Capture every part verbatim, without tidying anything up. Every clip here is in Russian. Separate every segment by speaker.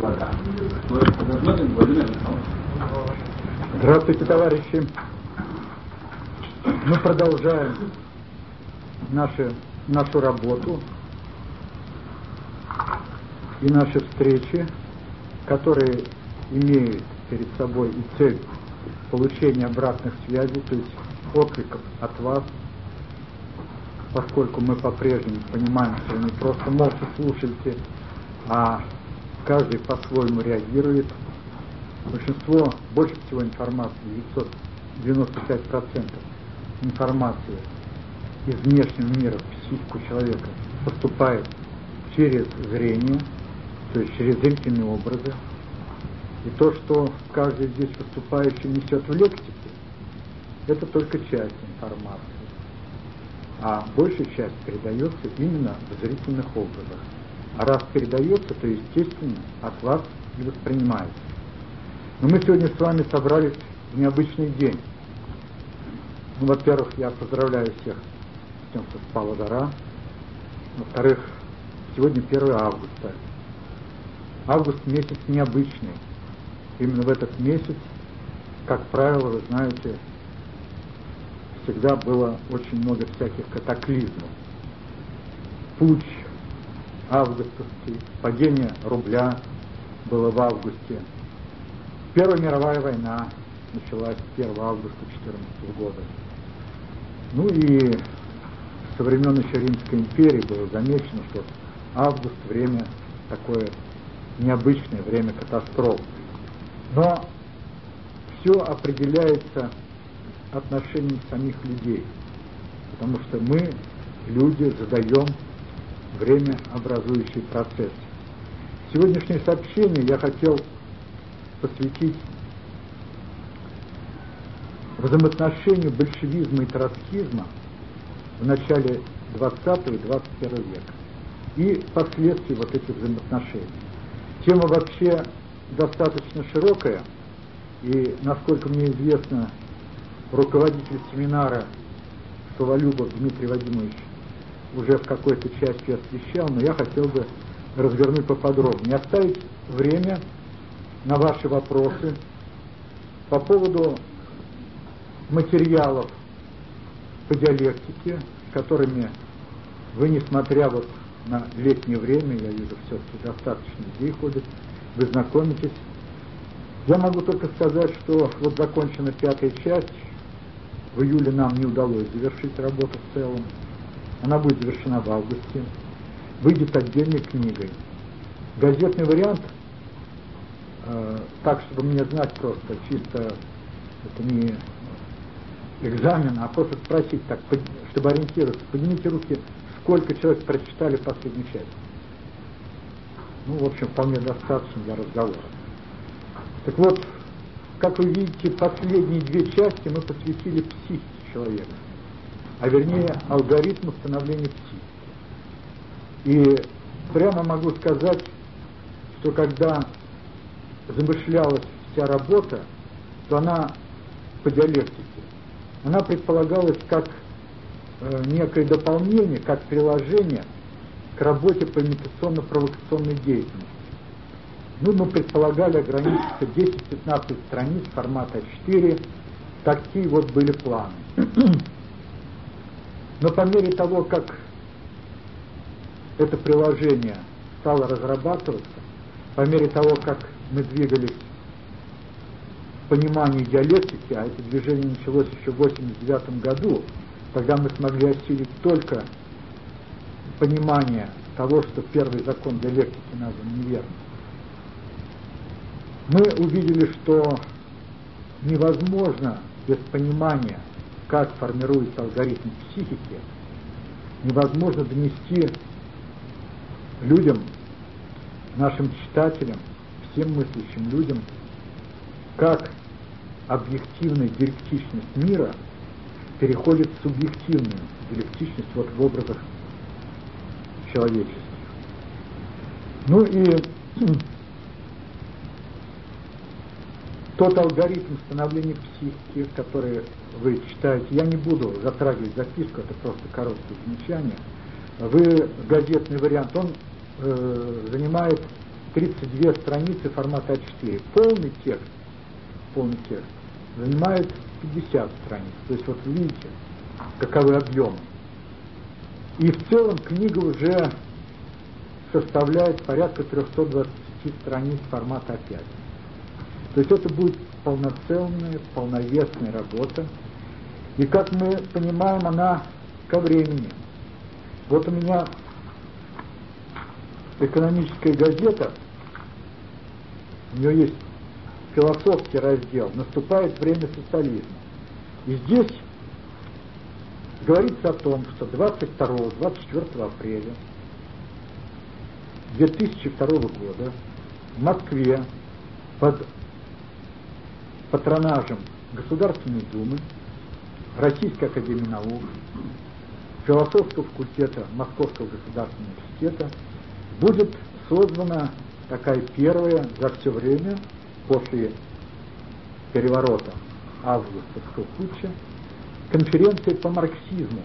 Speaker 1: пока. Посмотрим, Владимир Александрович.
Speaker 2: Здравствуйте, товарищи. Мы продолжаем наши, нашу работу и наши встречи, которые имеют перед собой и цель получения обратных связей, то есть откликов от вас, поскольку мы по-прежнему понимаем, что вы не просто молча слушаете, а каждый по-своему реагирует. Большинство, больше всего информации, девяносто пять процентов информации из внешнего мира в психику человека поступает через зрение, то есть через зрительные образы. И то, что каждый здесь выступающий несет в лексике, это только часть информации. А большая часть передается именно в зрительных образах. А раз передается, то естественно от вас и воспринимается. Но мы сегодня с вами собрались в необычный день. Ну, во-первых, я поздравляю всех с тем, что спала жара. Во-вторых, сегодня первое августа. Август месяц необычный. Именно в этот месяц, как правило, вы знаете, всегда было очень много всяких катаклизмов. Путч августовский, падение рубля было в августе. Первая мировая война началась первого августа две тысячи четырнадцатого года. Ну и со времен еще Римской империи было замечено, что август — время такое необычное, время катастроф. Но все определяется отношением самих людей, потому что мы, люди, задаем время образующий процесс. Сегодняшнее сообщение я хотел посвятить взаимоотношению большевизма и троцкизма в начале двадцатого и двадцать первого века и последствий вот этих взаимоотношений. Тема вообще достаточно широкая, и, насколько мне известно, руководитель семинара Сололюбов Дмитрий Вадимович уже в какой-то части освещал, но я хотел бы развернуть поподробнее, оставить время на ваши вопросы по поводу материалов по диалектике, с которыми вы, несмотря вот на летнее время, я вижу, все-таки достаточно людей ходит, вы знакомитесь. Я могу только сказать, что вот закончена пятая часть, в июле нам не удалось завершить работу в целом, она будет завершена в августе, выйдет отдельной книгой. Газетный вариант, э, так, чтобы мне знать просто, чисто это не экзамен, а просто спросить, так, под, чтобы ориентироваться, поднимите руки, сколько человек прочитали последнюю часть. Ну, в общем, вполне достаточно для разговора. Так вот, как вы видите, последние две части мы посвятили психике человека, а вернее алгоритму становления психики. И прямо могу сказать, что когда замышлялась вся работа, то она по диалектике, она предполагалась как э, некое дополнение, как приложение к работе по имитационно-провокационной деятельности. Ну, мы предполагали ограничиться десять-пятнадцать страниц формата а четыре, такие вот были планы. Но по мере того, как это приложение стало разрабатываться, по мере того, как мы двигались в понимании диалектики, а это движение началось еще в восемьдесят девятом году, тогда мы смогли осилить только понимание того, что первый закон диалектики назван неверным. Мы увидели, что невозможно без понимания, как формируется алгоритм психики, невозможно донести людям, нашим читателям, всем мыслящим людям, как объективная диалектичность мира переходит в субъективную диалектичность вот в образах человеческих. Ну и тот алгоритм становления психики, который вы читаете, я не буду затрагивать записку, это просто короткое замечание. Вы газетный вариант, он э, занимает тридцать две страницы формата а четыре. Полный текст, полный текст занимает пятьдесят страниц. То есть вот видите, каковы объемы. И в целом книга уже составляет порядка триста двадцать страниц формата а пять. То есть это будет полноценная, полновесная работа. И как мы понимаем, она ко времени. Вот у меня экономическая газета, у нее есть философский раздел «Наступает время социализма». И здесь говорится о том, что двадцать второго — двадцать четвёртого апреля две тысячи второго года в Москве под патронажем Государственной Думы, Российской Академии Наук, философского факультета Московского государственного университета будет создана такая первая за все время после переворота августовского путча конференция по марксизму.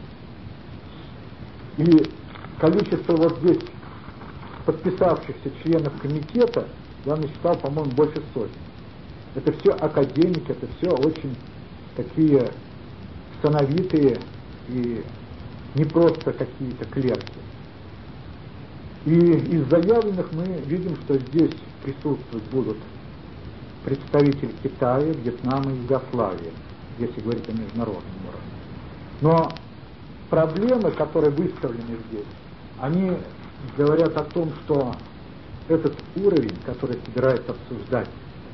Speaker 2: И количество вот здесь подписавшихся членов комитета, я насчитал, по-моему, больше сотни. Это все академики, это все очень такие сановитые и не просто какие-то клерки. И из заявленных мы видим, что здесь присутствовать будут представители Китая, Вьетнама и Югославии, если говорить о международном уровне. Но проблемы, которые выставлены здесь, они говорят о том, что этот уровень, который собирается обсуждать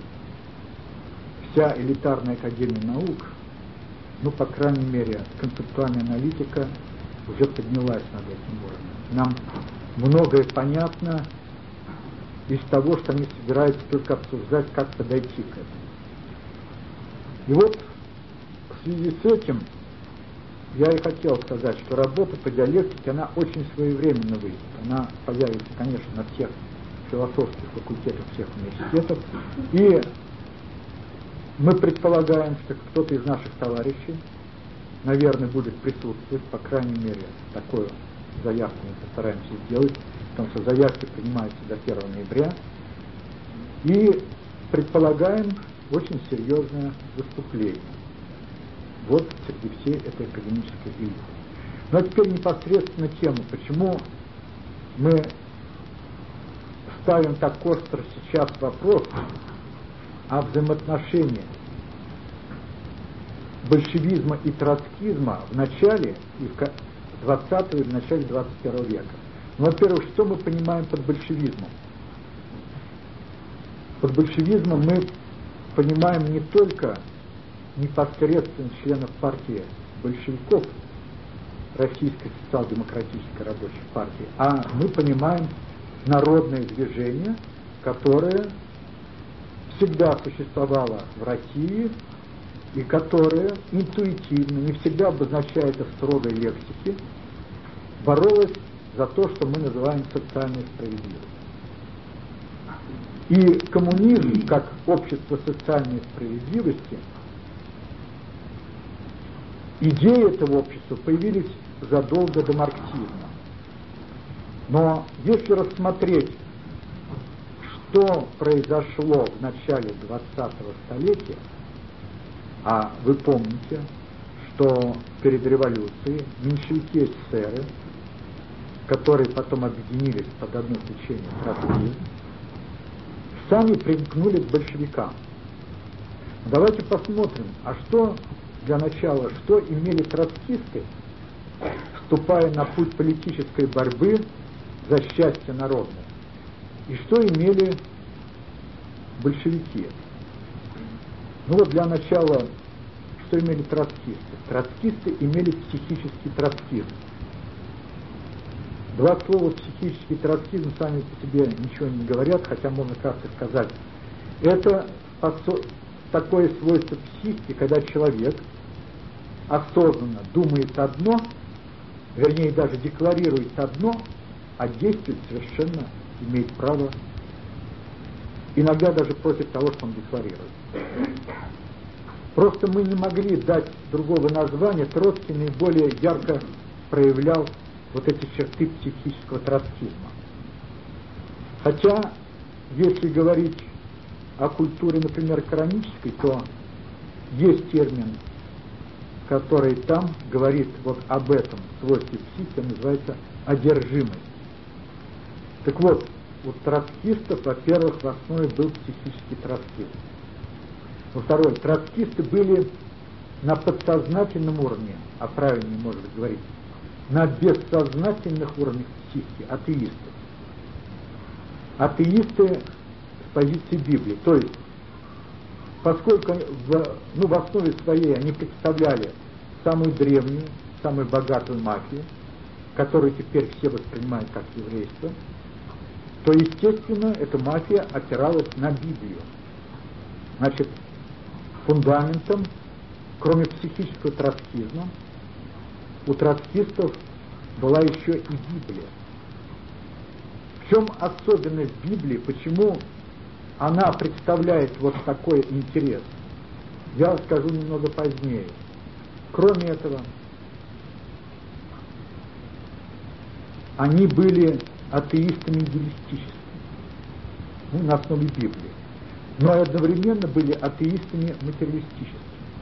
Speaker 2: вся элитарная академия наук, ну, по крайней мере, концептуальная аналитика уже поднялась над этим уровнем. Нам многое понятно из того, что они собираются только обсуждать, как подойти к этому. И вот в связи с этим я и хотел сказать, что работа по диалектике, она очень своевременно выйдет. Она появится, конечно, на всех философских факультетах всех университетов. И мы предполагаем, что кто-то из наших товарищей, наверное, будет присутствовать, по крайней мере, такую заявку мы постараемся сделать, потому что заявки принимаются до первого ноября. И предполагаем очень серьезное выступление вот среди всей этой академической элиты. Ну а теперь непосредственно тему, почему мы ставим так остро сейчас вопрос о взаимоотношении большевизма и троцкизма в начале двадцатого и в начале двадцать первого века. Ну, во-первых, что мы понимаем под большевизмом? Под большевизмом мы понимаем не только непосредственно членов партии большевиков, Российской социал-демократической рабочей партии, а мы понимаем народное движение, которое всегда существовало в России и которое интуитивно, не всегда обозначая это в строгой лексике, боролось за то, что мы называем социальной справедливостью. И коммунизм, как общество социальной справедливости, идеи этого общества появились задолго до марксизма. Но если рассмотреть, что произошло в начале двадцатого столетия, а вы помните, что перед революцией меньшевики эсеры, которые потом объединились под одно течение троцкизм, сами примкнули к большевикам. Давайте посмотрим, а что для начала, что имели троцкисты, вступая на путь политической борьбы за счастье народное, и что имели большевики. Ну вот для начала, что имели троцкисты? Троцкисты имели психический троцкизм. Два слова «психический троцкизм» сами по себе ничего не говорят, хотя можно как-то сказать. Это такое свойство психики, когда человек осознанно думает одно, вернее даже декларирует одно, а действует совершенно имеет право, иногда даже против того, что он декларирует. Просто мы не могли дать другого названия. Троцкий наиболее ярко проявлял вот эти черты психического троцкизма. Хотя если говорить о культуре, например, коранической, то есть термин, который там говорит вот об этом свойстве психики, называется одержимость. Так вот, у троцкистов, во-первых, в основе был психический троцкизм. Во-вторых, троцкисты были на подсознательном уровне, а правильнее, может быть, говорить, на бессознательных уровнях психики, атеисты. Атеисты с позиции Библии. То есть, поскольку в, ну, в основе своей они представляли самую древнюю, самую богатую мафию, которую теперь все воспринимают как еврейство, то, естественно, эта мафия опиралась на Библию. Значит, фундаментом, кроме психического троцкизма, у троцкистов была еще и Библия. В чем особенность Библии, почему она представляет вот такой интерес, я расскажу немного позднее. Кроме этого, они были атеистами идеалистическими, ну, на основе Библии, но одновременно были атеистами материалистическими.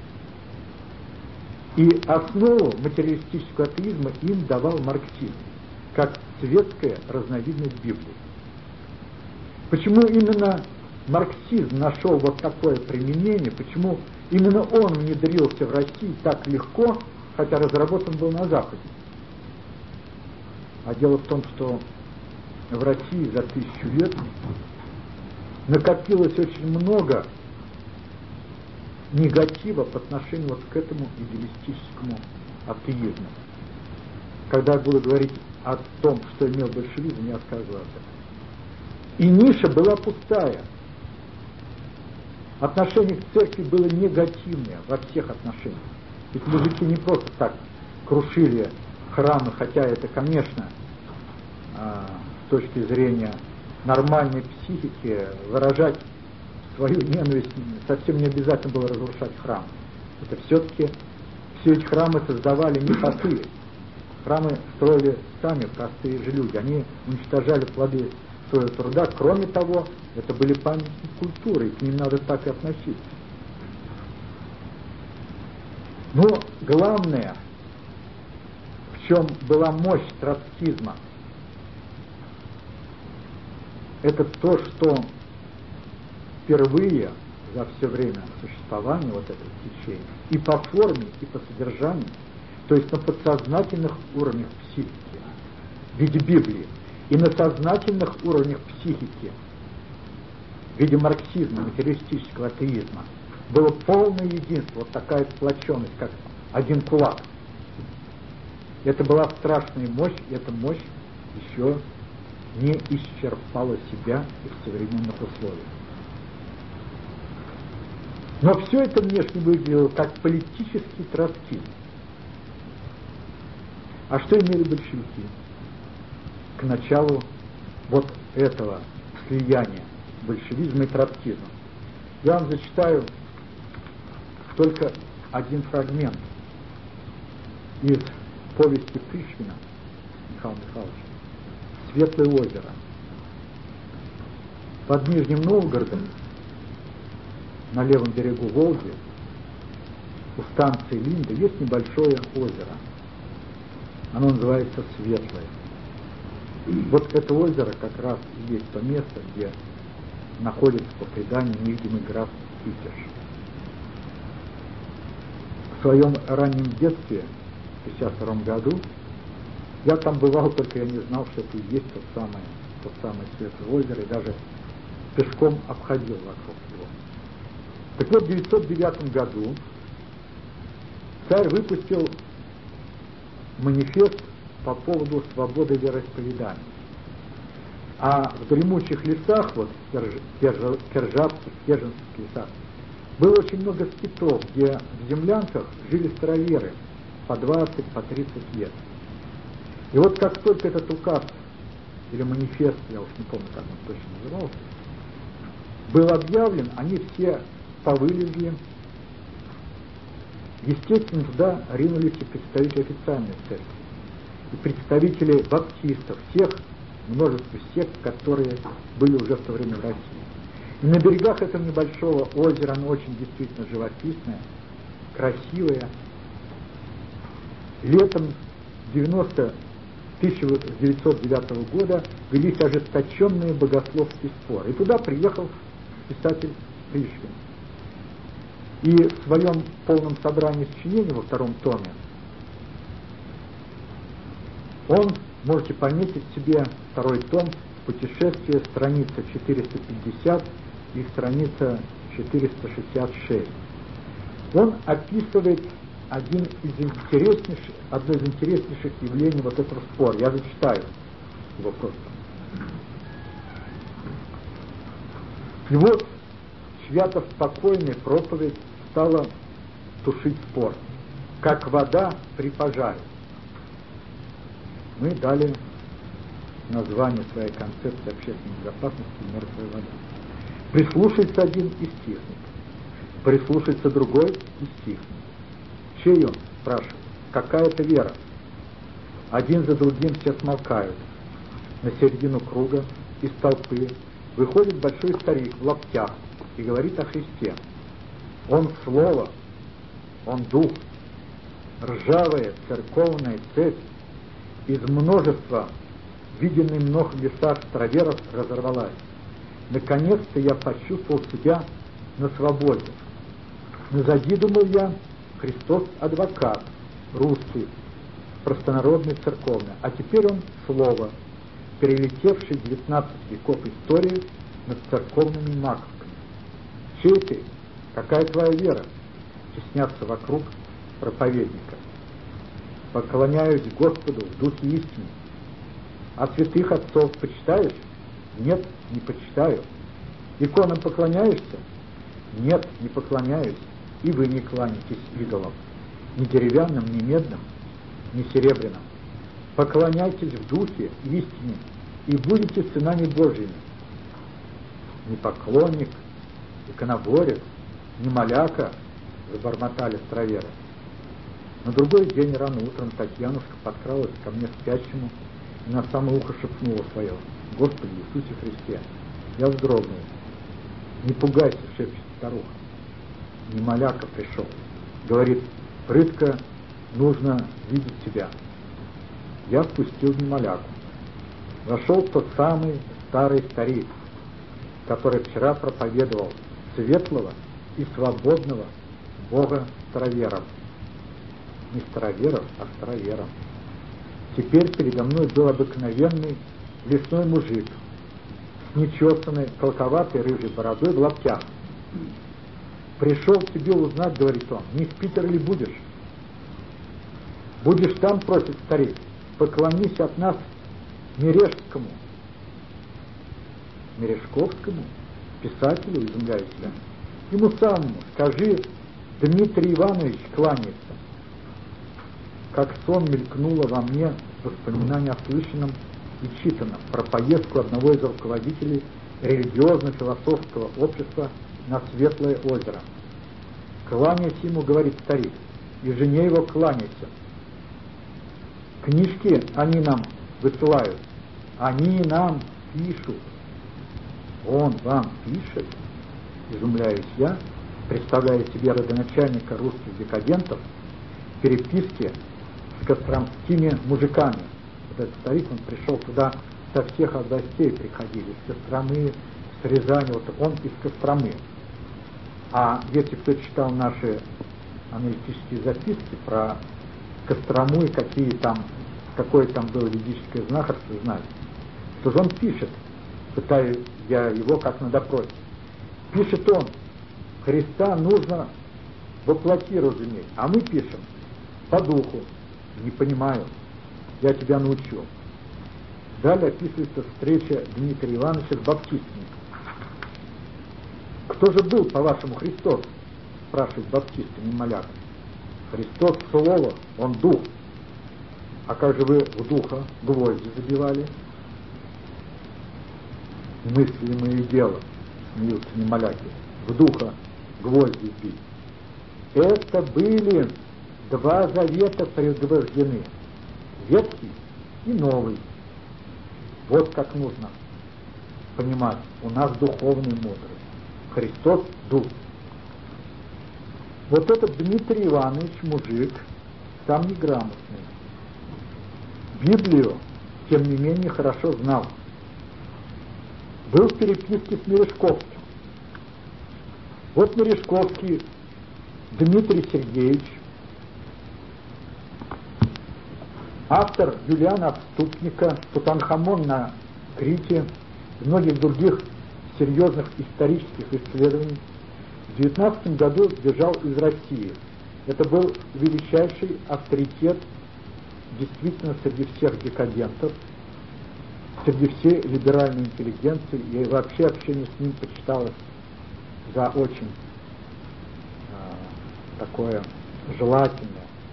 Speaker 2: И основу материалистического атеизма им давал марксизм, как светская разновидность Библии. Почему именно марксизм нашел вот такое применение, почему именно он внедрился в России так легко, хотя разработан был на Западе? А дело в том, что в России за тысячу лет накопилось очень много негатива по отношению вот к этому идеалистическому атеизму. Когда я буду говорить о том, что имел большевизм, я скажу об этом. И ниша была пустая. Отношение к церкви было негативное во всех отношениях. Ведь мужики не просто так крушили храмы, хотя это, конечно, с точки зрения нормальной психики, выражать свою ненависть совсем не обязательно было разрушать храм. Это все-таки все эти храмы создавали не попы. Храмы строили сами простые же люди. Они уничтожали плоды своего труда. Кроме того, это были памятники культуры, и к ним надо так и относиться. Но главное, в чем была мощь троцкизма, это то, что впервые за все время существования вот этого течения и по форме, и по содержанию, то есть на подсознательных уровнях психики в виде Библии и на сознательных уровнях психики в виде марксизма, материалистического атеизма было полное единство, вот такая сплоченность, как один кулак. Это была страшная мощь, и эта мощь еще не исчерпала себя и в современных условиях. Но все это внешне выглядело как политический троцкизм. А что имели большевики к началу вот этого слияния большевизма и троцкизма? Я вам зачитаю только один фрагмент из повести Пришвина Михаила Михайловича «Светлое озеро». Под Нижним Новгородом, на левом берегу Волги, у станции Линда, есть небольшое озеро. Оно называется Светлое. Вот это озеро как раз и есть то место, где находится, по преданию, невидимый граф Китеж. В своем раннем детстве, в пятьдесят втором году, я там бывал, только я не знал, что это и есть то самое, то самое Светлое озеро, и даже пешком обходил вокруг него. Так вот, в девятьсот девятом году царь выпустил манифест по поводу свободы вероисповедания. А в дремучих лесах, вот в Кержавских, Керженских лесах, было очень много скитов, где в землянках жили староверы по двадцать, по тридцать лет. И вот как только этот указ или манифест, я уж не помню, как он точно назывался, был объявлен, они все повылезли. Естественно, туда ринулись и представители официальной церкви, и представители баптистов, всех множеству сект, которые были уже в то время в России. И на берегах этого небольшого озера, оно очень действительно живописное, красивое. Летом тысяча девятьсот девятого года велись ожесточенные богословские споры. И туда приехал писатель Пришвин. И в своем полном собрании сочинений во втором томе он, можете пометить себе второй том, «Путешествие», страница четыреста пятьдесят и страница четыреста шестьдесят шесть. Он описывает один из интереснейших, одно из интереснейших явлений вот этого спора. Я зачитаю его просто. И вот чья-то спокойная проповедь стала тушить спор, как вода при пожаре. Мы дали название своей концепции общественной безопасности «Мертвая вода». Прислушается один и стихнет, прислушается другой и стихнет. Чей он? Спрашивает. Какая-то вера? Один за другим все смолкают. На середину круга из толпы выходит большой старик в лаптях и говорит о Христе. Он слово, он дух, ржавая церковная цепь из множества, виденной мной в лесах староверов, разорвалась. Наконец-то я почувствовал себя на свободе. Назади, думал я, Христос адвокат, русский, простонародный, церковный, а теперь он слово, перелетевший девятнадцать веков истории над церковными маковками. Чей ты? Какая твоя вера? Теснятся вокруг проповедника. Поклоняюсь Господу в духе истины. А святых отцов почитаешь? Нет, не почитаю. Иконам поклоняешься? Нет, не поклоняюсь. И вы не кланяйтесь идолам, ни деревянным, ни медным, ни серебряным. Поклоняйтесь в духе, истине, и будете сынами Божьими. Ни поклонник, иконоборец, ни маляка, забормотали староверы. На другой день рано утром Татьянушка подкралась ко мне спящему и на самое ухо шепнула свое: «Господи Иисусе Христе!» Я вздрогнул. «Не пугайся», — шепчет старуха. Не маляка пришел. Говорит: «Прытко, нужно видеть тебя». Я впустил немаляку. Вошел тот самый старый старик, который вчера проповедовал светлого и свободного Бога староверам. Не староверов, а староверам. Теперь передо мной был обыкновенный лесной мужик с нечесанной, колковатой рыжей бородой в лаптях. «Пришел тебе узнать, — говорит он, — не в Питер ли будешь? Будешь там, — просит старик, — поклонись от нас Мережскому». Мережковскому? Писателю, изумляюсь я. Ему самому скажи: Дмитрий Иванович кланяется. Как сон мелькнуло во мне воспоминание о слышанном и читанном про поездку одного из руководителей религиозно-философского общества на Светлое озеро. «Кланяйся ему, — говорит старик, — и жене его кланяйся. Книжки они нам высылают, они нам пишут». «Он вам пишет?» — изумляюсь я, представляя себе родоначальника русских декадентов в переписке с костромскими мужиками. Вот этот старик, он пришел туда, со всех областей приходили, из Костромы, с Рязани, вот он из Костромы. А если кто читал наши аналитические записки про Кострому и какие там, какое там было ведическое знахарство, знать, то же он пишет, пытаюсь я его как на допросе. Пишет он: Христа нужно воплоти разуметь, а мы пишем по духу. Не понимаю, я тебя научу. Далее описывается встреча Дмитрия Ивановича с баптистами. «Кто же был, по-вашему, Христос?» — спрашивает баптисты, не маляк. «Христос — слово, он дух». «А как же вы в духа гвозди забивали?» «Мыслимое дело», — смеются немаляки, — «в духа гвозди бить». Это были два завета предупреждены — Ветхий и Новый. Вот как нужно понимать. У нас духовный мудрость. Христос – дух. Вот этот Дмитрий Иванович, мужик, сам неграмотный. Библию, тем не менее, хорошо знал. Был в переписке с Мережковским. Вот Мережковский Дмитрий Сергеевич, автор Юлиана Отступника, Тутанхамон на Крите и многих других серьезных исторических исследований, в девятнадцатом году сбежал из России. Это был величайший авторитет действительно среди всех декадентов, среди всей либеральной интеллигенции, и вообще общение с ним почиталось за очень э, такое желательное.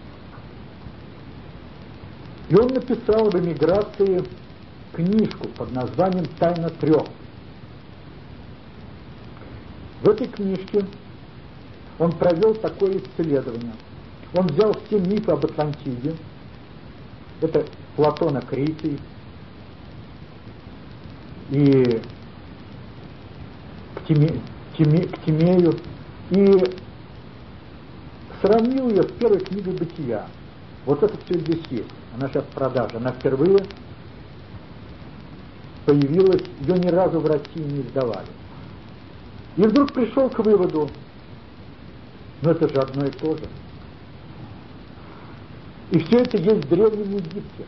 Speaker 2: И он написал в эмиграции книжку под названием «Тайна трех». В этой книжке он провел такое исследование. Он взял все мифы об Атлантиде, это Платона Критий, и к, Тиме, Тиме, к Тимею, и сравнил ее с первой книгой «Бытия». Вот это все здесь есть. Она сейчас в продаже. Она впервые появилась, ее ни разу в России не издавали. И вдруг пришел к выводу, ну это же одно и то же. И все это есть в Древнем Египте.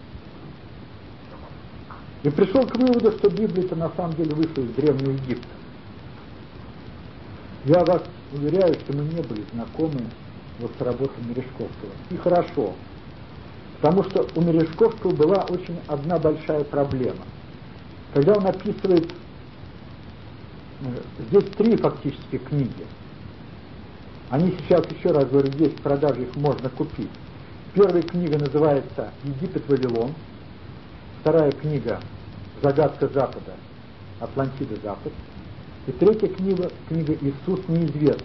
Speaker 2: И пришел к выводу, что Библия-то на самом деле вышла из Древнего Египта. Я вас уверяю, что мы не были знакомы вот с работой Мережковского. И хорошо. Потому что у Мережковского была очень одна большая проблема. Когда он описывает, здесь три фактически книги. Они сейчас, еще раз говорю, есть в продаже, их можно купить. Первая книга называется «Египет, Вавилон». Вторая книга «Загадка Запада», «Атлантида, Запад». И третья книга, книга «Иисус неизвестный».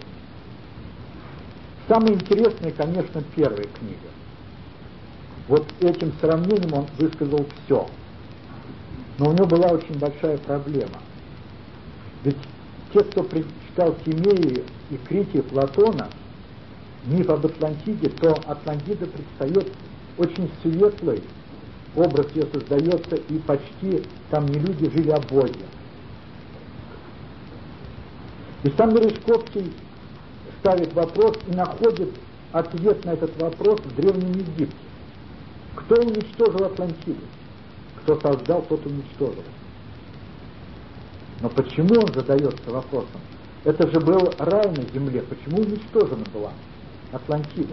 Speaker 2: Самое интересное, конечно, первая книга. Вот этим сравнением он высказал все. Но у него была очень большая проблема. Ведь те, кто прочитал Тимея и Крития Платона, миф об Атлантиде, то Атлантида предстает очень светлой, образ ее создается, и почти там не люди жили, а боги. И сам Мережковский ставит вопрос и находит ответ на этот вопрос в Древнем Египте. Кто уничтожил Атлантиду? Кто создал, тот уничтожил. Но почему он задается вопросом? Это же был рай на земле. Почему уничтожена была Атлантида?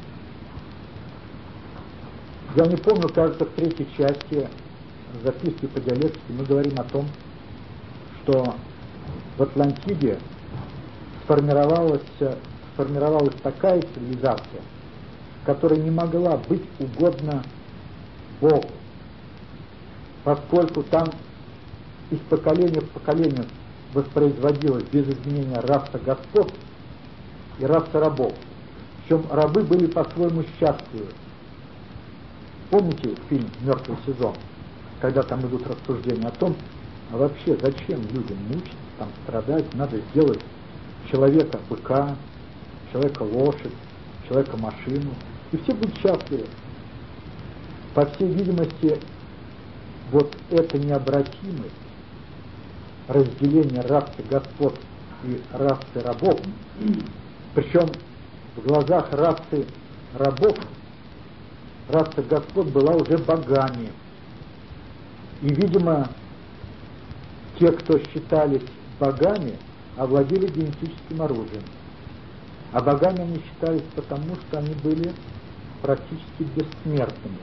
Speaker 2: Я не помню, кажется, в третьей части записки по диалектике мы говорим о том, что в Атлантиде сформировалась, сформировалась такая цивилизация, которая не могла быть угодна Богу, поскольку там из поколения в поколение воспроизводилась без изменения раса господ и раса рабов. Причем рабы были по-своему счастливы. Помните фильм «Мертвый сезон», когда там идут рассуждения о том, а вообще зачем людям мучиться, там страдать, надо сделать человека быка, человека лошадь, человека машину, и все будут счастливы. По всей видимости, вот эта необратимость, разделение расы господ и расы рабов, причем в глазах расы рабов раса господ была уже богами. И, видимо, те, кто считались богами, овладели генетическим оружием. А богами они считались потому, что они были практически бессмертными.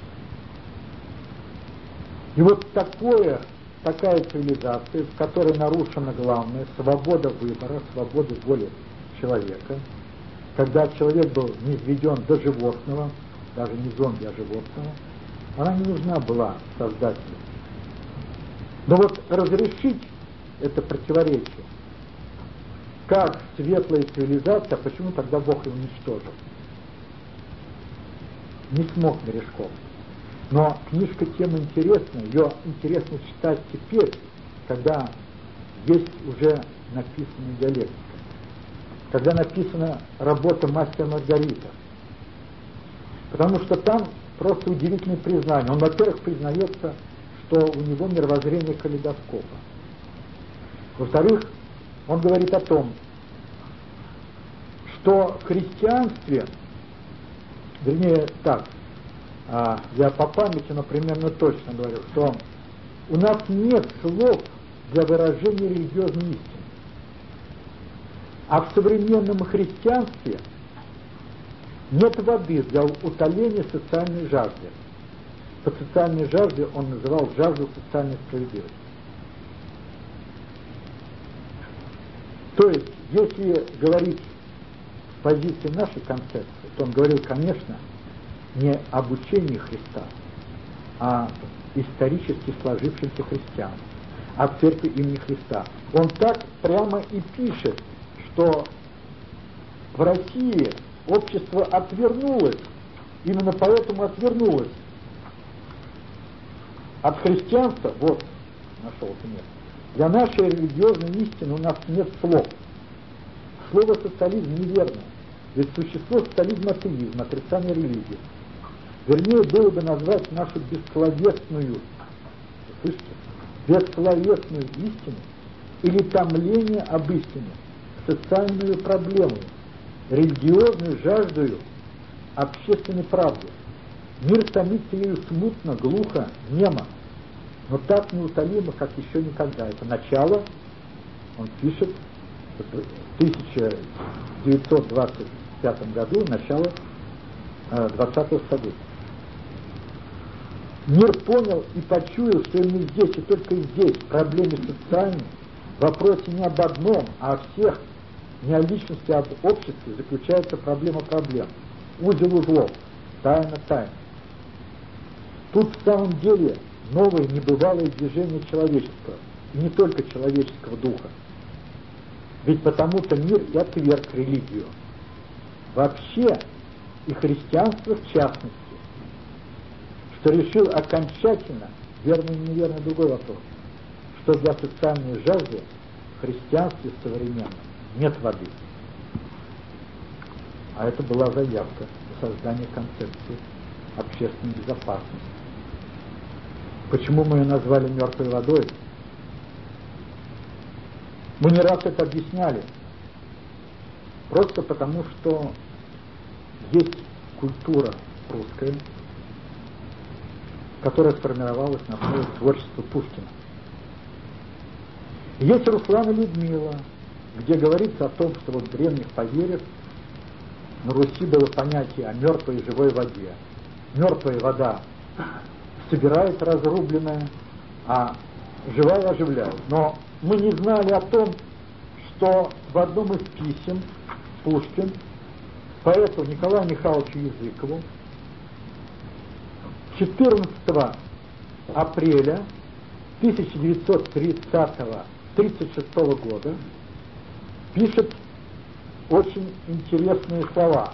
Speaker 2: И вот такое, такая цивилизация, в которой нарушена главное свобода выбора, свобода воли человека, когда человек был низведен до животного, даже не зомби, а животного, она не нужна была создателю. Но вот разрешить это противоречие, как светлая цивилизация, почему тогда Бог ее уничтожил? Не смог Мережковский. Но книжка тем интересна, ее интересно читать теперь, когда есть уже написанная диалектика, когда написана работа мастера Маргарита. Потому что там просто удивительное признание. Он, во-первых, признается, что у него мировоззрение калейдоскопа. Во-вторых, он говорит о том, что в христианстве, вернее так, я по памяти, но примерно точно говорю, что у нас нет слов для выражения религиозной истины. А в современном христианстве нет воды для утоления социальной жажды. По социальной жажде он называл жажду социальной справедливости. То есть, если говорить с позиции нашей концепции, то он говорил, конечно, не об учении Христа, а исторически сложившихся христиан, о церкви имени Христа. Он так прямо и пишет, что в России общество отвернулось, именно поэтому отвернулось от христианства, вот, нашелся место. Для нашей религиозной истины у нас нет слов. Слово социализм неверно, ведь существо социализма атеизм, отрицание религии. Вернее, было бы назвать нашу бессловесную, слышите, бессловесную истину или томление об истине, социальную проблему, религиозную жаждою общественной правды. Мир томится ею смутно, глухо, немо, но так неутолимо, как еще никогда. Это начало, он пишет, в тысяча девятьсот двадцать пятом году, начало двадцатого столетия. Мир понял и почуял, что именно здесь и только здесь, в проблеме социальной, в вопросе не об одном, а о всех, не о личности, а об обществе, заключается проблема проблем. Узел узлов, тайна тайн. Тут в самом деле новое небывалое движение человеческого, и не только человеческого духа. Ведь потому-то мир и отверг религию. Вообще, и христианство в частности, что решил окончательно, верно или неверно, другой вопрос, что для социальной жажды в христианстве современном нет воды. А это была заявка на создание концепции общественной безопасности. Почему мы ее назвали мертвой водой? Мы не раз это объясняли. Просто потому, что есть культура русская, которая сформировалась на основе творчества Пушкина. Есть Руслан и Людмила, где говорится о том, что вот в древних поверьях на Руси было понятие о мертвой и живой воде. Мертвая вода собирает разрубленное, а живая оживляет. Но мы не знали о том, что в одном из писем Пушкин поэту Николаю Михайловичу Языкову четырнадцатого апреля тысяча девятьсот тридцать шестого года пишет очень интересные слова.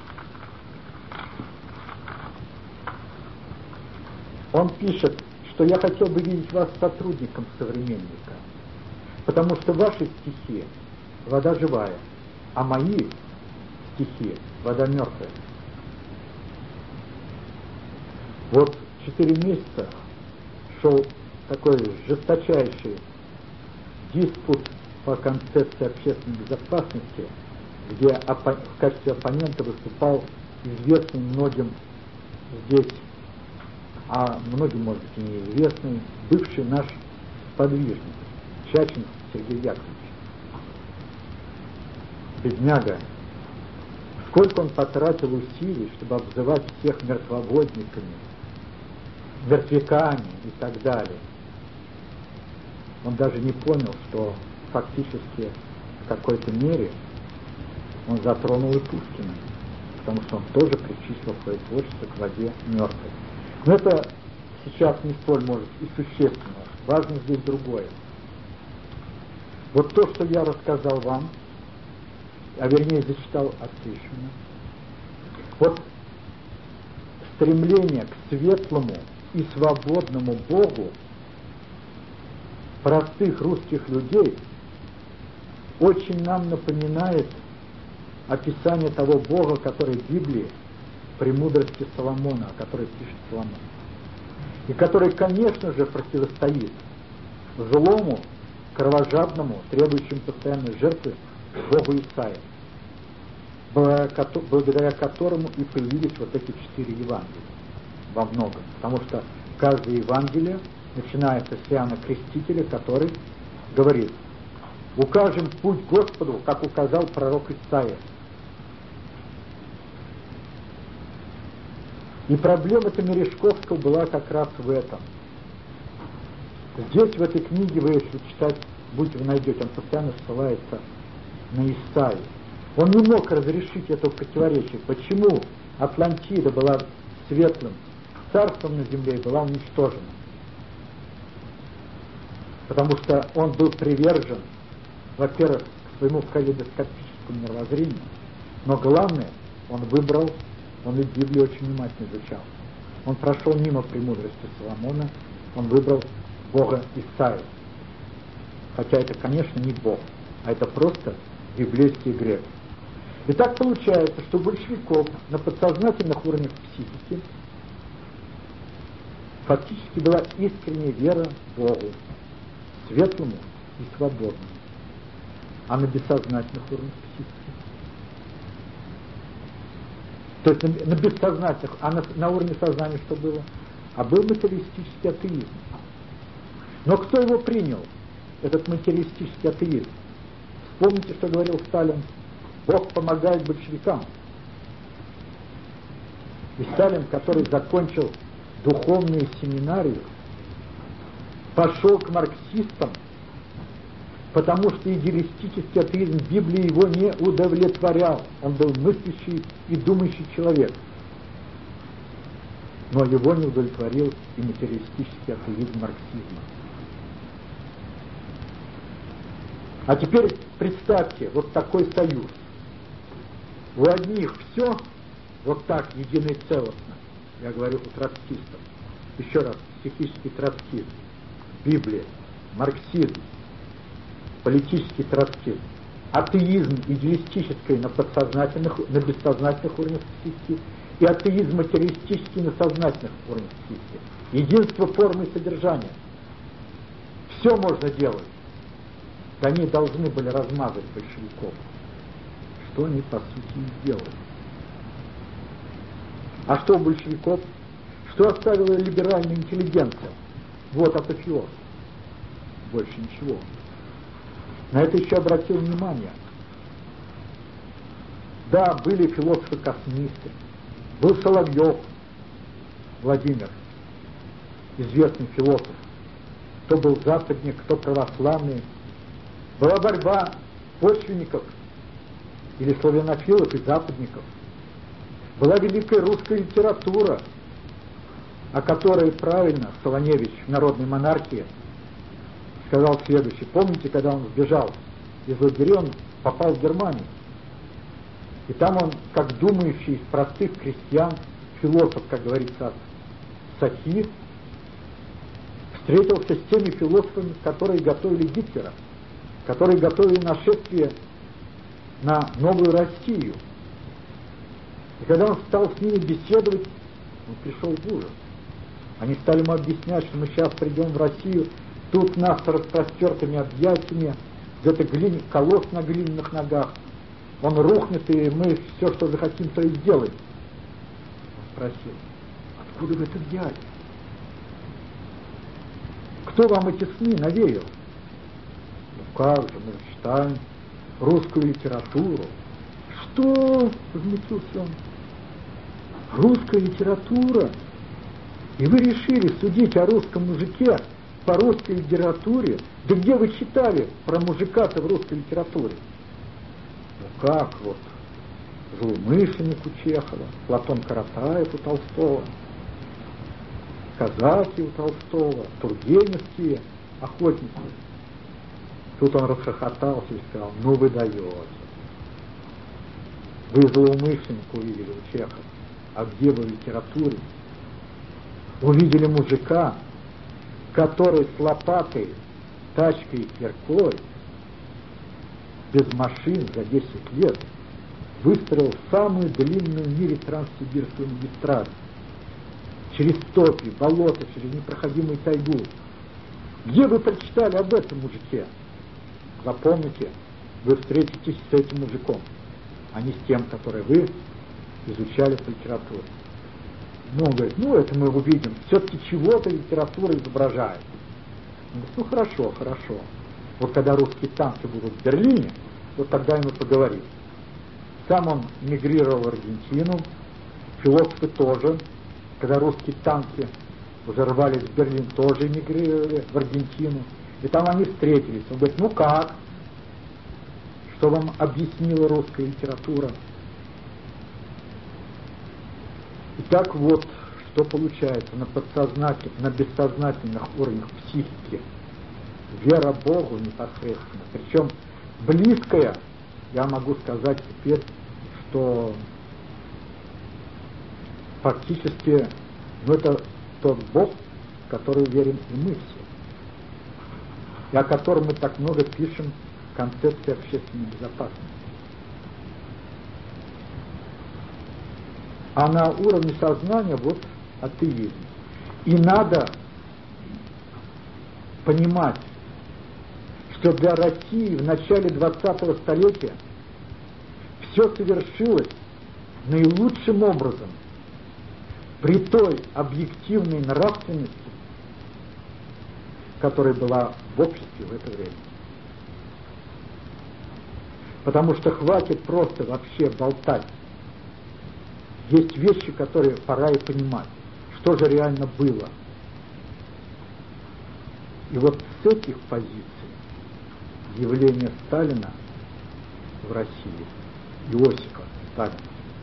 Speaker 2: Он пишет, что я хотел бы видеть вас сотрудником современника, потому что ваши стихи — вода живая, а мои стихи — вода мертвая. Вот четыре месяца шел такой жесточайший диспут по концепции общественной безопасности, где в качестве оппонента выступал известный многим здесь, а многим, может быть, и неизвестный, бывший наш сподвижник Чачин Сергей Яковлевич. Бедняга, сколько он потратил усилий, чтобы обзывать всех мертвоводниками, мертвяками и так далее. Он даже не понял, что фактически в какой-то мере он затронул и Пушкина, потому что он тоже причислил свое творчество к воде мертвой. Но это сейчас не столь, может, и существенно. Важно здесь другое. Вот то, что я рассказал вам, а вернее зачитал от Пришвина, вот с стремление к светлому и свободному Богу простых русских людей очень нам напоминает описание того Бога, который в Библии, «Премудрости Соломона», о которой пишет Соломон, и который, конечно же, противостоит злому, кровожадному, требующему постоянной жертвы Богу Исаия, благодаря которому и появились вот эти четыре Евангелия во многом. Потому что каждое Евангелие начинается с Иоанна Крестителя, который говорит: «Укажем путь Господу, как указал пророк Исаия». И проблема-то Мережковского была как раз в этом. Здесь, в этой книге, вы, если читать будете, вы найдете, он постоянно ссылается на Исаию. Он не мог разрешить это противоречие. Почему Атлантида была светлым царством на земле и была уничтожена? Потому что он был привержен, во-первых, к своему калейдоскопическому мировоззрению, но главное, он выбрал, он и Библию очень внимательно изучал. Он прошел мимо премудрости Соломона, он выбрал Бога Исаию. Хотя это, конечно, не Бог, а это просто библейский грех. И так получается, что у большевиков на подсознательных уровнях психики фактически была искренняя вера Богу, светлому и свободному. А на бессознательных уровнях психики, то есть на, на бессознательных, а на, на уровне сознания что было? А был материалистический атеизм. Но кто его принял, этот материалистический атеизм? Вспомните, что говорил Сталин: Бог помогает большевикам. И Сталин, который закончил духовную семинарию, пошел к марксистам, потому что идеалистический атеизм Библии его не удовлетворял. Он был мыслящий и думающий человек. Но его не удовлетворил и материалистический атеизм марксизма. А теперь представьте вот такой союз. У одних все вот так, едино и целостно. Я говорю у троцкистов. Еще раз, психический троцкизм, Библия, марксизм, политический троцкизм, атеизм идеалистический на подсознательных, на бессознательных уровнях психики и атеизм материалистический на сознательных уровнях психики. Единство формы и содержания. Все можно делать. Они должны были размазать большевиков. Что они, по сути, и сделали. А что у большевиков? Что оставила либеральная интеллигенция? Вот апофеоз. Больше ничего. На это еще обратил внимание. Да, были философы-космисты. Был Соловьев Владимир, известный философ. Кто был западник, кто православный. Была борьба почвенников или славянофилов и западников. Была великая русская литература, о которой правильно Солоневич в «Народной монархии» сказал следующее. Помните, когда он сбежал из лагеря, он попал в Германию. И там он, как думающий из простых крестьян, философ, как говорится, Сахи, встретился с теми философами, которые готовили Гитлера, которые готовили нашествие на новую Россию. И когда он стал с ними беседовать, он пришел в ужас. Они стали ему объяснять, что мы сейчас придем в Россию, тут нас с распростертыми объятиями, где-то глин, колосс на глиняных ногах, он рухнет, и мы все, что захотим, то и сделаем. Он спросил: откуда вы это взяли? Кто вам эти сны навеял? Ну как же, мы читаем русскую литературу. Что? Возмутился он. Русская литература? И вы решили судить о русском мужике по русской литературе? Да где вы читали про мужика-то в русской литературе? Ну как вот? Злоумышленник у Чехова, Платон Каратаев у Толстого, казаки у Толстого, тургеневские охотники. Тут он расхохотался и сказал: ну вы даете. Вы злоумышленника увидели у Чехова. а где вы в литературе увидели мужика, который с лопатой, тачкой и киркой, без машин за десять лет выстроил самую длинную в мире транссибирскую магистраль через топи, болота, через непроходимую тайгу? Где вы прочитали об этом мужике? Запомните, вы встретитесь с этим мужиком, а не с тем, который вы изучали по литературе. Ну, он говорит, ну, это мы увидим. Все-таки чего-то литература изображает. Он говорит, ну, хорошо, хорошо. Вот когда русские танки будут в Берлине, вот тогда и мы поговорим. Сам он мигрировал в Аргентину, философы тоже. Когда русские танки уже рвались в Берлин, тоже эмигрировали в Аргентину. И там они встретились. Он говорит, ну как? Что вам объяснила русская литература? И так вот, что получается на подсознательных, на бессознательных уровнях психики. Вера Богу непосредственно. Причем близкая, я могу сказать теперь, что фактически, ну, это тот Бог, в который верим и мы все, и о котором мы так много пишем в концепции общественной безопасности. А на уровне сознания вот атеизм. И надо понимать, что для России в начале двадцатого столетия все совершилось наилучшим образом при той объективной нравственности, которая была в обществе в это время. Потому что хватит просто вообще болтать. Есть вещи, которые пора и понимать, что же реально было. И вот с этих позиций явление Сталина в России, Иосифа Сталина,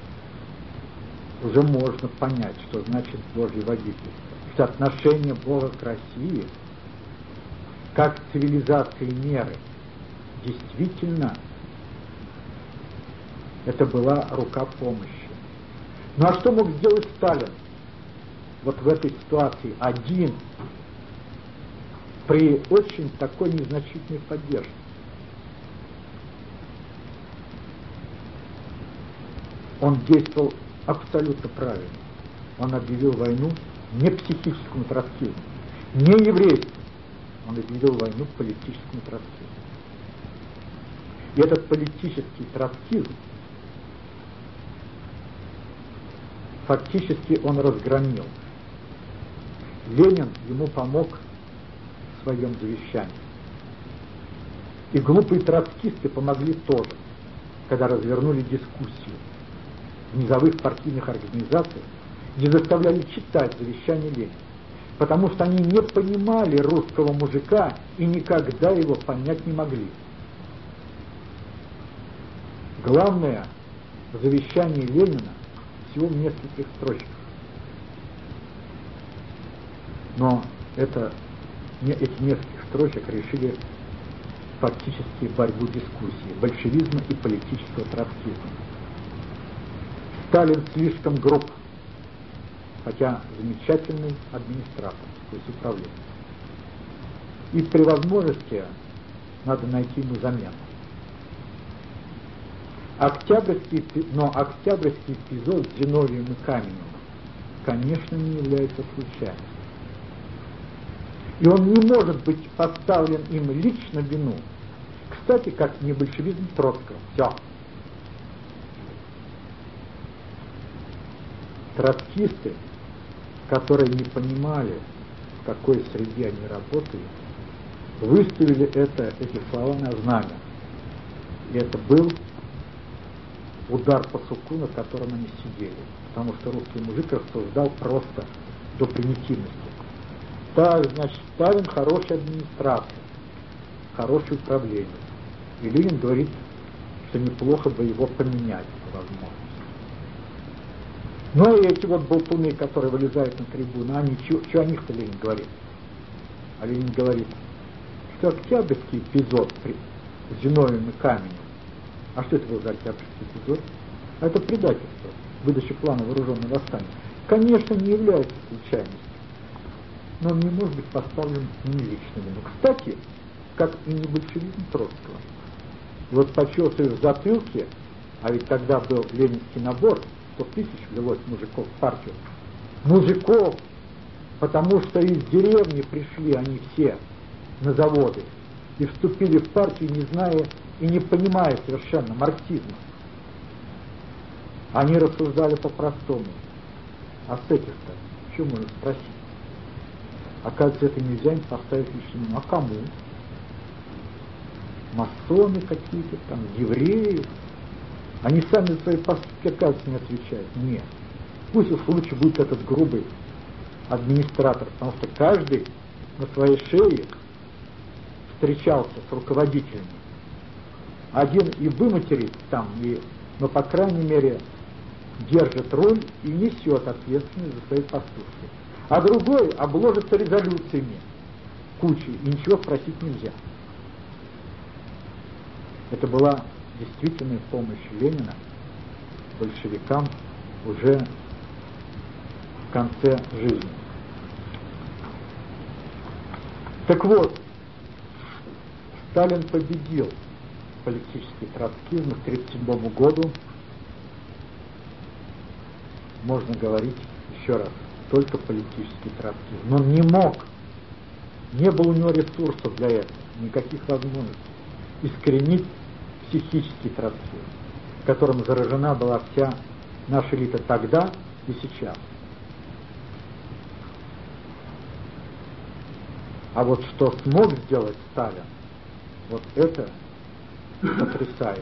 Speaker 2: уже можно понять, что значит Божье водительство. Что отношение Бога к России, как к цивилизации меры, действительно, это была рука помощи. Ну а что мог сделать Сталин вот в этой ситуации один, при очень такой незначительной поддержке? Он действовал абсолютно правильно. Он объявил войну не психическому троцкизму, не еврейству. Он объявил войну политическому троцкизму. И этот политический троцкизм фактически он разгромил. Ленин ему помог в своем завещании. И глупые троцкисты помогли тоже, когда развернули дискуссию в низовых партийных организациях, где заставляли читать завещание Ленина, потому что они не понимали русского мужика и никогда его понять не могли. Главное в завещании Ленина всего в нескольких строчках. Но это, эти несколько строчек решили фактически борьбу дискуссии большевизма и политического троцкизма. Сталин слишком груб, хотя замечательный администратор, то есть управленец. И при возможности надо найти ему замену. Октябрьский, но октябрьский эпизод с Зиновием и Каменевым, конечно, не является случайностью. И он не может быть поставлен им лично в вину. Кстати, как не большевизм Троцкого. Все. Троцкисты, которые не понимали, в какой среде они работают, выставили это, эти слова на знамя. И это был удар по суку, на котором они сидели. Потому что русский мужик рассуждал просто до примитивности. Так, значит, Сталин хороший администратор, хороший управленец. И Ленин говорит, что неплохо бы его поменять, по возможности. Ну и эти вот болтуны, которые вылезают на трибуну, они, что о них-то Ленин говорит? А Ленин говорит, что октябрьский эпизод с Зиновием и Каменевым, а что это был за октябрьский эпизод? Это предательство. выдачи плана вооруженного восстания, конечно, не является случайностью, но он не может быть поставлен не лично вину. Кстати, как и не большевизм Троцкого. И вот почесывая в затылке, а ведь тогда был ленинский набор, сто тысяч влилось мужиков в партию. Мужиков, потому что из деревни пришли они все на заводы и вступили в партию, не зная и не понимая совершенно марксизма. Они рассуждали по-простому. А с этих-то, что можно спросить? Оказывается, это нельзя им поставить лишним. А кому? Масоны какие-то там, евреи. Они сами за свои поступки, оказывается, не отвечают. Нет. Пусть в случае будет этот грубый администратор, потому что каждый на своей шее встречался с руководителями. Один и выматерит там, и, но, по крайней мере, держит руль и несет ответственность за свои поступки. А другой обложится резолюциями кучей, и ничего спросить нельзя. Это была действительная помощь Ленина большевикам уже в конце жизни. Так вот, Сталин победил политический троцкизм к тысяча девятьсот тридцать седьмому году, можно говорить еще раз, только политический троцкизм. Но он не мог, не было у него ресурсов для этого, никаких возможностей искоренить психический троцкизм, которым заражена была вся наша элита тогда и сейчас. А вот что смог сделать Сталин, вот это потрясающе.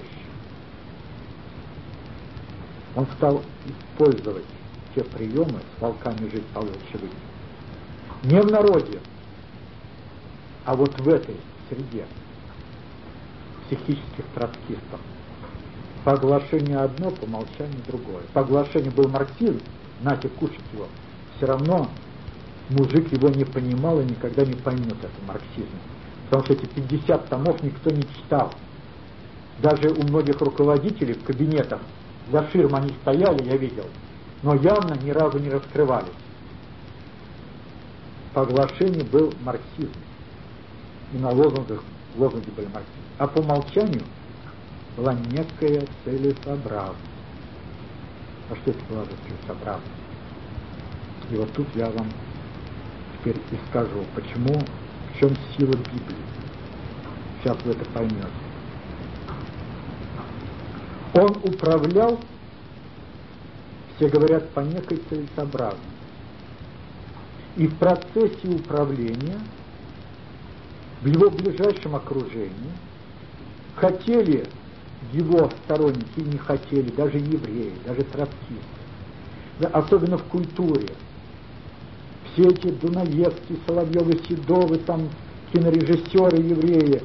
Speaker 2: Он стал использовать те приемы с волками жить по-большевики. Не в народе, а вот в этой среде психических троцкистов. По оглашению одно, по умолчанию другое. По оглашению был марксизм, нате кушать его. Все равно мужик его не понимал и никогда не поймет это марксизм. Потому что эти пятьдесят томов никто не читал. Даже у многих руководителей в кабинетах за ширмой они стояли, я видел, но явно ни разу не раскрывались. По оглашению был марксизм. И на лозунгах лозунги были марксизм. А по умолчанию была некая целесообразность. А что это была за целесообразность? И вот тут я вам теперь и скажу, почему, в чем сила Библии. Сейчас вы это поймете. Он управлял, все говорят, по некой целесообразности. И в процессе управления, в его ближайшем окружении, хотели его сторонники, не хотели, даже евреи, даже троцкисты, да, особенно в культуре. Все эти Дунаевские, Соловьевы, Седовы, там кинорежиссеры евреи,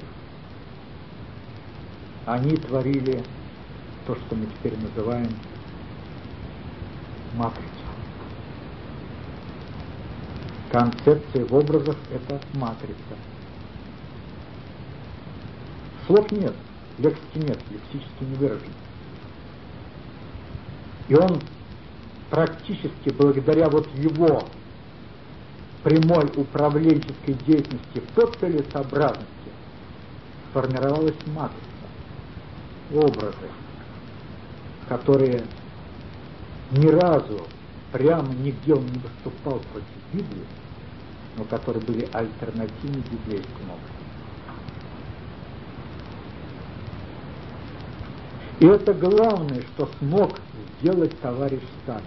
Speaker 2: они творили то, что мы теперь называем матрицей. Концепция в образах — это матрица. Слов нет, лексики нет, лексически не выражен. И он практически благодаря вот его прямой управленческой деятельности по целесообразности сформировалась матрица, образы, которые ни разу прямо нигде он не выступал против Библии, но которые были альтернативны библейским образом. И это главное, что смог сделать товарищ Сталин.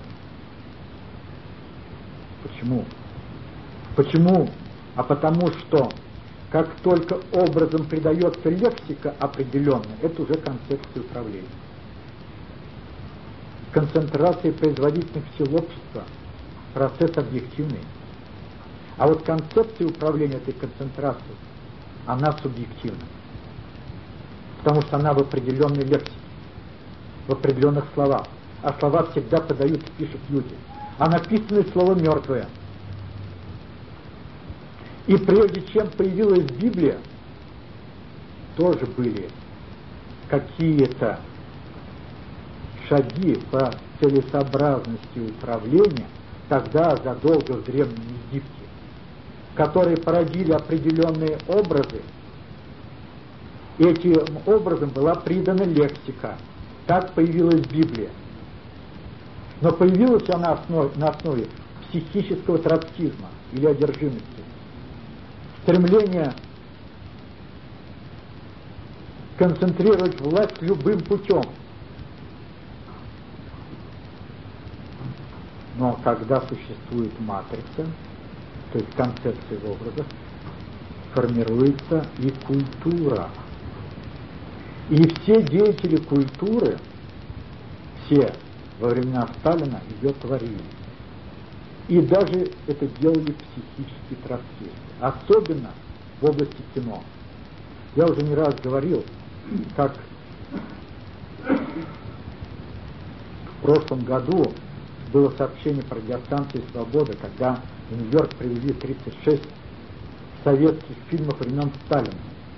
Speaker 2: Почему? Почему? А потому что, как только образом придается лексика определенная, это уже концепция управления. Концентрация производительных сил общества – процесс объективный. А вот концепция управления этой концентрацией, она субъективна. Потому что она в определенной лексике, в определенных словах. А слова всегда подают, пишут люди. А написанное слово мертвое. И прежде чем появилась Библия, тоже были какие-то шаги по целесообразности управления тогда задолго в Древнем Египте, которые породили определенные образы. Этим образом была придана лексика. Так появилась Библия. Но появилась она основ, на основе психического троцкизма или одержимости. Стремление концентрировать власть любым путем. Но когда существует матрица, то есть концепция образов, формируется и культура. И все деятели культуры, все во времена Сталина ее творили. И даже это делали психические троцкисты, особенно в области кино. Я уже не раз говорил, как в прошлом году было сообщение про радиостанцию «Свобода», когда в Нью-Йорк привезли тридцать шесть советских фильмов времен Сталина.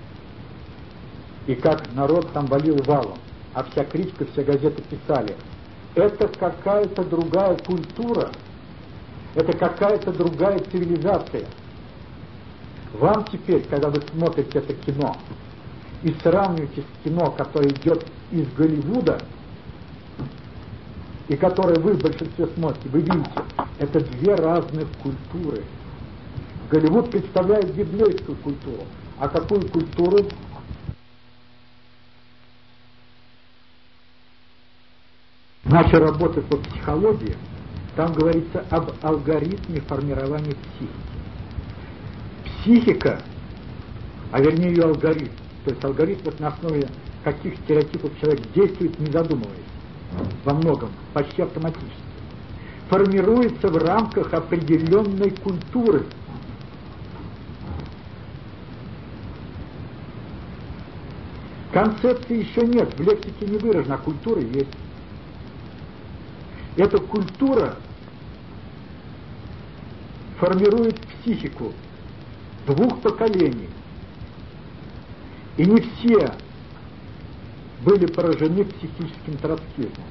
Speaker 2: И как народ там валил валом, а вся критика, все газеты писали: это какая-то другая культура, это какая-то другая цивилизация. Вам теперь, когда вы смотрите это кино и сравниваете с кино, которое идет из Голливуда, и которое вы в большинстве смотрите, вы видите, это две разных культуры. Голливуд представляет библейскую культуру. А какую культуру? Наша работа по психологии, там говорится об алгоритме формирования психики. Психика, а вернее ее алгоритм, то есть алгоритм вот на основе каких стереотипов человек действует, не задумываясь, во многом, почти автоматически, формируется в рамках определенной культуры. Концепции еще нет, в лексике не выражена, а культура есть. Эта культура формирует психику двух поколений. И не все были поражены психическим троцкизмом.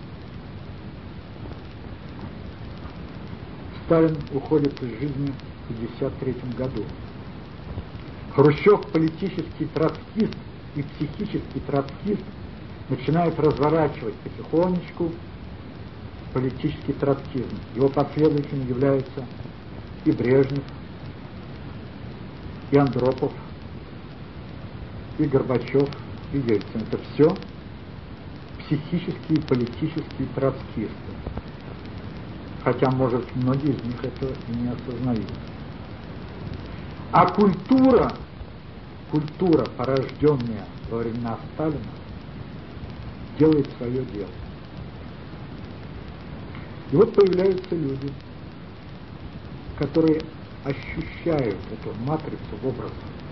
Speaker 2: Сталин уходит из жизни в пятьдесят третьем году. Хрущев, политический троцкист и психический троцкист, начинает разворачивать потихонечку политический троцкизм. Его последователями являются и Брежнев, и Андропов, и Горбачев, и Ельцин. Это все психические и политические троцкисты. Хотя, может, многие из них этого и не осознают. А культура, культура, порожденная во времена Сталина, делает свое дело. И вот появляются люди, которые ощущают эту матрицу в образах.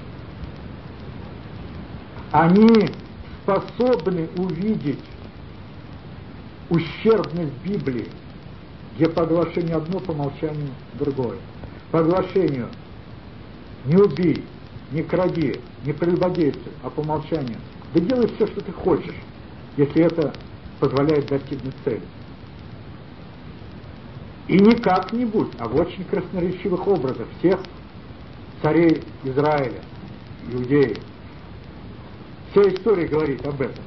Speaker 2: Они способны увидеть ущербность Библии, где по оглашению одно, по умолчанию другое. По оглашению не убей, не кради, не прелюбодействуй, а по умолчанию да делай все, что ты хочешь, если это позволяет достигнуть цели. И не как-нибудь, а в очень красноречивых образах всех царей Израиля, иудеев. Вся история говорит об этом.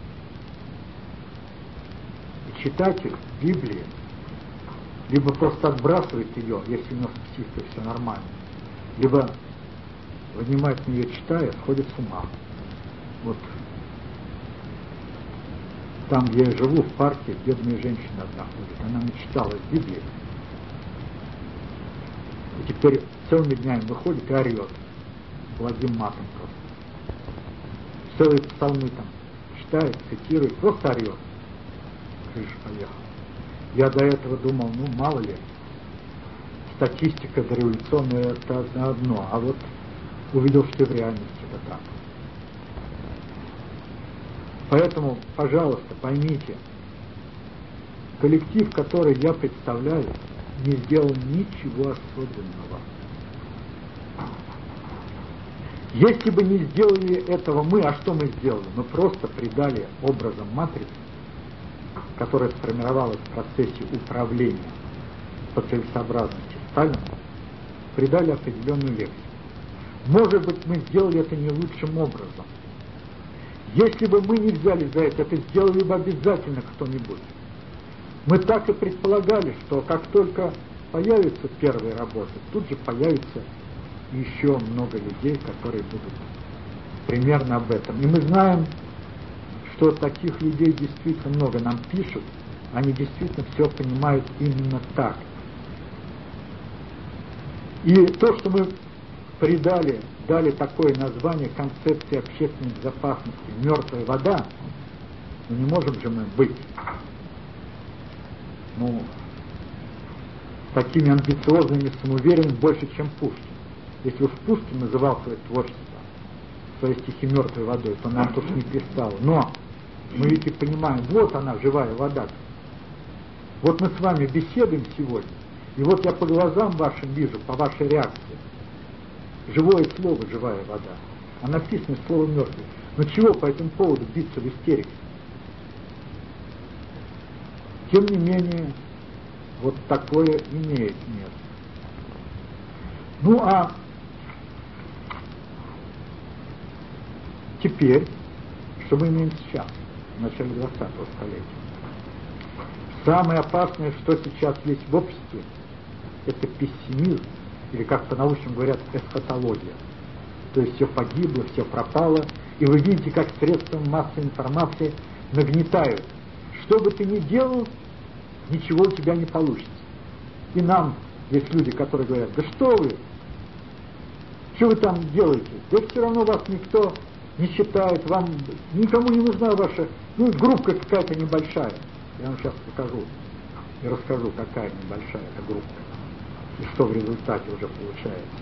Speaker 2: И читатель Библии либо просто отбрасывает ее, если у него с психикой все нормально, либо, внимательно ее читая, сходит с ума. Вот там, где я живу, в парке, бедная женщина одна ходит. Она начитала из Библии. И теперь целыми днями выходит и орет. Благим матом просто. Целые псалмы там читает, цитирует, просто орет. Крыша поехала. Я до этого думал, ну, мало ли, статистика дореволюционная — это одно, а вот увидел, что и в реальности это так. Поэтому, пожалуйста, поймите, коллектив, который я представляю, не сделал ничего особенного. Если бы не сделали этого мы, а что мы сделали? Мы просто придали образом матрицы которая сформировалась в процессе управления по целесообразности Сталина, придали определенную лексику. Может быть, мы сделали это не лучшим образом. Если бы мы не взяли за это, это сделали бы обязательно кто-нибудь. Мы так и предполагали, что как только появятся первые работы, тут же появится еще много людей, которые будут примерно об этом. И мы знаем, что таких людей действительно много. Нам пишут, они действительно все понимают именно так. И то, что мы придали, дали такое название концепции общественной безопасности «мертвая вода», ну не можем же мы быть ну, такими амбициозными, самоуверенными больше, чем Пушкин. Если уж Пушкин называл свое творчество, свои стихи мертвой водой, то нам тут не пристало. Но мы ведь и понимаем, вот она, живая вода. Вот мы с вами беседуем сегодня, и вот я по глазам вашим вижу, по вашей реакции, живое слово «живая вода», а написано слово «мертвый». Но чего по этому поводу биться в истерике? Тем не менее, вот такое имеет место. Ну а теперь, что мы имеем сейчас, в начале двадцатого столетия? Самое опасное, что сейчас есть в обществе, это пессимизм, или как по-научному говорят, эсхатология. То есть все погибло, все пропало, и вы видите, как средства массовой информации нагнетают. Что бы ты ни делал, ничего у тебя не получится. И нам есть люди, которые говорят, да что вы, что вы там делаете? Да все равно вас никто не считает, вам никому не нужна ваша, ну, группа какая-то небольшая. Я вам сейчас покажу и расскажу, какая небольшая эта группа, и что в результате уже получается.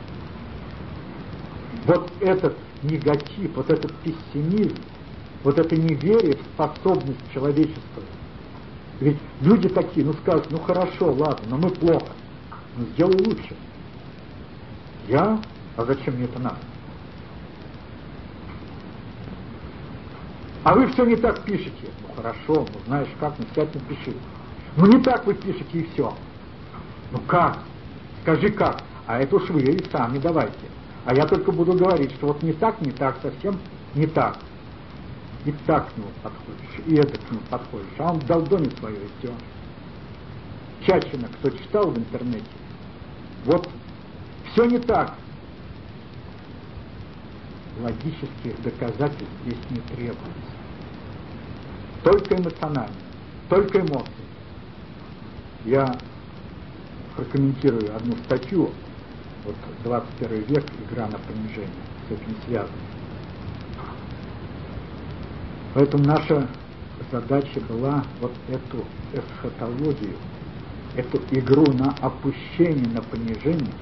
Speaker 2: Вот этот негатив, вот этот пессимизм, вот это неверие в способность человечества. Ведь люди такие, ну скажут, ну хорошо, ладно, но мы плохо, ну сделай лучше. Я? А зачем мне это надо? А вы все не так пишете. Ну хорошо, ну знаешь как, ну сядь напиши. Ну не так вы пишете и все. Ну как? Скажи как? А это уж вы и сами давайте. А я только буду говорить, что вот не так, не так, совсем не так. И так к нему подходишь, и это к нему подходишь. А он долдонит свое и все. Чачина, кто читал в интернете, вот все не так. Логических доказательств здесь не требуется. Только эмоционально, только эмоции. Я прокомментирую одну статью, вот двадцать первый век, игра на понижение, с этим связано. Поэтому наша задача была вот эту эсхатологию, эту игру на опущение, на понижение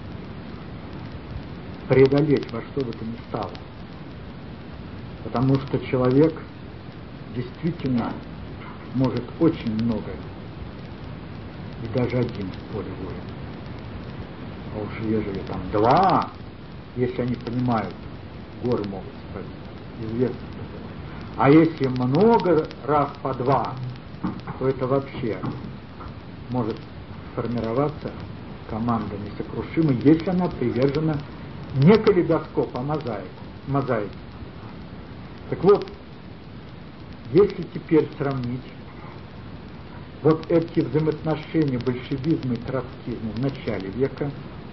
Speaker 2: преодолеть во что бы то ни стало. Потому что человек действительно может очень многое, и даже один в поле воин. А уж ежели там два, если они понимают, горы могут спалить, известно. А если много раз по два, то это вообще может сформироваться команда несокрушимая, если она привержена не калейдоскоп, а мозаику, мозаике. Так вот, если теперь сравнить вот эти взаимоотношения большевизма и троцкизма в начале века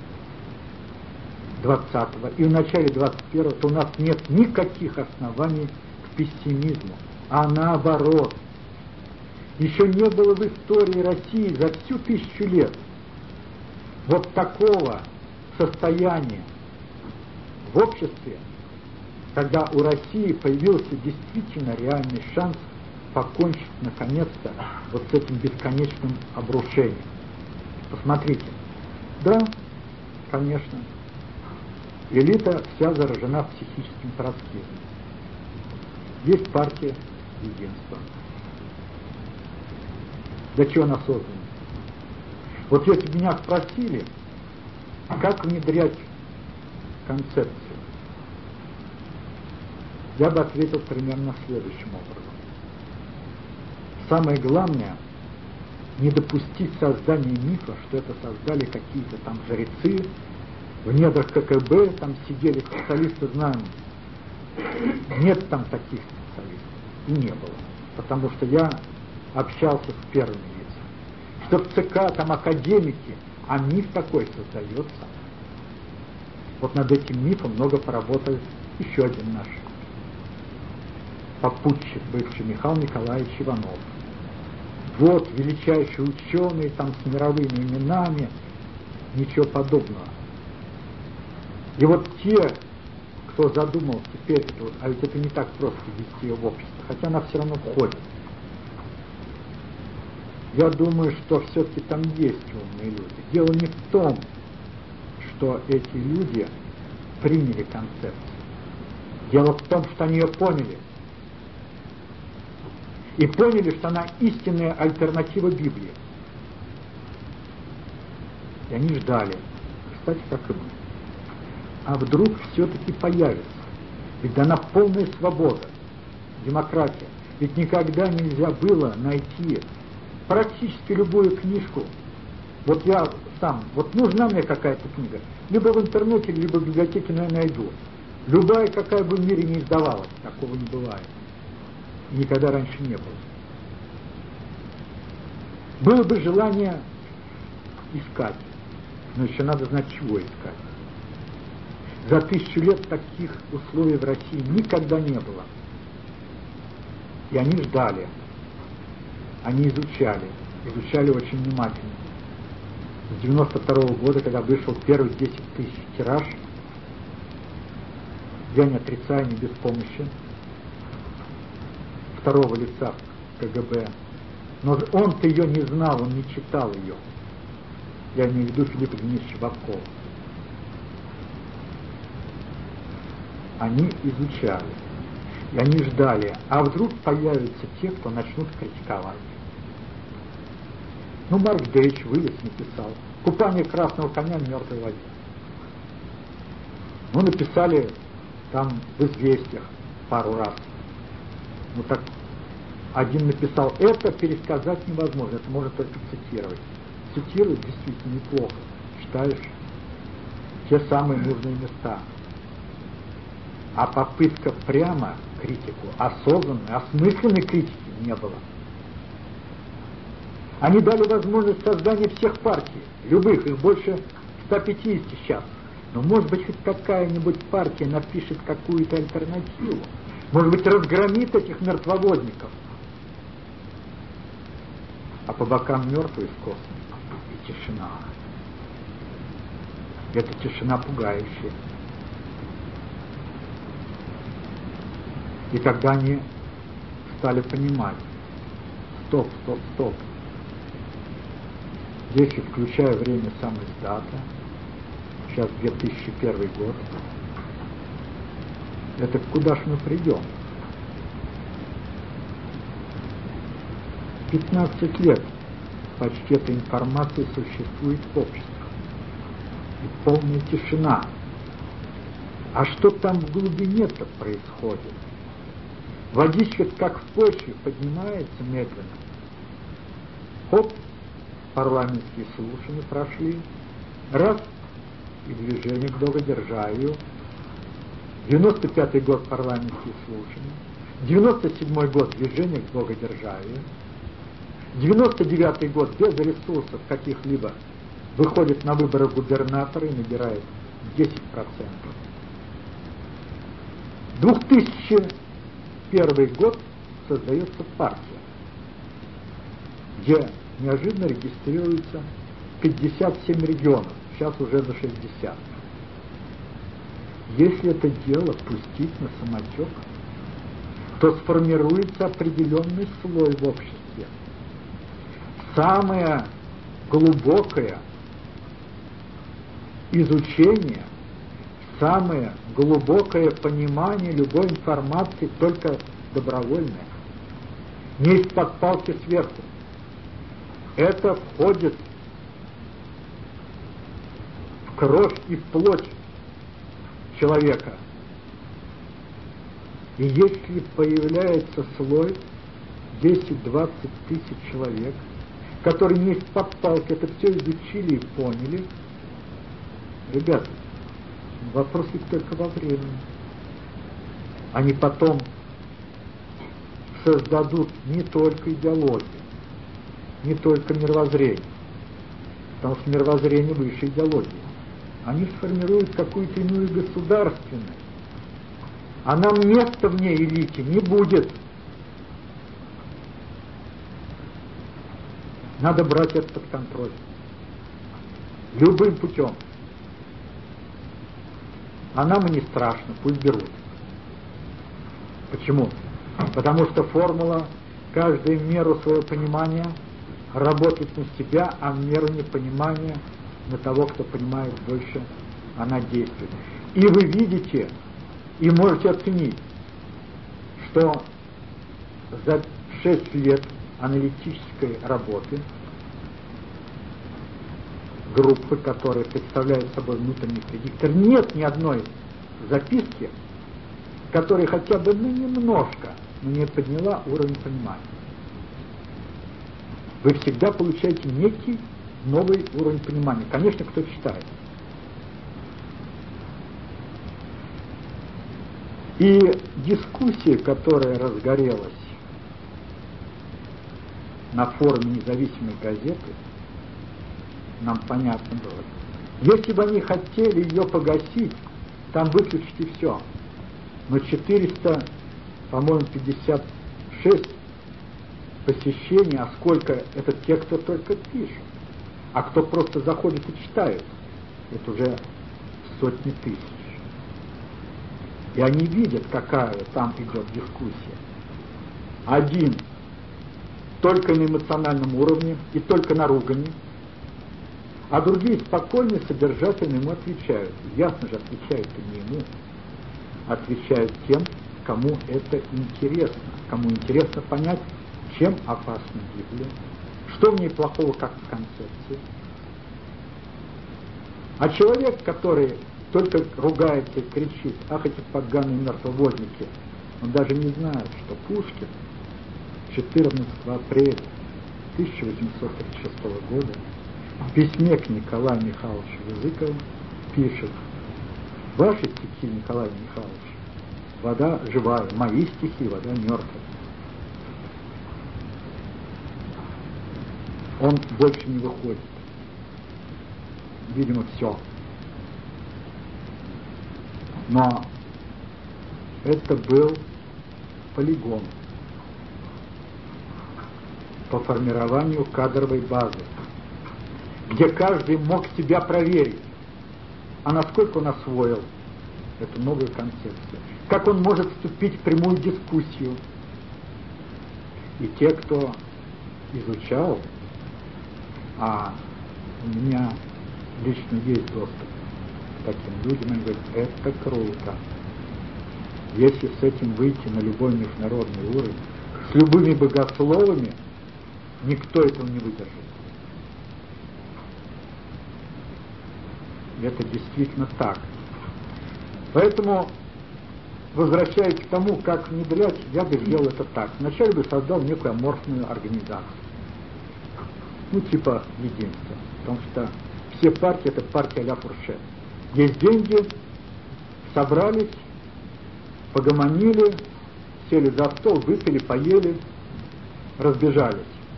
Speaker 2: двадцатого и в начале двадцать первого, то у нас нет никаких оснований к пессимизму, а наоборот. Еще не было в истории России за всю тысячу лет вот такого состояния в обществе, когда у России появился действительно реальный шанс покончить наконец-то вот с этим бесконечным обрушением. Посмотрите. Да, конечно, элита вся заражена психическим троцкизмом. Есть партия единства. Для чего она создана? Вот если бы меня спросили, как внедрять концепцию, я бы ответил примерно следующим образом. самое главное не допустить создания мифа, что это создали какие-то там жрецы, в недрах ка гэ бэ там сидели специалисты, знаем. Нет там таких специалистов. И не было. Потому что я общался с первыми лицами. Что в ЦК там академики, а миф такой создается. Вот над этим мифом много поработал еще один наш попутчик, бывший Михаил Николаевич Иванов. Вот величайший ученый там с мировыми именами, ничего подобного. И вот те, кто задумал теперь, а ведь это не так просто ввести ее в общество, хотя она все равно входит. Я думаю, что все-таки там есть умные люди. Дело не в том, что эти люди приняли концепцию. Дело в том, что они ее поняли. И поняли, что она истинная альтернатива Библии. И они ждали. Кстати, как и мы. А вдруг все-таки появится? Ведь дана полная свобода, демократия. Ведь никогда нельзя было найти практически любую книжку. Вот я сам, вот нужна мне какая-то книга, либо в интернете, либо в библиотеке я найду. Любая, какая бы в мире не издавалась, такого не бывает. И никогда раньше не было. Было бы желание искать, но еще надо знать, чего искать. За тысячу лет таких условий в России никогда не было. И они ждали, они изучали, изучали очень внимательно. С девяносто второго года, когда вышел первый десять тысяч тираж, я не отрицаю, не без помощи второго лица ка гэ бэ, но он-то ее не знал, он не читал ее. Я имею в виду Филиппа Денисовича Бобкова. Они изучали, и они ждали, а вдруг появятся те, кто начнут критиковать. Ну, Марк Дейч вылез, написал «Купание красного коня в мертвой воде». Ну, написали там в «Известиях» пару раз. Ну, так один написал, это пересказать невозможно, это можно только цитировать. Цитировать действительно неплохо, читаешь те самые нужные места. А попытка прямо критику, осознанной, осмысленной критики не было. Они дали возможность создания всех партий, любых, их больше ста пятидесяти сейчас. Но может быть хоть какая-нибудь партия напишет какую-то альтернативу, может быть разгромит этих мертвовозников. А по бокам мертвые скосы и тишина. Это тишина пугающая. И тогда они стали понимать, стоп, стоп, стоп. Если включая время сам издата, сейчас две тысячи первый год, это куда ж мы придем? пятнадцать лет почти эта информация существует в обществе. И полная тишина. А что там в глубине-то происходит? Водичка, как в почве, поднимается медленно. Хоп, парламентские слушания прошли. Раз, и движение к долгодержавию. девяносто пятый год парламентские слушания. девяносто седьмой год движение к долгодержавию. девяносто девятый год без ресурсов каких-либо выходит на выборы губернатора и набирает десять процентов. двухтысячный первый год создается партия, где неожиданно регистрируется пятьдесят семь регионов, сейчас уже за шестьдесят. Если это дело пустить на самотек, то сформируется определенный слой в обществе. Самое глубокое изучение, самое глубокое понимание любой информации только добровольное, не из-под палки сверху. Это входит в кровь и в плоть человека. И если появляется слой, десять-двадцать тысяч человек, которые вместе под палкой это все изучили и поняли. Ребята, вопрос ведь только во времени. Они потом создадут не только идеологию, не только мировоззрение, потому что мировоззрение выше идеологии. Они сформируют какую-то иную государственность, а нам места в ней элите не будет. Надо брать это под контроль. Любым путем. А нам и не страшно, пусть берут. Почему? Потому что формула каждая в меру своего понимания работает на себя, а в меру непонимания на того, кто понимает больше, она действует. И вы видите, и можете оценить, что за шесть лет аналитической работы группы, которые представляют собой внутренний предиктор, нет ни одной записки, которая хотя бы ну, немножко, но не подняла уровень понимания. Вы всегда получаете некий новый уровень понимания. Конечно, кто читает. И дискуссия, которая разгорелась на форуме независимой газеты, нам понятно было. Если бы они хотели ее погасить, там выключить и все. Но четыреста, по-моему, пятьдесят шесть посещений, а сколько это те, кто только пишет. А кто просто заходит и читает, это уже сотни тысяч. И они видят, какая там идет дискуссия. Один только на эмоциональном уровне и только на ругани, а другие спокойно, содержательно ему отвечают. Ясно же, отвечают и не ему, отвечают тем, кому это интересно, кому интересно понять, чем опасна Библия, что в ней плохого, как в концепции. А человек, который только ругается и кричит: ах, эти поганые мертвоводники, он даже не знает, что Пушкин четырнадцатого апреля тысяча восемьсот тридцать шестого года в письме к Николаю Михайловичу Языкову пишет: ваши стихи, Николай Михайлович, вода живая, мои стихи, вода мертвая. Он больше не выходит. Видимо, все. Но это был полигон по формированию кадровой базы, где каждый мог себя проверить, а насколько он освоил эту новую концепцию, как он может вступить в прямую дискуссию. И те, кто изучал, а у меня лично есть доступ к таким людям, они говорят: это круто. Если с этим выйти на любой международный уровень, с любыми богословами, никто этого не выдержит. Это действительно так. Поэтому, возвращаясь к тому, как внедрять, я бы сделал это так. Вначале бы создал некую аморфную организацию. Ну, типа единства. Потому что все партии — это партия а-ля Фуршет. Есть деньги, собрались, погомонили, сели за стол, выпили, поели, разбежались.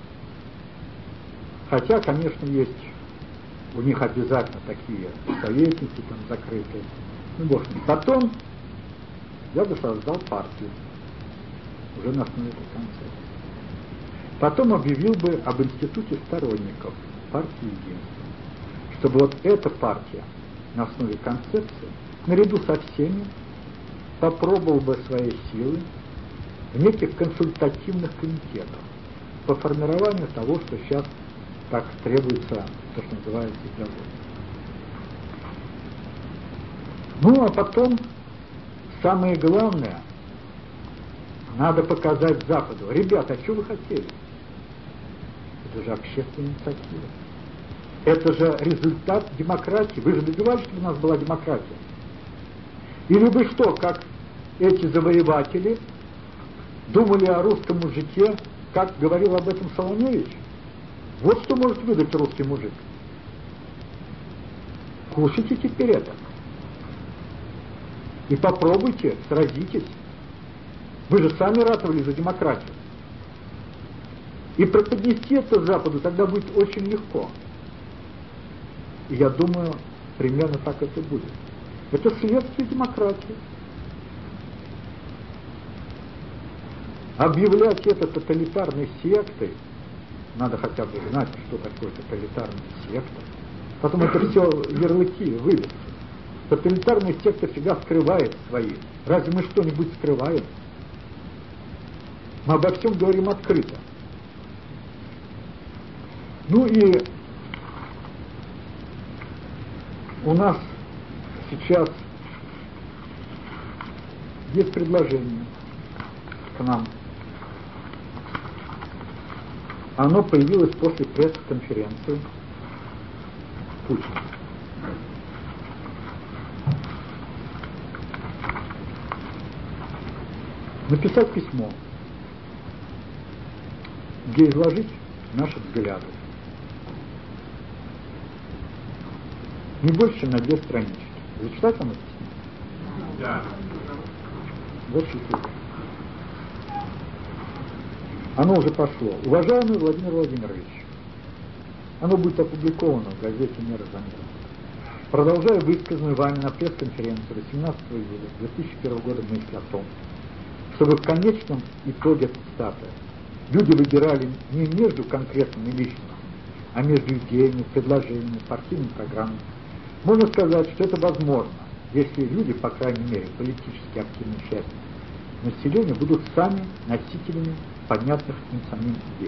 Speaker 2: Хотя, конечно, есть у них обязательно такие советники там закрытые. Ну, в общем, потом я бы создал партию уже на основе этой концепции. Потом объявил бы об институте сторонников партии единства, чтобы вот эта партия на основе концепции, наряду со всеми, попробовал бы свои силы в неких консультативных комитетах по формированию того, что сейчас так требуется, то, что называется идеологией. Ну, а потом, самое главное, надо показать Западу: ребята, а что вы хотели? Это же общественная инициатива. Это же результат демократии. Вы же добивались, чтобы у нас была демократия. Или вы что, как эти завоеватели, думали о русском мужике, как говорил об этом Солоневич, вот что может выдать русский мужик. Кушайте теперь это. И попробуйте, сразитесь. Вы же сами ратовали за демократию. И преподнести это Западу тогда будет очень легко. И я думаю, примерно так это будет. Это следствие демократии. Объявлять это тоталитарной сектой, надо хотя бы знать, что такое тоталитарная секта. Потом это все ярлыки выведут. Тоталитарная секта всегда скрывает свои. Разве мы что-нибудь скрываем? Мы обо всем говорим открыто. Ну и у нас сейчас есть предложение к нам. Оно появилось после пресс-конференции Путина. Написать письмо, где изложить наши взгляды. Не больше, чем на две странички. Зачитать вам это письмо?
Speaker 1: Да.
Speaker 2: Зачитываю. Оно уже пошло. Уважаемый Владимир Владимирович, оно будет опубликовано в газете «Мера за мир». Продолжая высказанную вами на пресс-конференции восемнадцатого июля две тысячи первого года мысль о том, чтобы в конечном итоге цитаты люди выбирали не между конкретными личностями, а между идеями, предложениями, партийными программами, можно сказать, что это возможно, если люди, по крайней мере, политически активные части населения, будут сами носителями понятных им самим идей.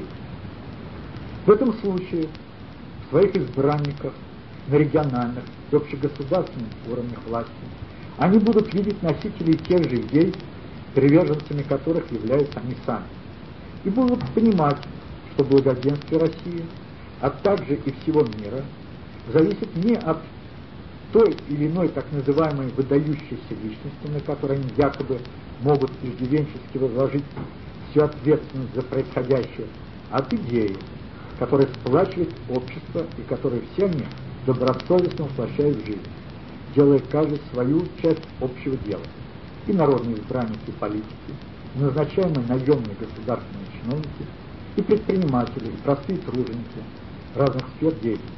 Speaker 2: В этом случае в своих избранниках на региональных и общегосударственных уровнях власти они будут видеть носителей тех же идей, приверженцами которых являются они сами, и будут понимать, что благоденствие России, а также и всего мира, зависит не от той или иной так называемой выдающейся личности, на которой они якобы могут иждивенчески возложить всю ответственность за происходящее, а от идеи, которая сплачивает общество и которую все они добросовестно воплощают в жизнь, делая каждый свою часть общего дела. И народные избранники, и политики, и назначаемые наемные государственные чиновники, и предприниматели, и простые труженики разных сфер деятельности.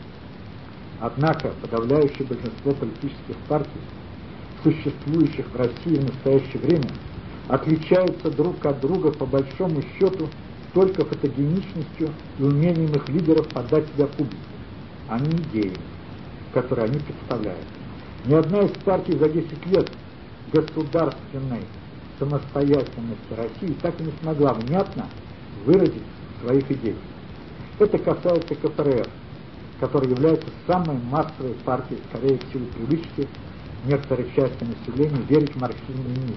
Speaker 2: Однако подавляющее большинство политических партий, существующих в России в настоящее время, отличаются друг от друга по большому счету только фотогеничностью и умением их лидеров подать себя публике, а не идеями, которые они представляют. Ни одна из партий за десять лет государственной самостоятельности России так и не смогла внятно выразить своих идей. Это касается ка пэ эр эф, который является самой массовой партией, скорее в силу привычки некоторой части населения верить в марксизм-ленинизм,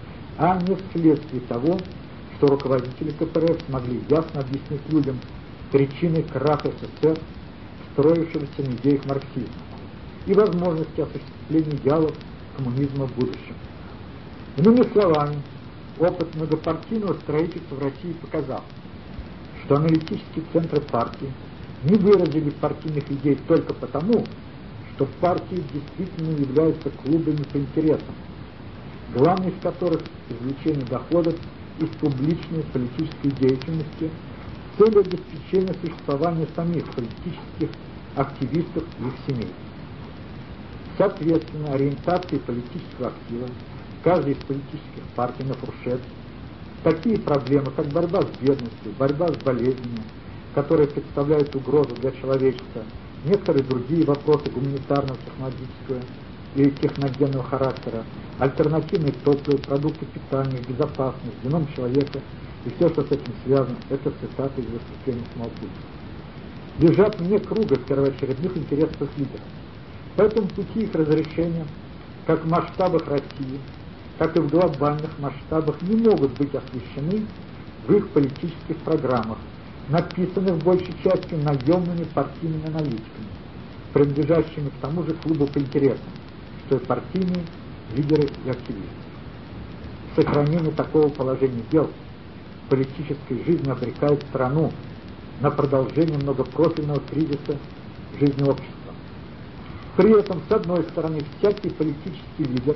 Speaker 2: а не вследствие того, что руководители ка пэ эр эф смогли ясно объяснить людям причины краха эс эс эс, строившегося на идеях марксизма, и возможности осуществления идеалов коммунизма в будущем. Иными словами, опыт многопартийного строительства в России показал, что аналитические центры партии не выразили партийных идей только потому, что партии действительно являются клубами по интересам, главный из которых извлечение доходов из публичной политической деятельности с целью обеспечения существования самих политических активистов и их семей. Соответственно, ориентации политического актива каждой из политических партий на фуршет такие проблемы, как борьба с бедностью, борьба с болезнями, которые представляют угрозу для человечества, некоторые другие вопросы гуманитарного, технологического и техногенного характера, альтернативные топлива, продукты питания, безопасность, геном человека и все, что с этим связано, это цитаты из выступления самого Путина, лежат вне круга первоочередных интересов лидеров. Поэтому пути их разрешения, как в масштабах России, так и в глобальных масштабах, не могут быть освещены в их политических программах, написанных большей частью наемными партийными аналитиками, принадлежащими к тому же клубу по интересам, что и партийные лидеры и активисты. Сохранение такого положения дел политической жизни обрекает страну на продолжение многопрофильного кризиса в жизни общества. При этом, с одной стороны, всякий политический лидер,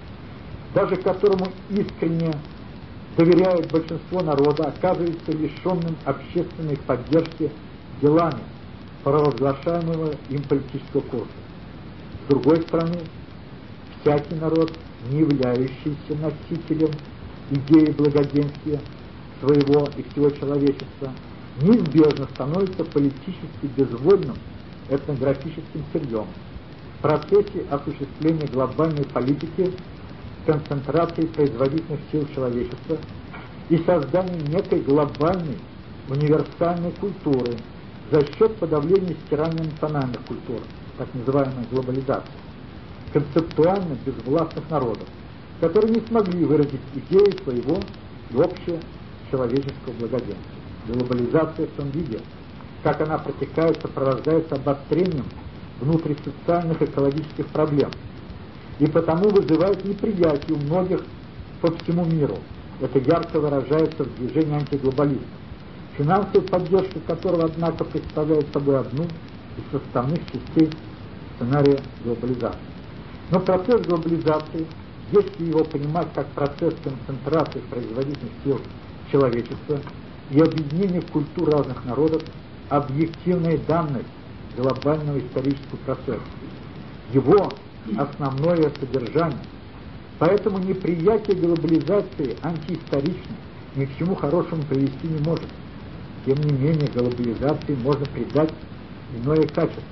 Speaker 2: даже которому искренне доверяет большинство народа, оказывается лишенным общественной поддержки делами провозглашаемого им политического курса. С другой стороны, всякий народ, не являющийся носителем идеи благоденствия своего и всего человечества, неизбежно становится политически безвольным этнографическим сырьем в процессе осуществления глобальной политики концентрации производительных сил человечества и создания некой глобальной универсальной культуры за счет подавления стирания национальных культур, так называемой глобализации, концептуально безвластных народов, которые не смогли выразить идеи своего и общечеловеческого благоденствия. Глобализация в том виде, как она протекает, сопровождается обострением внутрисоциальных экологических проблем и потому вызывает неприятие у многих по всему миру. Это ярко выражается в движении антиглобализма, финансовая поддержка которого, однако, представляет собой одну из составных частей сценария глобализации. Но процесс глобализации, если его понимать как процесс концентрации производительных сил человечества и объединения культур разных народов, объективная данность глобального исторического процесса, его основное содержание. Поэтому неприятие глобализации антиисторично, ни к чему хорошему привести не может. Тем не менее, глобализации можно придать иное качество.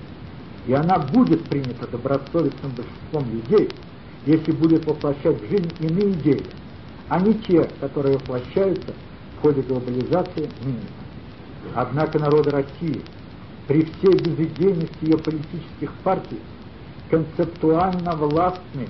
Speaker 2: И она будет принята добросовестным большинством людей, если будет воплощать в жизнь иные идеи, а не те, которые воплощаются в ходе глобализации ныне. Однако народы России, при всей безыдейности ее политических партий, концептуально властны.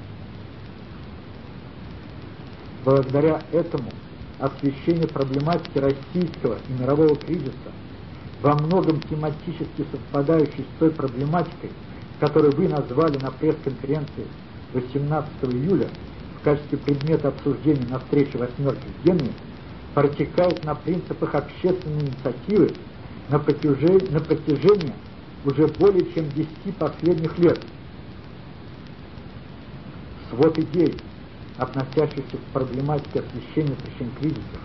Speaker 2: Благодаря этому освещение проблематики российского и мирового кризиса, во многом тематически совпадающей с той проблематикой, которую вы назвали на пресс-конференции восемнадцатого июля в качестве предмета обсуждения на встрече «восьмерки» в Генуе, протекает на принципах общественной инициативы на протяжении, на протяжении уже более чем десяти последних лет. Свод идей, относящихся к проблематике освещения причин кризиса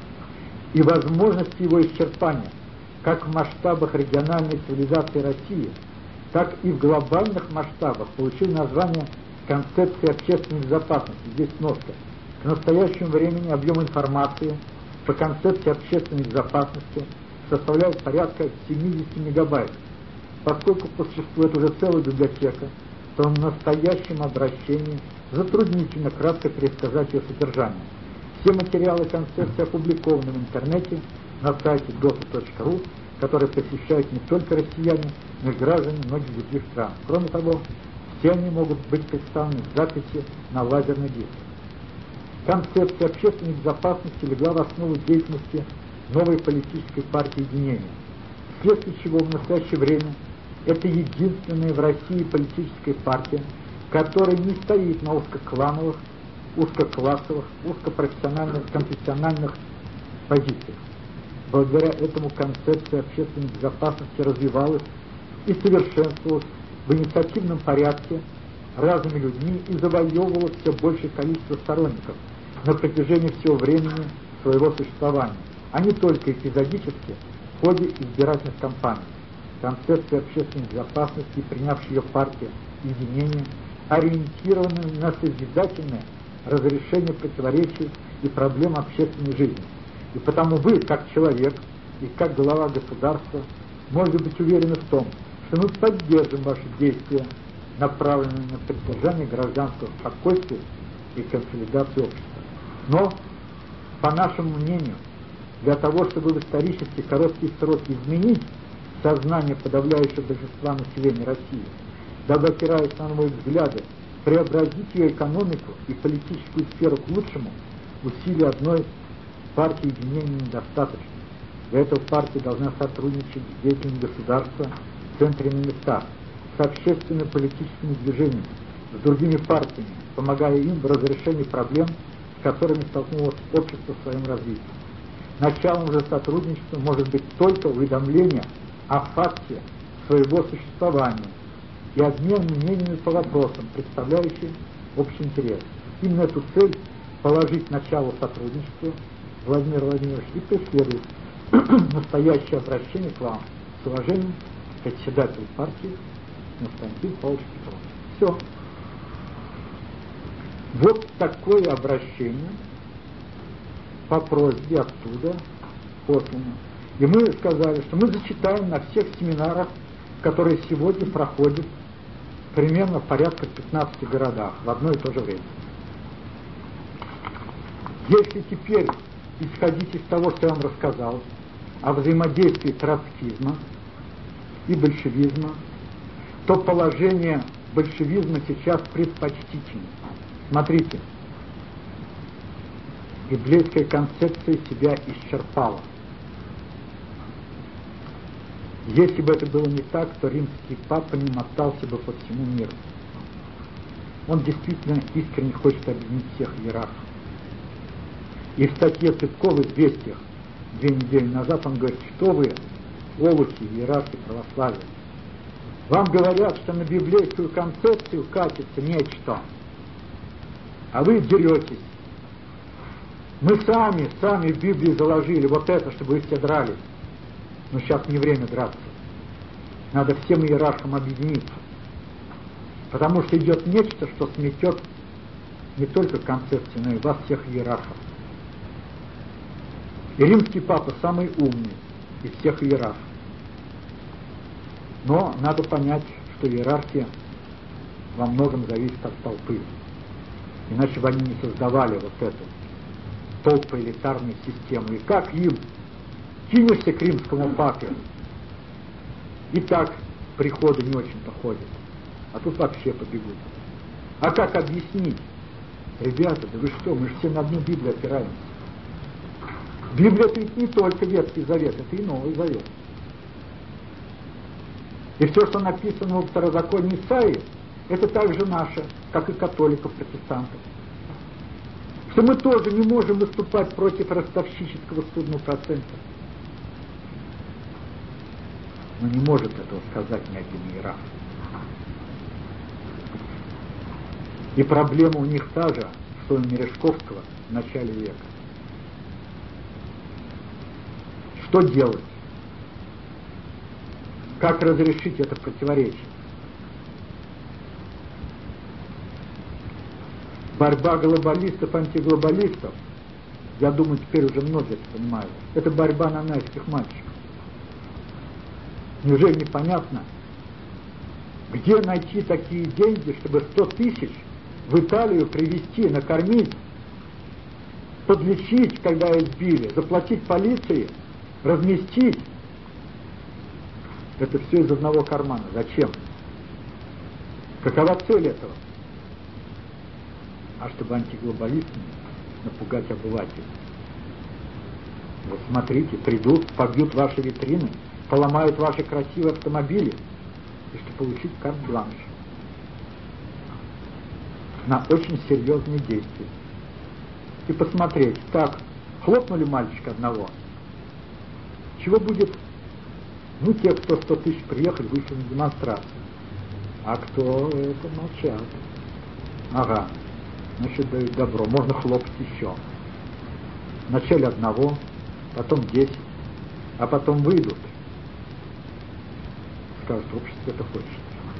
Speaker 2: и возможности его исчерпания, как в масштабах региональной цивилизации России, так и в глобальных масштабах, получил название «Концепция общественной безопасности». Здесь сноска. К настоящему времени объем информации по концепции общественной безопасности составляет порядка семидесяти мегабайт. Поскольку существует уже целая библиотека, то в настоящем обращении затруднительно кратко пересказать ее содержание. Все материалы концепции опубликованы в интернете на сайте дота точка ру, который посещают не только россияне, но и граждане многих других стран. Кроме того, все они могут быть представлены в записи на лазерный диск. Концепция общественной безопасности легла в основу деятельности новой политической партии единения, вследствие чего в настоящее время это единственная в России политическая партия, которая не стоит на узкоклановых, узкоклассовых, узкопрофессиональных, конфессиональных позициях. Благодаря этому концепция общественной безопасности развивалась и совершенствовалась в инициативном порядке разными людьми и завоевывала все большее количество сторонников на протяжении всего времени своего существования, а не только эпизодически в ходе избирательных кампаний. Концепция общественной безопасности, принявшая ее партия единения, ориентирована на созидательное разрешение противоречий и проблем общественной жизни. И потому вы, как человек и как глава государства, можете быть уверены в том, что мы поддержим ваши действия, направленные на поддержание гражданского спокойствия и консолидацию общества. Но, по нашему мнению, для того, чтобы в исторически короткие сроки изменить сознание подавляющего большинства населения России, дабы, опираясь на новые взгляды, преобразить ее экономику и политическую сферу к лучшему, усилия одной партии единения недостаточно. Для этого партия должна сотрудничать с деятельными государства в центре на местах, с общественными политическими движениями, с другими партиями, помогая им в разрешении проблем, с которыми столкнулось общество в своем развитии. Началом же сотрудничества может быть только уведомление о факте своего существования и обмен мнениями по вопросам, представляющим общий интерес. Именно эту цель положить начало сотрудничеству Владимир Владимирович и преследует настоящее обращение к вам. С уважением, председатель партии Константин Павлович Петров. Все. Вот такое обращение по просьбе оттуда послано. И мы сказали, что мы зачитаем на всех семинарах, которые сегодня проходят примерно порядка в пятнадцати городах в одно и то же время. Если теперь исходить из того, что я вам рассказал, о взаимодействии троцкизма и большевизма, то положение большевизма сейчас предпочтительно. Смотрите, библейская концепция себя исчерпала. Если бы это было не так, то римский папа не мотался бы по всему миру. Он действительно искренне хочет объединить всех иерархов. И в статье Цветкова «Известиях» две недели назад он говорит, что вы, олухи, иерархи православия, вам говорят, что на библейскую концепцию катится нечто, а вы деретесь. Мы сами, сами в Библии заложили вот это, чтобы вы все дрались. Но сейчас не время драться. Надо всем иерархам объединиться. Потому что идет нечто, что сметет не только концепцию, но и вас всех иерархов. И римский папа самый умный из всех иерархов. Но надо понять, что иерархия во многом зависит от толпы. Иначе бы они не создавали вот эту толпоэлитарную систему. И как им кинешься к римскому папе, и так приходы не очень-то ходят, а тут вообще побегут. А как объяснить? Ребята, да вы что, мы же все на одну Библию опираемся. Библия это ведь не только Ветхий Завет, это и Новый Завет. И все, что написано в Второзаконии Исаии, это также наше, как и католиков, протестантов. Что мы тоже не можем выступать против ростовщического судного процента. Но не может этого сказать ни один иерарх. И проблема у них та же, что у Мережковского в начале века. Что делать? Как разрешить это противоречие? Борьба глобалистов, антиглобалистов, я думаю, теперь уже многие это понимают, это борьба нанайских мальчиков. Неужели непонятно, где найти такие деньги, чтобы сто тысяч в Италию привезти, накормить, подлечить, когда избили, заплатить полиции, разместить? Это все из одного кармана. Зачем? Какова цель этого? А чтобы антиглобалистами напугать обывателей. Вот смотрите, придут, побьют ваши витрины, поломают ваши красивые автомобили, и чтобы получить карт-бланш на очень серьезные действия. И посмотреть, так, хлопнули мальчика одного, чего будет? Ну, те, кто сто тысяч приехали, вышли на демонстрацию. А кто это молчат? Ага, значит, дают добро, можно хлопать еще. Вначале одного, потом десять, а потом выйдут. Скажут, общество это хочет.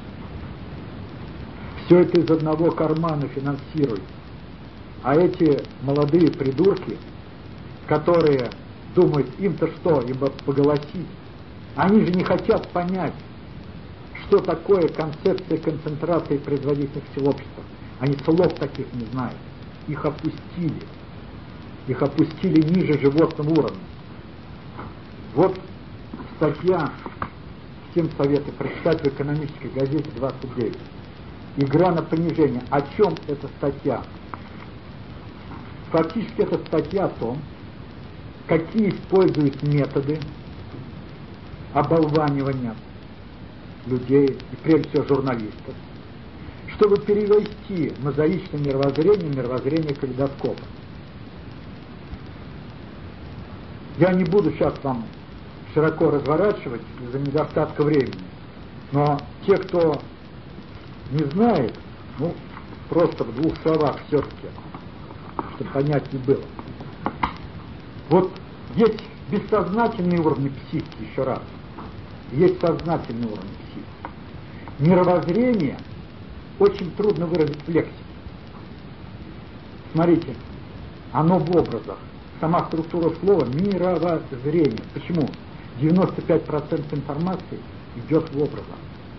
Speaker 2: Все это из одного кармана финансируют. А эти молодые придурки, которые думают, им-то что, им бы поголосить, они же не хотят понять, что такое концепция концентрации производительных сил общества. Они слов таких не знают. Их опустили. Их опустили ниже животного уровня. Вот статья, всем советую прочитать в экономической газете двадцать девять. Игра на понижение. О чем эта статья? Фактически это статья о том, какие используют методы оболванивания людей, и прежде всего журналистов, чтобы перевести мозаичное мировоззрение в мировоззрение калейдоскопа. Я не буду сейчас вам широко разворачивать из-за недостатка времени, но те, кто не знает, ну, просто в двух словах все-таки, чтобы понятнее было. Вот есть бессознательные уровни психики, еще раз. Есть сознательный уровень психики. Мировоззрение очень трудно выразить в лексике. Смотрите, оно в образах. Сама структура слова мировоззрение. Почему? девяносто пять процентов информации идет в образах.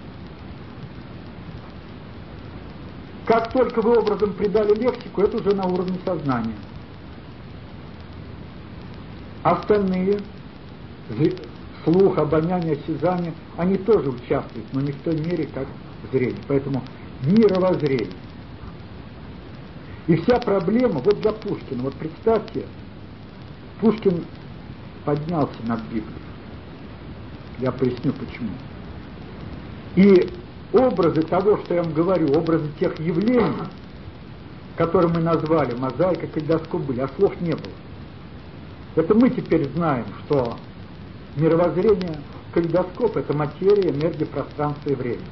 Speaker 2: Как только вы образом придали лексику, это уже на уровне сознания. Остальные, слух, обоняние, осязание, они тоже участвуют, но не в той мере, как зрение. Поэтому мировоззрение. И вся проблема, вот для Пушкина, вот представьте, Пушкин поднялся над Библией. Я поясню почему. И образы того, что я вам говорю, образы тех явлений, которые мы назвали мозаика, калейдоскоп были, а слов не было. Это мы теперь знаем, что мировоззрение калейдоскоп — это материя, энергия, пространство и время.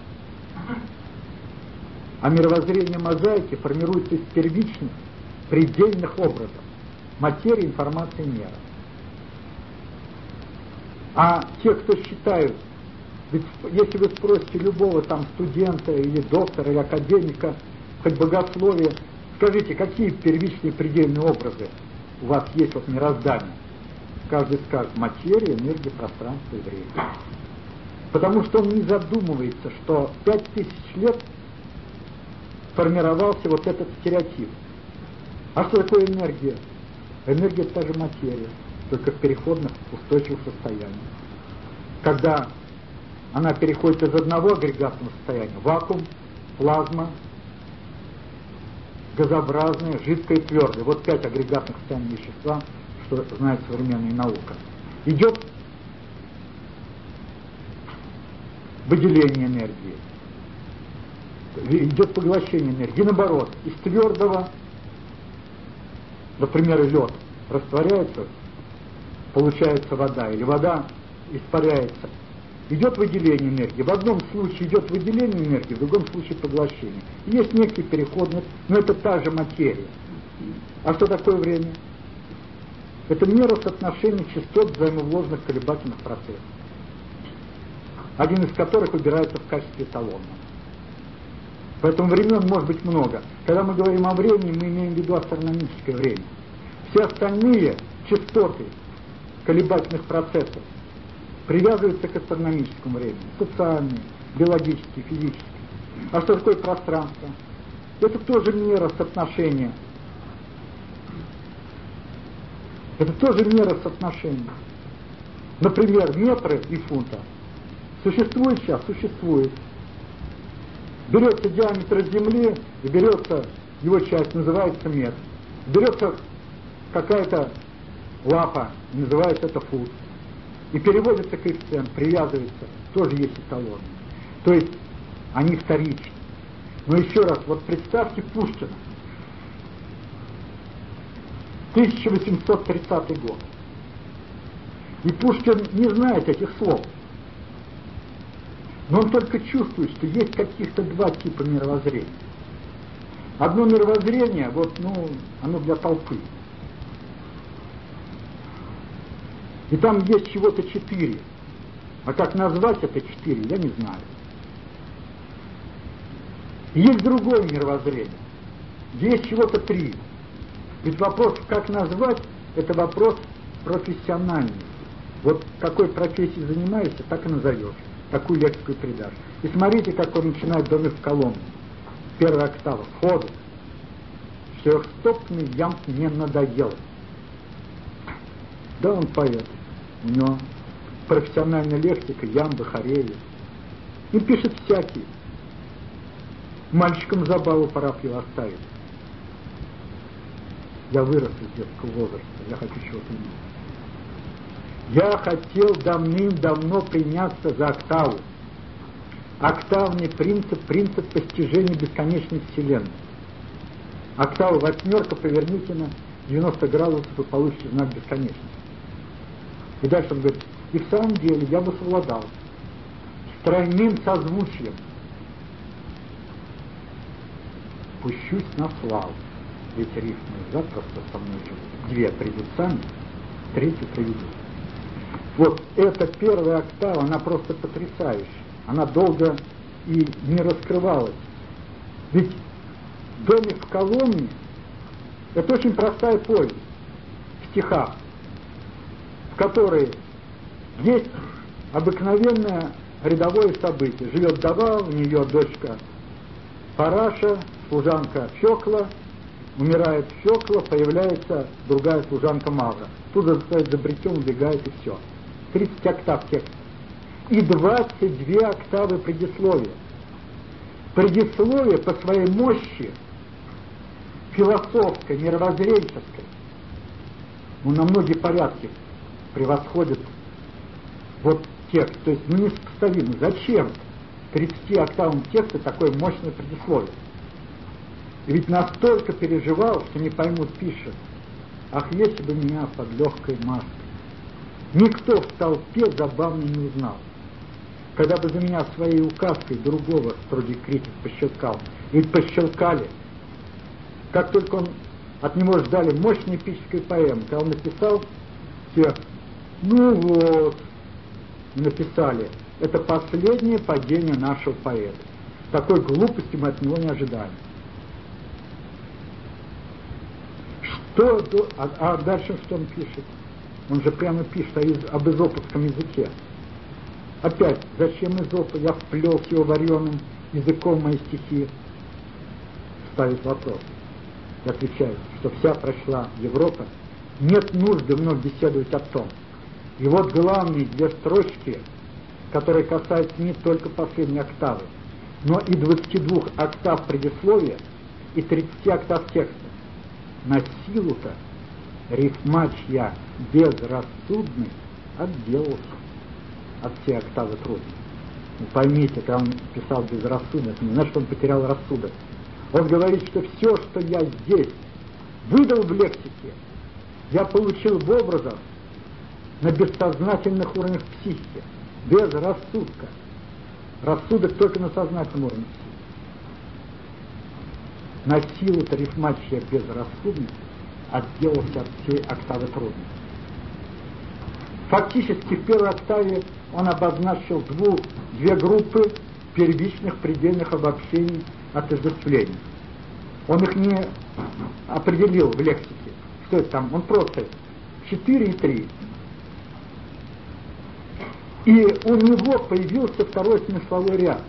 Speaker 2: А мировоззрение мозаики формируется из первичных, предельных образов. Материя, информация, мера. А те, кто считают, ведь если вы спросите любого там студента или доктора, или академика, хоть богословия, скажите, какие первичные предельные образы у вас есть вот мироздание? Каждый скажет: материя, энергия, пространство и время. Потому что он не задумывается, что пять тысяч лет формировался вот этот стереотип. А что такое энергия? Энергия — это та же материя, только в переходных устойчивых состояниях. Когда она переходит из одного агрегатного состояния — вакуум, плазма, газообразное, жидкое и твердое. Вот пять агрегатных состояний вещества, что знает современная наука. Идет выделение энергии, идет поглощение энергии. И наоборот, из твердого, например, лед растворяется, получается вода, или вода испаряется. Идет выделение энергии. В одном случае идет выделение энергии, в другом случае поглощение. Есть некий переход, но это та же материя. А что такое время? Это мера соотношения частот взаимовложенных колебательных процессов, один из которых выбирается в качестве эталонного. Поэтому времен может быть много. Когда мы говорим о времени, мы имеем в виду астрономическое время. Все остальные частоты колебательных процессов привязываются к астрономическому времени. Социальные, биологические, физические. А что такое пространство? Это тоже мера соотношения. Это тоже мера соотношения. Например, метры и фунта. Существует сейчас? Существует. Берется диаметр Земли, и берется его часть, называется метр. Берется какая-то лапа, называется это фут. И переводится коэффициент, привязывается, тоже есть эталон. То есть они вторичны. Но еще раз, вот представьте Пушкина. тысяча восемьсот тридцатый год. И Пушкин не знает этих слов. Но он только чувствует, что есть каких-то два типа мировоззрения. Одно мировоззрение, вот, ну, оно для толпы. И там есть чего-то четыре. А как назвать это четыре, я не знаю. И есть другое мировоззрение. Есть чего-то три. Ведь вопрос, как назвать, это вопрос профессиональный. Вот какой профессией занимаешься, так и назовешь. Такую лексику придашь. И смотрите, как он начинает «Домик в колонну». Первая октава. Сходу. Четырехстопный ямб не надоел. Да, он поэт. У него профессиональная лексика, ямбы, хореи. И пишет всякие. Мальчикам забаву пора б его оставить. Я вырос из детского возраста, я хочу чего-то иметь. Я хотел давным-давно приняться за октаву. Октавный принцип, принцип постижения бесконечной вселенной. Октава восьмерка, поверните на девяносто градусов, и получите знак бесконечности. И дальше он говорит, и в самом деле я бы совладал с тройным созвучием. Пущусь на славу. Эти рифмы запросто со мной две придут сами, третью приведут. Вот эта первая октава, она просто потрясающая. Она долго и не раскрывалась. Ведь «Домик в Коломне» — это очень простая повесть в стихах, в которой есть обыкновенное рядовое событие. Живет вдова, у нее дочка Параша, служанка Фёкла, умирает Фёкла, появляется другая служанка Мавра. Тут же за бритьем убегает и все. тридцать октав текста. И двадцать две октавы предисловия. Предисловие по своей мощи философской, мировоззренческой, ну, на многие порядки превосходит вот текст. То есть, ну, несопоставимо. Зачем тридцати октавам текста такое мощное предисловие? И ведь настолько переживал, что не поймут, пишет: ах, если бы меня под легкой маской никто в толпе забавно не узнал, когда бы за меня своей указкой другого строгий критик пощелкал. Ведь пощелкали. Как только он от него ждали мощной эпической поэмы, когда он написал, все, ну вот, написали, это последнее падение нашего поэта. Такой глупости мы от него не ожидали. Что, а, а дальше что он пишет? Он же прямо пишет о из, об эзоповском языке. Опять, зачем Эзопа? Я вплел с его вареным языком мои стихи. Ставит вопрос. И отвечает, что вся прошла Европа. Нет нужды вновь беседовать о том. И вот главные две строчки, которые касаются не только последней октавы, но и двадцати двух октав предисловия и тридцати октав текста. На силу-то рифмач я безрассудный отделался от всей октавы трудной. Ну, поймите, когда он писал безрассудно, это не значит, что он потерял рассудок. Он говорит, что все, что я здесь выдал в лексике, я получил в образах на бессознательных уровнях психики, без рассудка. Рассудок только на сознательном уровне психики. На силу-то рифмач я безрассудный отделался от всей октавы трудной. Фактически в первой октаве он обозначил дву, две группы первичных предельных обобщений отождествлений. Он их не определил в лексике. Что это там? Он просто четыре и три. И у него появился второй смысловой ряд.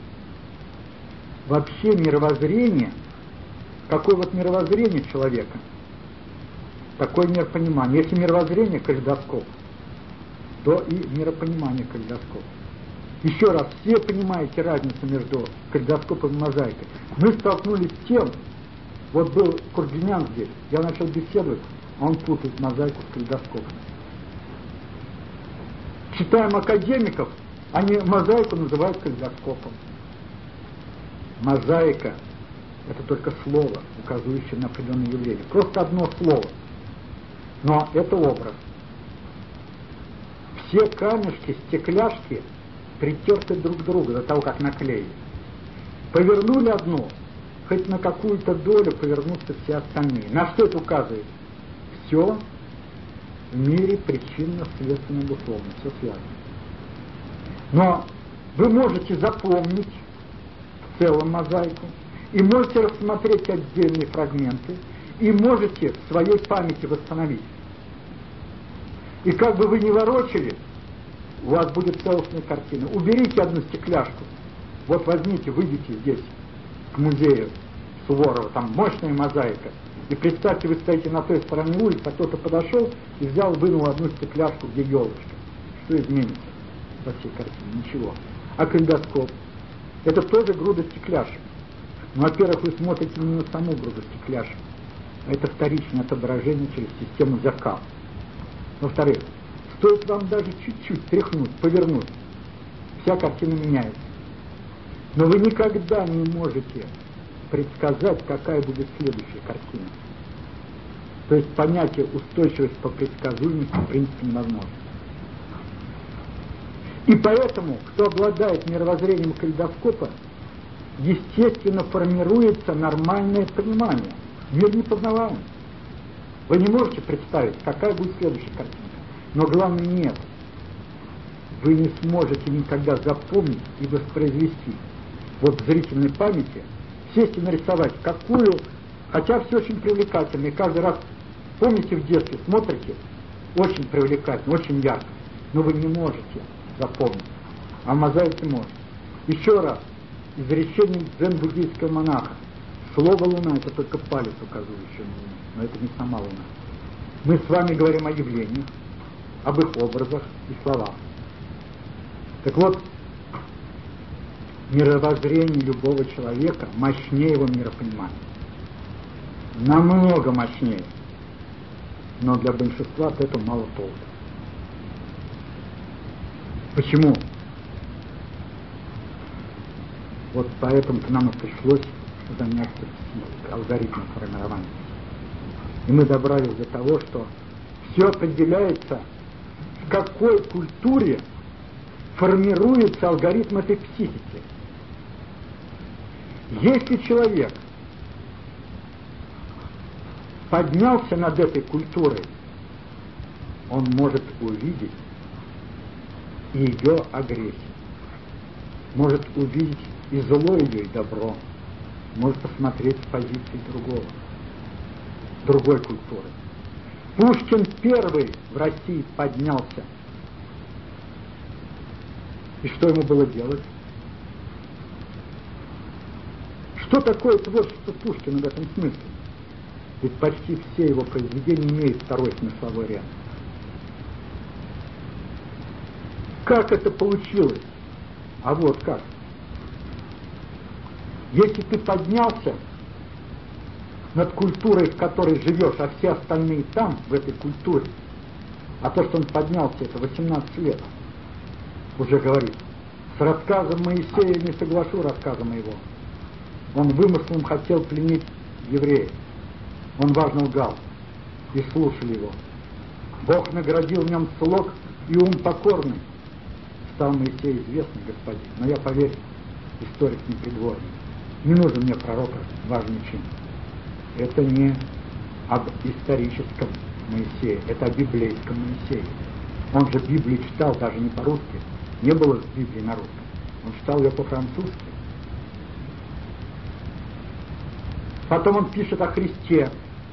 Speaker 2: Вообще мировоззрение, какое вот мировоззрение человека, такое миропонимание. Если мировоззрение калейдоскоп, то и миропонимание калейдоскоп. Еще раз, все понимаете разницу между калейдоскопом и мозаикой. Мы столкнулись с тем, вот был Курджинян здесь, я начал беседовать, а он путает мозаику с калейдоскопом. Читаем академиков, они мозаику называют калейдоскопом. Мозаика — это только слово, указывающее на определенное явление. Просто одно слово. Но это образ. Все камешки, стекляшки притерты друг к другу до того, как наклеили. Повернули одну, хоть на какую-то долю повернутся все остальные. На что это указывает? Все в мире причинно-следственно обусловлено, все связано. Но вы можете запомнить в целом мозаику, и можете рассмотреть отдельные фрагменты, и можете в своей памяти восстановить. И как бы вы ни ворочали, у вас будет целостная картина. Уберите одну стекляшку. Вот возьмите, выйдите здесь, к музею Суворова, там мощная мозаика. И представьте, вы стоите на той стороне улицы, а кто-то подошел и взял, вынул одну стекляшку, где елочка. Что изменится во всей картине? Ничего. А калейдоскоп? Это тоже груда стекляшек. Но, во-первых, вы смотрите не на саму груду стекляшек, а это вторичное отображение через систему зеркал. Во-вторых, стоит вам даже чуть-чуть тряхнуть, повернуть, вся картина меняется. Но вы никогда не можете предсказать, какая будет следующая картина. То есть понятие устойчивость по предсказуемости в принципе невозможно. И поэтому, кто обладает мировоззрением калейдоскопа, естественно, формируется нормальное понимание. Мир непознаваем. Вы не можете представить, какая будет следующая картинка. Но главное не это. Вы не сможете никогда запомнить и воспроизвести. Вот в зрительной памяти сесть и нарисовать какую, хотя все очень привлекательно. И каждый раз, помните, в детстве смотрите, очень привлекательно, очень ярко. Но вы не можете запомнить. А в мозаике можете. Еще раз, изречение дзен-буддийского монаха. Слово «луна» — это только палец, указывающий на луну, но это не сама луна. Мы с вами говорим о явлениях, об их образах и словах. Так вот, мировоззрение любого человека мощнее его миропонимания. Намного мощнее. Но для большинства от этого мало толку. Почему? Вот поэтому-то нам и пришлось заняться алгоритмом формирования. И мы добрались до того, что все определяется, в какой культуре формируется алгоритм этой психики. Если человек поднялся над этой культурой, он может увидеть ее агрессию, может увидеть и зло ее, и добро, может посмотреть с позиции другого, другой культуры. Пушкин первый в России поднялся. И что ему было делать? Что такое творчество Пушкина в этом смысле? Ведь почти все его произведения имеют второй смысловой ряд. Как это получилось? А вот как. Если ты поднялся над культурой, в которой живешь, а все остальные там, в этой культуре, а то, что он поднялся, это восемнадцать лет, уже говорит, с рассказом Моисея не соглашу рассказа моего. Он вымыслом хотел пленить евреев. Он важно лгал, и слушали его. Бог наградил в нем слог и ум покорный. Стал Моисей известный господин, но я, поверь, историк не придворный. Не нужен мне пророка, важный чин. Это не об историческом Моисее, это о библейском Моисее. Он же Библию читал даже не по-русски, не было Библии на русском. Он читал ее по-французски. Потом он пишет о Христе,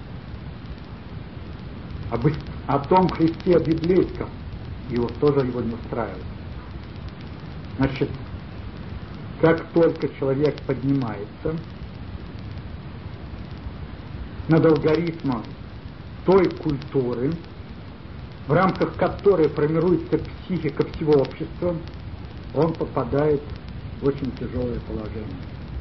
Speaker 2: об, о том Христе библейском, и вот тоже его не устраивает. Значит, как только человек поднимается над алгоритмом той культуры, в рамках которой формируется психика всего общества, он попадает в очень тяжелое положение.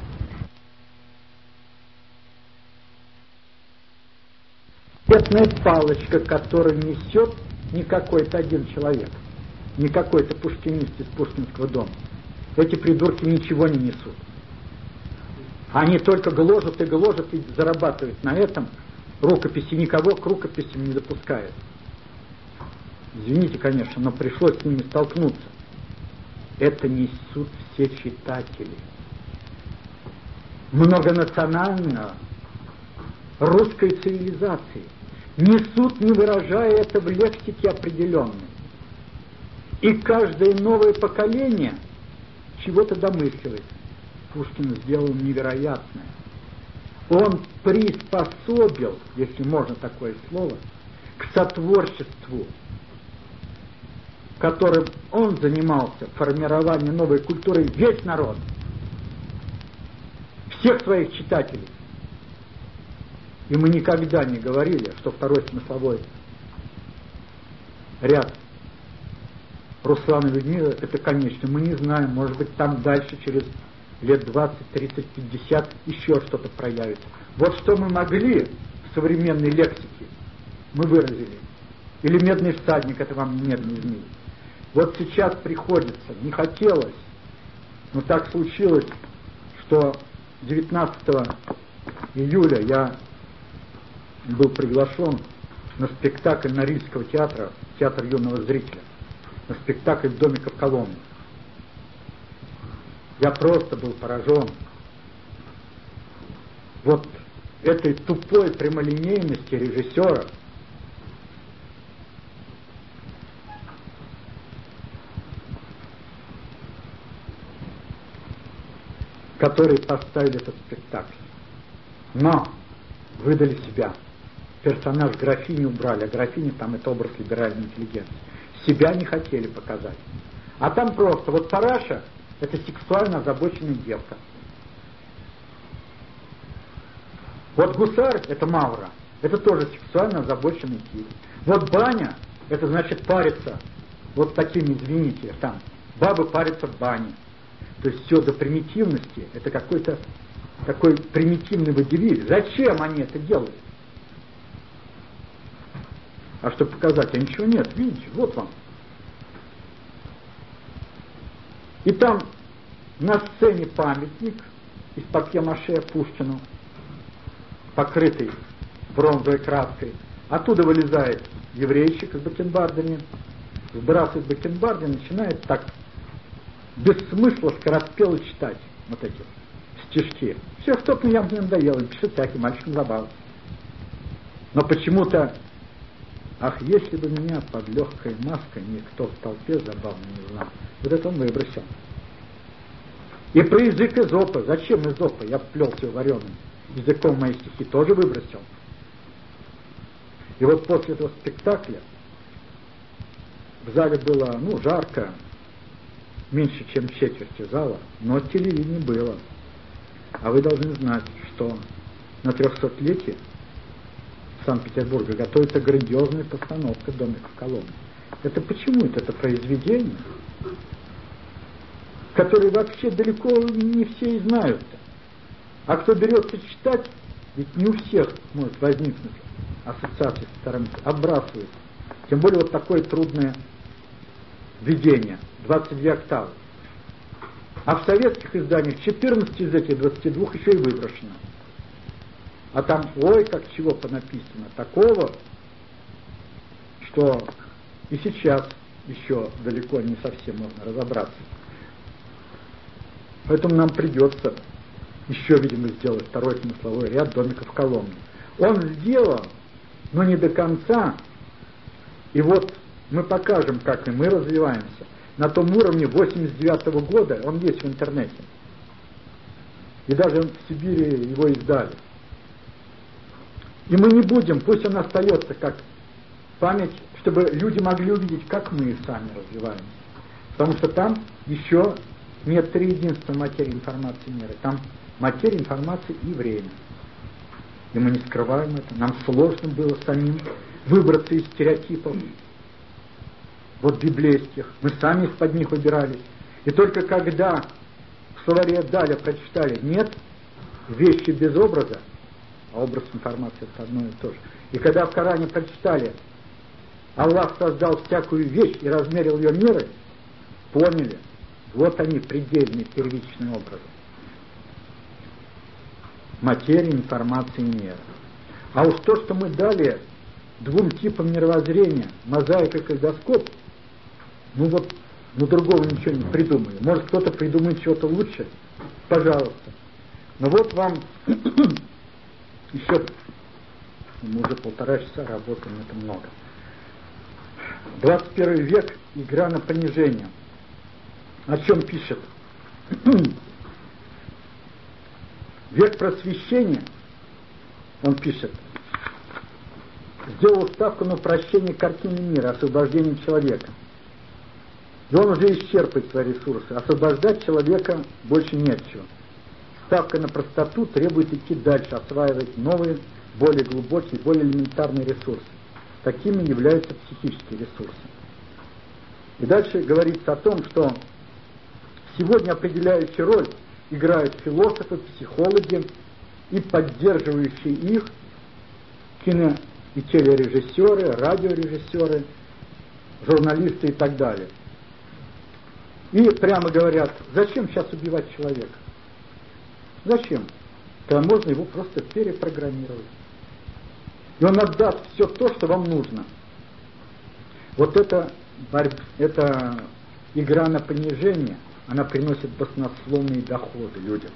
Speaker 2: Ответная палочка, которую несет не какой-то один человек, не какой-то пушкинист из Пушкинского дома. Эти придурки ничего не несут. Они только гложат и гложат и зарабатывают на этом. Рукописи никого к рукописям не допускают. Извините, конечно, но пришлось с ними столкнуться. Это несут все читатели. Многонационального русской цивилизации. Несут, не выражая это в лексике определенной. И каждое новое поколение чего-то домысливает. Пушкин сделал невероятное. Он приспособил, если можно такое слово, к сотворчеству, которым он занимался, формированием новой культуры, весь народ, всех своих читателей. И мы никогда не говорили, что второй смысловой ряд Руслана Людмилы — это конечно. Мы не знаем, может быть, там дальше, через лет двадцать, тридцать, пятьдесят еще что-то проявится. Вот что мы могли в современной лексике, мы выразили. Или медный всадник — это вам не медный змей. Вот сейчас приходится, не хотелось, но так случилось, что девятнадцатого июля я был приглашен на спектакль Норильского театра, театр юного зрителя. на спектакль в Доме в Коломне. Я просто был поражен вот этой тупой прямолинейности режиссера, которые поставили этот спектакль. Но выдали себя. Персонаж графини убрали, а графиня там это образ либеральной интеллигенции. Себя не хотели показать. А там просто, вот Параша — это сексуально озабоченная девка. Вот Гусар — это Мавра, это тоже сексуально озабоченный тип. Вот Баня — это значит париться. Вот такими, извините, там, бабы парятся в бане. То есть все до примитивности, это какой-то такой примитивный водевиль. Зачем они это делают? А чтобы показать, а ничего нет, видите, вот вам. И там на сцене памятник из папье-маше Пушкину, покрытый бронзовой краской. Оттуда вылезает еврейщик с бакенбардами, сбрасывает бакенбарды и начинает так без смысла скороспело читать вот эти стишки. Все, что-то я мне надоело, пишет так, и мальчикам забавно. Но почему-то, ах, если бы меня под легкой маской никто в толпе забавно не знал, вот это он выбросил. И про язык Эзопа. Зачем Эзопа? Я вплел все вареным языком мои стихи, тоже выбросил. И вот после этого спектакля в зале было, ну, жарко, меньше, чем четверти зала, но телевидение было. А вы должны знать, что на трехсотлетие Санкт-Петербурга готовится грандиозная постановка «Домик в Коломне». Это почему это? Это произведение, которое вообще далеко не все и знают. А кто берется читать, ведь не у всех может возникнуть ассоциация со стороны, отбрасывает. Тем более вот такое трудное введение, двадцать две октавы. А в советских изданиях четырнадцать из этих двадцати двух еще и выброшено. А там, ой, как чего понаписано, такого, что и сейчас еще далеко не совсем можно разобраться. Поэтому нам придется еще, видимо, сделать второй смысловой ряд «Домиков в Коломне». Он сделан, но не до конца. И вот мы покажем, как и мы развиваемся. На том уровне восемьдесят девятого года, он есть в интернете. И даже в Сибири его издали. И мы не будем, пусть он остается как память, чтобы люди могли увидеть, как мы сами развиваемся. Потому что там еще нет три единства материи информации мира. Там материя информации и время. И мы не скрываем это. Нам сложно было самим выбраться из стереотипов, вот библейских. Мы сами из-под них выбирались. И только когда в словаре Даля прочитали «нет, вещи без образа», а образ информации это одно и то же. И когда в Коране прочитали «Аллах создал всякую вещь и размерил ее меры», поняли, вот они, предельные первичные образы. Материя, информация и мера. А уж то, что мы дали двум типам мировоззрения, мозаика и калейдоскоп, ну вот, ну другого ничего не придумали. Может, кто-то придумает чего-то лучше? Пожалуйста. Но вот вам еще, мы уже полтора часа работаем, это много. двадцать первый век, игра на понижение. О чем пишет? Век просвещения, он пишет, сделал ставку на упрощение картины мира, освобождение человека. И он уже исчерпывает свои ресурсы. Освобождать человека больше нет чего. Ставка на простоту требует идти дальше, осваивать новые, более глубокие, более элементарные ресурсы. Такими являются психические ресурсы. И дальше говорится о том, что сегодня определяющую роль играют философы, психологи и поддерживающие их кино- и телережиссеры, радиорежиссеры, журналисты и так далее. И прямо говорят, зачем сейчас убивать человека? Зачем? Тогда можно его просто перепрограммировать. И он отдаст все то, что вам нужно. Вот это борь... это игра на понижение, она приносит баснословные доходы людям.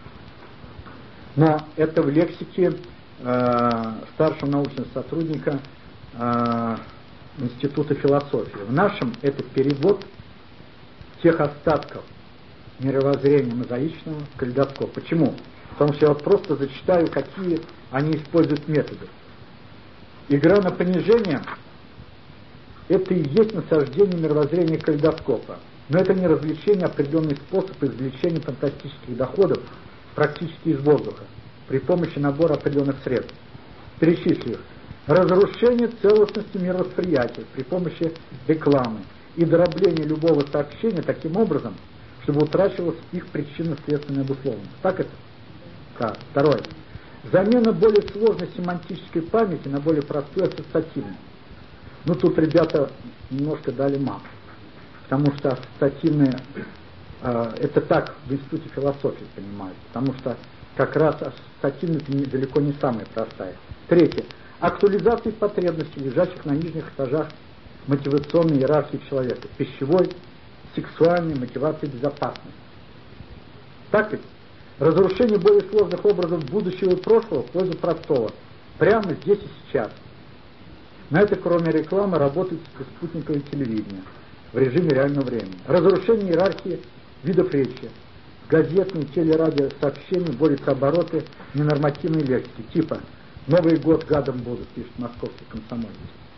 Speaker 2: Но это в лексике э, старшего научного сотрудника э, Института философии. В нашем это перевод тех остатков мировоззрения мозаичного калейдоскопа. Почему? Потому что я вот просто зачитаю, какие они используют методы. Игра на понижение – это и есть насаждение мировоззрения калейдоскопа. Но это не развлечение, а определенный способ извлечения фантастических доходов практически из воздуха при помощи набора определенных средств. Перечислю их. Разрушение целостности мировосприятия при помощи рекламы и дробление любого сообщения таким образом, чтобы утрачивалась их причинно-следственная обусловленность. Так это? Так. Второе. Замена более сложной семантической памяти на более простую ассоциативную. Ну, тут ребята немножко дали мат, потому что ассоциативные, э, это так в Институте философии понимают, потому что как раз ассоциативность далеко не самая простая. Третье. Актуализация потребностей, лежащих на нижних этажах мотивационной иерархии человека. Пищевой, сексуальной, мотивации безопасности. Так ведь? Разрушение более сложных образов будущего и прошлого в пользу простого. Прямо здесь и сейчас. На это, кроме рекламы, работает спутниковое телевидение в режиме реального времени. Разрушение иерархии видов речи. Газетные, телерадиосообщения борются обороты ненормативной лексики, типа «Новый год гадом будут», пишет московский комсомолец.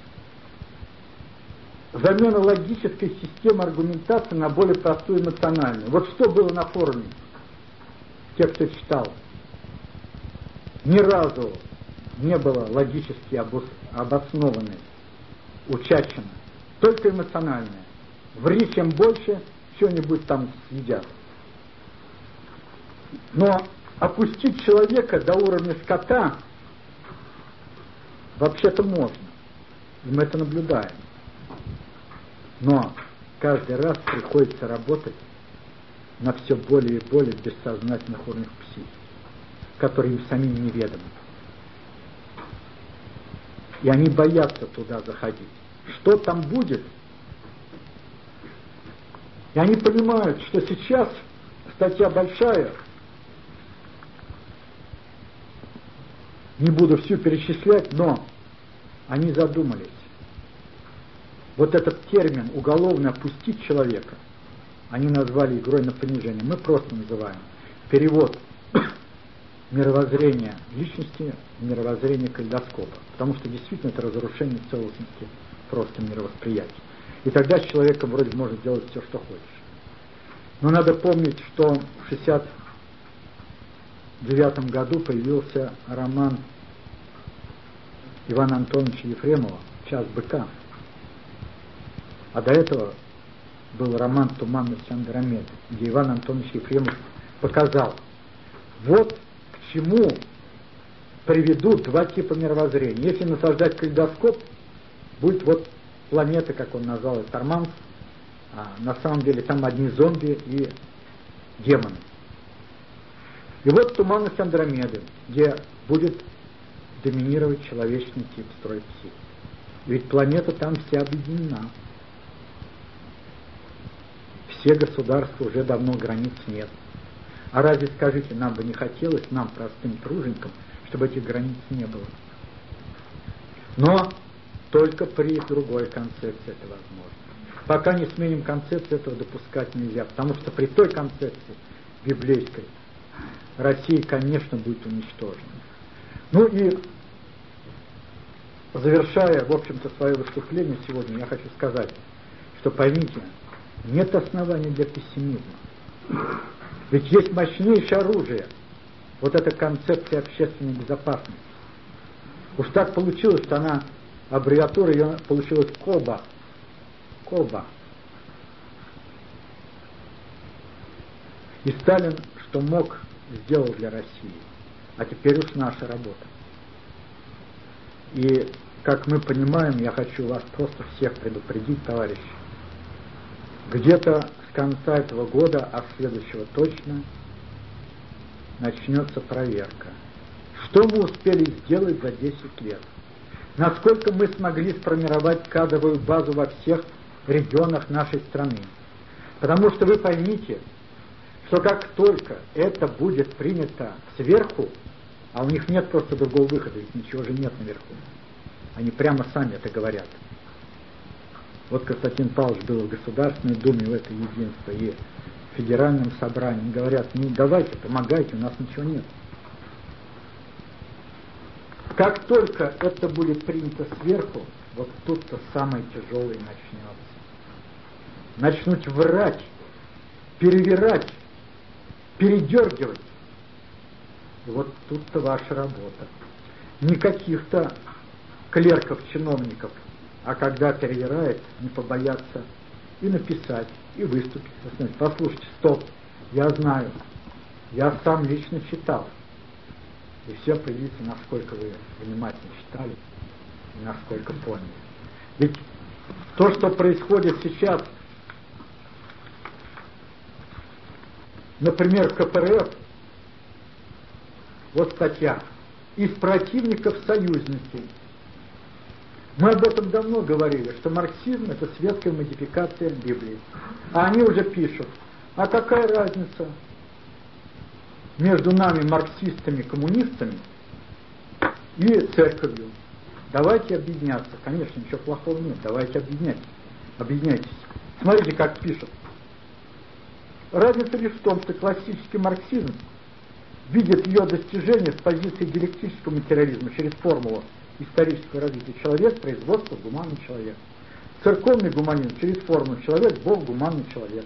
Speaker 2: Замена логической системы аргументации на более простую эмоциональную. Вот что было на форуме, те, кто читал. Ни разу не было логически обоснованной, учащено, только эмоциональное. Ври чем больше, что-нибудь там съедят. Но опустить человека до уровня скота вообще-то можно. И мы это наблюдаем. Но каждый раз приходится работать на все более и более бессознательных уровнях психики, которые им самим неведомы. И они боятся туда заходить. Что там будет? И они понимают, что сейчас статья большая, не буду всю перечислять, но они задумались. Вот этот термин «уголовно опустить человека» они назвали игрой на понижение. Мы просто называем перевод мировоззрения личности в мировоззрение калейдоскопа. Потому что действительно это разрушение целостности просто мировосприятия. И тогда с человеком вроде можно делать все, что хочешь. Но надо помнить, что в шестьдесят девятом году появился роман Ивана Антоновича Ефремова «Час быка». А до этого был роман «Туманность Андромеды», где Иван Антонович Ефремов показал, вот к чему приведут два типа мировоззрения. Если насаждать калейдоскоп, будет вот планета, как он назвал, это Торманс, а на самом деле там одни зомби и демоны. И вот «Туманность Андромеды», где будет доминировать человечный тип строй психики. Ведь планета там вся объединена. Все государства уже давно границ нет. А разве, скажите, нам бы не хотелось, нам, простым труженикам, чтобы этих границ не было? Но только при другой концепции это возможно. Пока не сменим концепцию, этого допускать нельзя, потому что при той концепции библейской Россия, конечно, будет уничтожена. Ну и завершая, в общем-то, свое выступление сегодня, я хочу сказать, что поймите, нет оснований для пессимизма. Ведь есть мощнейшее оружие. Вот эта концепция общественной безопасности. Уж так получилось, что она, аббревиатура ее получилась КОБА. КОБА. И Сталин, что мог, сделал для России. А теперь уж наша работа. И, как мы понимаем, я хочу вас просто всех предупредить, товарищи, где-то с конца этого года, а с следующего точно, начнется проверка. Что мы успели сделать за десять лет? Насколько мы смогли сформировать кадровую базу во всех регионах нашей страны. Потому что вы поймите, что как только это будет принято сверху, а у них нет просто другого выхода, ведь ничего же нет наверху. Они прямо сами это говорят. Вот Константин Павлович был в Государственной Думе, в это единство, и в Федеральном собрании. Говорят, ну давайте, помогайте, у нас ничего нет. Как только это будет принято сверху, вот тут-то самое тяжелое начнется. Начнут врать, перевирать, передергивать. И вот тут-то ваша работа. Не каких-то клерков, чиновников, а когда перевирает, не побояться и написать, и выступить. Послушайте, стоп, я знаю, я сам лично читал. И все определится, насколько вы внимательно читали и насколько поняли. Ведь то, что происходит сейчас, например, в ка пэ эр эф, вот статья, из противников союзники. Мы об этом давно говорили, что марксизм — это светская модификация Библии. А они уже пишут, а какая разница между нами, марксистами, коммунистами, и церковью? Давайте объединяться. Конечно, ничего плохого нет, давайте объединяйтесь. Объединяйтесь. Смотрите, как пишут. Разница лишь в том, что классический марксизм видит ее достижение с позиции диалектического материализма через формулу исторического развития. Человек, производство, гуманный человек. Церковный гуманизм через формулу человек, Бог, гуманный человек.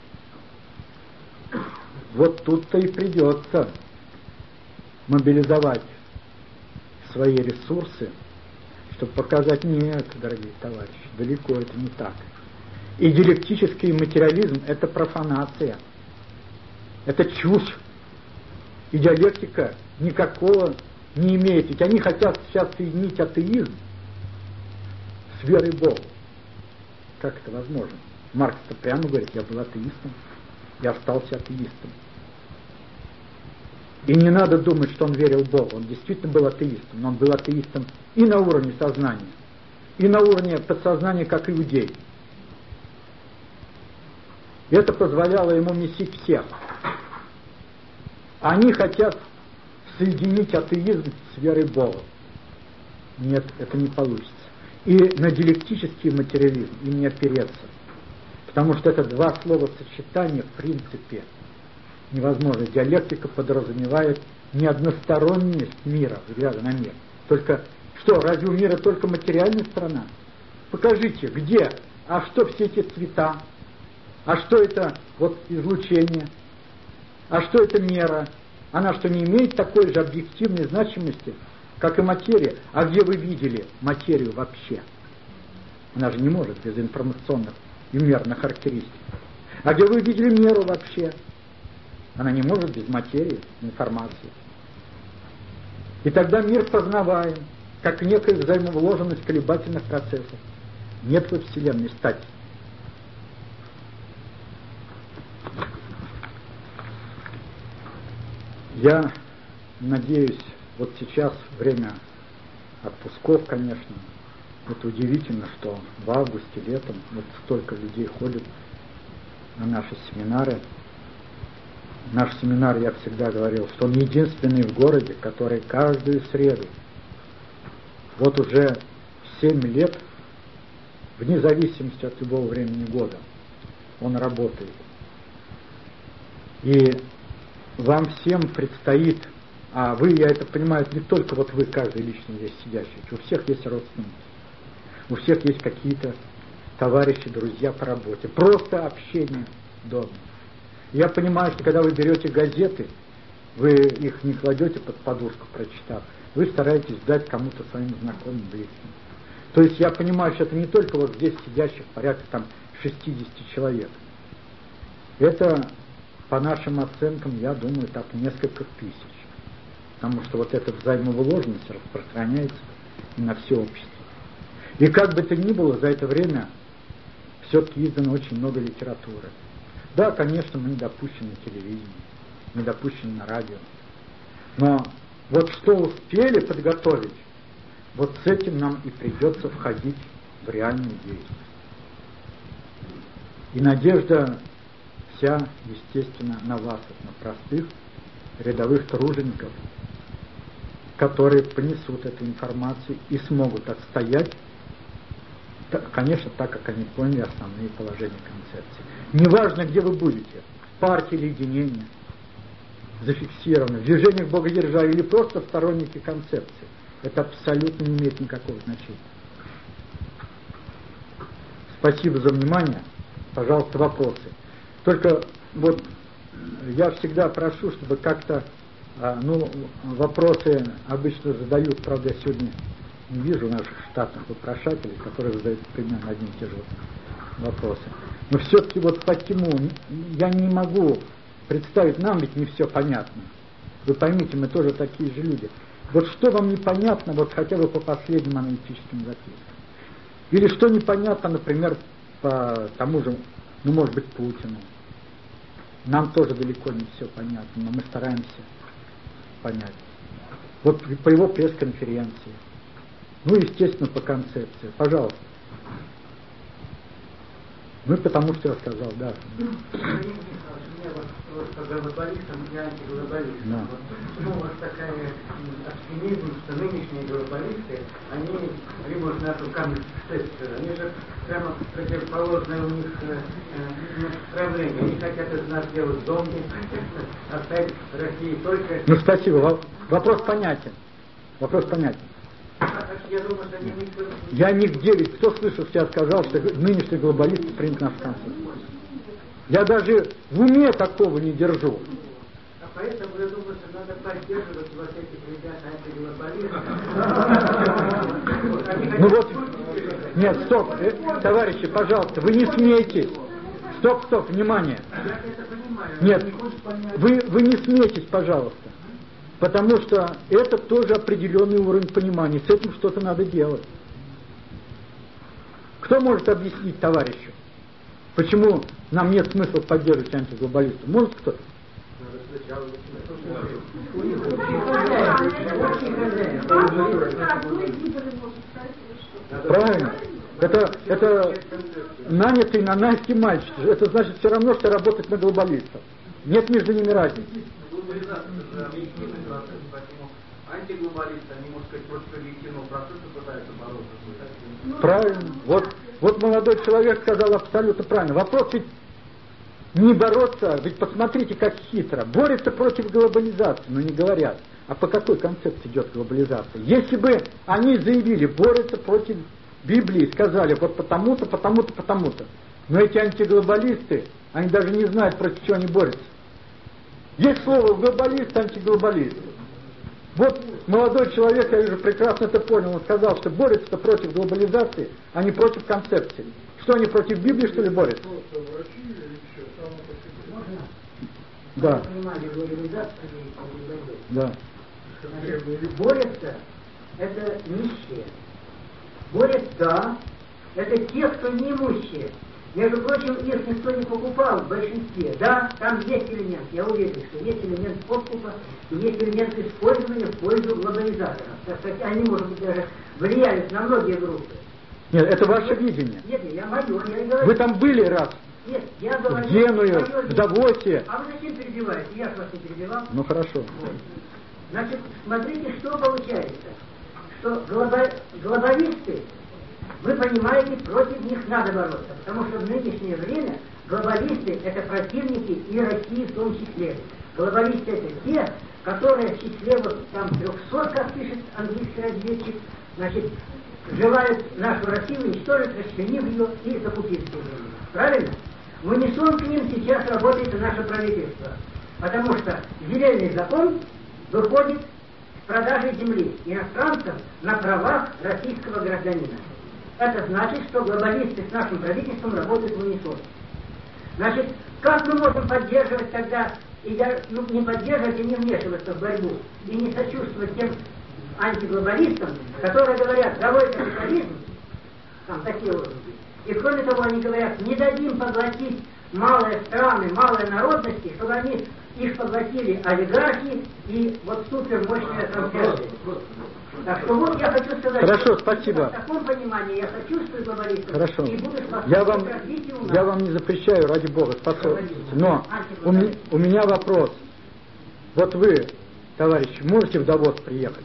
Speaker 2: Вот тут-то и придется мобилизовать свои ресурсы, чтобы показать, нет, дорогие товарищи, далеко это не так. И диалектический материализм — это профанация, это чушь. И диалектика никакого не имеет. Ведь они хотят сейчас соединить атеизм с верой в Бога. Как это возможно? Маркс-то прямо говорит, я был атеистом, я остался атеистом. И не надо думать, что он верил в Бога. Он действительно был атеистом, но он был атеистом и на уровне сознания, и на уровне подсознания, как иудей. И это позволяло ему месить всех. Они хотят соединить атеизм с верой в Бога. Нет, это не получится. И на диалектический материализм им не опереться. Потому что это два слова сочетания в принципе невозможно. Диалектика подразумевает не односторонность мира, взгляда на мир. Только что, разве у мира только материальная сторона? Покажите, где? А что все эти цвета? А что это вот излучение? А что это мера? Она что, не имеет такой же объективной значимости, как и материя? А где вы видели материю вообще? Она же не может без информационных и мерных характеристик. А где вы видели меру вообще? Она не может без материи, информации. И тогда мир познаваем, как некая взаимовложенность колебательных процессов. Нет во Вселенной стати. Я надеюсь, вот сейчас время отпусков, конечно. Это удивительно, что в августе, летом вот столько людей ходит на наши семинары. Наш семинар, я всегда говорил, что он единственный в городе, который каждую среду, вот уже семь лет, вне зависимости от любого времени года, он работает. И вам всем предстоит, а вы, я это понимаю, не только вот вы, каждый лично здесь сидящий, у всех есть родственники, у всех есть какие-то товарищи, друзья по работе, просто общение дома. Я понимаю, что когда вы берете газеты, вы их не кладете под подушку, прочитав, вы стараетесь дать кому-то своим знакомым, близким. То есть я понимаю, что это не только вот здесь сидящих порядка там шестьдесят человек. Это, по нашим оценкам, я думаю, так несколько тысяч. Потому что вот эта взаимовложенность распространяется и на все общество. И как бы то ни было, за это время все-таки издано очень много литературы. Да, конечно, мы не допущены на телевидении, не допущены на радио. Но вот что успели подготовить, вот с этим нам и придется входить в реальную деятельность. И надежда вся, естественно, на вас, на простых рядовых тружеников, которые понесут эту информацию и смогут отстоять, конечно, так, как они поняли основные положения концепции. Неважно, где вы будете, в партии или единении, зафиксировано, в движениях богодержавия или просто сторонники концепции. Это абсолютно не имеет никакого значения. Спасибо за внимание. Пожалуйста, вопросы. Только вот я всегда прошу, чтобы как-то, ну, вопросы обычно задают, правда, я сегодня не вижу наших штатных вопрошателей, которые задают примерно одни и те же вопросы. Но все-таки вот по тему я не могу представить, нам ведь не все понятно. Вы поймите, мы тоже такие же люди. Вот что вам непонятно, вот хотя бы по последним аналитическим запискам? Или что непонятно, например, по тому же, ну, может быть, Путину. Нам тоже далеко не все понятно, но мы стараемся понять. Вот по его пресс-конференции. Ну, естественно, по концепции. Пожалуйста. Ну, потому что я сказал, да.
Speaker 3: По глобалистам и антиглобалистам.
Speaker 2: Да.
Speaker 3: Вот почему у вас такая оптимизм, что нынешние глобалисты, они требуют нашу камеру, они же прямо противоположное у них э, э, направление. Они хотят из нас делать зомби, оставить России только...
Speaker 2: Ну, спасибо. Вопрос понятен. Вопрос понятен.
Speaker 3: Я думаю, что они...
Speaker 2: Я нигде, ведь кто слышал, что я сказал, что нынешние глобалисты примут нашу концепцию? Я даже в уме такого не держу.
Speaker 3: А поэтому я думаю, что надо поддерживать вот этих ребят антиглобалистов.
Speaker 2: Ну вот, нет, стоп, э, товарищи, пожалуйста, вы не смейтесь. Стоп, стоп, внимание. Нет, вы, вы не смейтесь, пожалуйста. Потому что это тоже определенный уровень понимания. С этим что-то надо делать. Кто может объяснить товарищу, почему нам нет смысла поддерживать антиглобалистов? Может кто-то? Правильно. Это, это нанятый на Насте мальчик. Это значит все равно, что работать на глобалистов. Нет между ними разницы.
Speaker 1: Антиглобалисты, они, можно сказать, против объективного процесса пытаются бороться.
Speaker 2: Правильно. Вот, вот молодой человек сказал абсолютно правильно. Вопрос ведь не бороться, ведь посмотрите, как хитро. Борются против глобализации, но не говорят. А по какой концепции идет глобализация? Если бы они заявили, борются против Библии, сказали, вот потому-то, потому-то, потому-то. Но эти антиглобалисты, они даже не знают, против чего они борются. Есть слово глобалист, антиглобалист. Вот молодой человек, я вижу, прекрасно это понял, он сказал, что борются против глобализации, а не против концепции. Что, они против Библии, что ли, борются? Да. Да.
Speaker 3: Борются — это нищие. Борются — это те, кто неимущие. Между прочим, их никто не покупал в большинстве. Да, там есть элемент, я уверен, что есть элемент подкупа и есть элемент использования в пользу глобализаторов. Так сказать, они, может быть, даже влияют на многие группы.
Speaker 2: Нет, это ваше видение.
Speaker 3: Нет, я мое, я и говорю.
Speaker 2: Вы там были раз?
Speaker 3: Нет, я говорю...
Speaker 2: В Геную, в Давосе.
Speaker 3: А вы зачем перебиваете? Я же вас не перебивал.
Speaker 2: Ну, хорошо.
Speaker 3: Вот. Значит, смотрите, что получается. Что глоба... глобалисты, вы понимаете, против них надо бороться, потому что в нынешнее время глобалисты — это противники и России в том числе. Глобалисты — это те, которые в числе вот там трехсот, как пишет английский разведчик, значит, желают нашу Россию уничтожить, расчленив ее и закупить ее. Правильно? В унисон к ним сейчас работает и наше правительство, потому что зеленый закон выходит с продажей земли иностранцам на правах российского гражданина. Это значит, что глобалисты с нашим правительством работают в унисон. Значит, как мы можем поддерживать тогда, и ну, не поддерживать и не вмешиваться в борьбу, и не сочувствовать тем антиглобалистам, которые говорят, давай капитализм, там такие лозунги. И кроме того, они говорят, не дадим поглотить малые страны, малые народности, чтобы они их поглотили олигархи и вот супермощные трансляции. Так что вот я хочу сказать,
Speaker 2: хорошо,
Speaker 3: что
Speaker 2: спасибо.
Speaker 3: в таком понимании я сочувствую глобалистам
Speaker 2: Хорошо.
Speaker 3: и буду способен
Speaker 2: Я вам,
Speaker 3: к развитию
Speaker 2: я вам не запрещаю, ради Бога, способствуйте. Но у, ми, у меня вопрос. Вот вы, товарищи, можете в Давос приехать?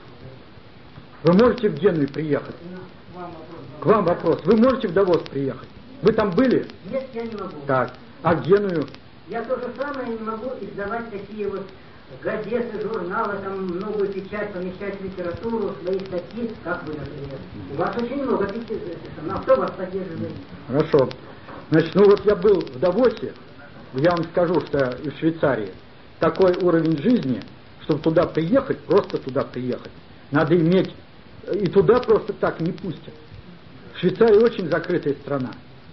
Speaker 2: Вы можете в Геную приехать? К вам вопрос. Вы можете в Давос приехать? Вы там были?
Speaker 3: Нет, я не могу.
Speaker 2: Так. А в Геную?
Speaker 3: Я то же самое не могу издавать такие вот газеты, журналы, там многую печать, помещать литературу, свои статьи, как вы, например. У вас очень много печати, на кто вас поддерживает?
Speaker 2: Хорошо. Значит, ну вот я был в Давосе, я вам скажу, что и в Швейцарии такой уровень жизни, чтобы туда приехать, просто туда приехать, надо иметь, и туда просто так не пустят. Швейцария очень закрытая страна.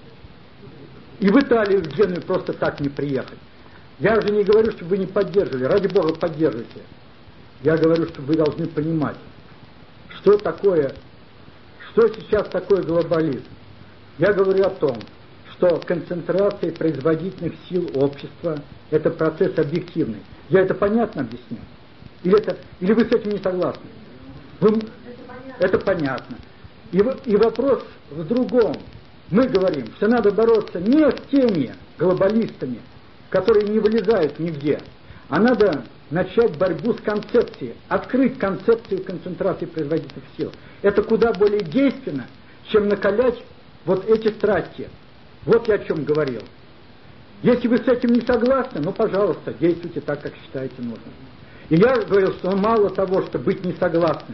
Speaker 2: И в Италию, в Геную просто так не приехать. Я уже не говорю, чтобы вы не поддерживали, ради Бога поддерживайте. Я говорю, что вы должны понимать, что такое, что сейчас такое глобализм. Я говорю о том, что концентрация производительных сил общества – это процесс объективный. Я это понятно объясняю? Или, это, или вы с этим не согласны? Вы, это понятно. И, и вопрос в другом. Мы говорим, что надо бороться не с теми глобалистами, которые не вылезают нигде, а надо начать борьбу с концепцией, открыть концепцию концентрации производительных сил. Это куда более действенно, чем накалять вот эти страсти. Вот я о чем говорил. Если вы с этим не согласны, ну, пожалуйста, действуйте так, как считаете нужным. И я говорил, что мало того, что быть не согласным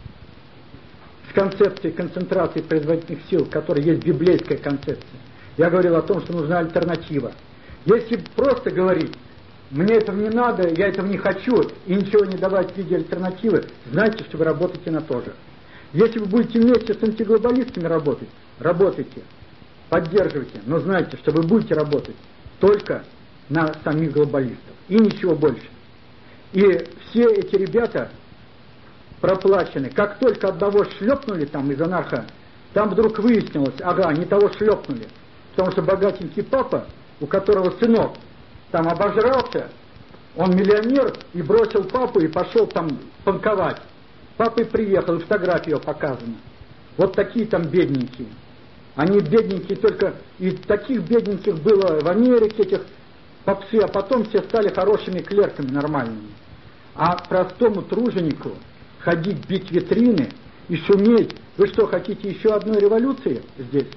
Speaker 2: с концепцией концентрации производительных сил, которая есть библейская концепция, я говорил о том, что нужна альтернатива. Если просто говорить, мне этого не надо, я этого не хочу, и ничего не давать в виде альтернативы, знайте, что вы работаете на то же. Если вы будете вместе с антиглобалистами работать, работайте, поддерживайте, но знайте, что вы будете работать только на самих глобалистов, и ничего больше. И все эти ребята проплачены. Как только одного шлепнули там из анарха, там вдруг выяснилось, ага, не того шлепнули, потому что богатенький папа, у которого сынок там обожрался, он миллионер, и бросил папу и пошел там панковать. Папа и приехал, и фотография его показана. Вот такие там бедненькие. Они бедненькие только, и таких бедненьких было в Америке, этих попсы, а потом все стали хорошими клерками нормальными. А простому труженику ходить, бить витрины и шуметь, вы что, хотите еще одной революции здесь?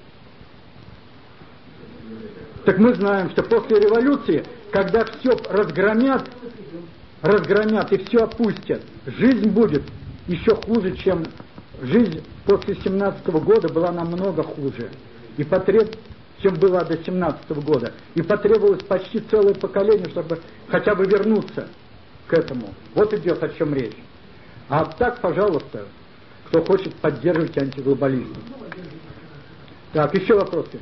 Speaker 2: Так мы знаем, что после революции, когда все разгромят, разгромят и все опустят, жизнь будет еще хуже, чем жизнь после семнадцатого года была намного хуже, и потреб... чем была до семнадцатого года. И потребовалось почти целое поколение, чтобы хотя бы вернуться к этому. Вот идет о чем речь. А так, пожалуйста, кто хочет, поддерживать антиглобализм. Так, еще вопросы?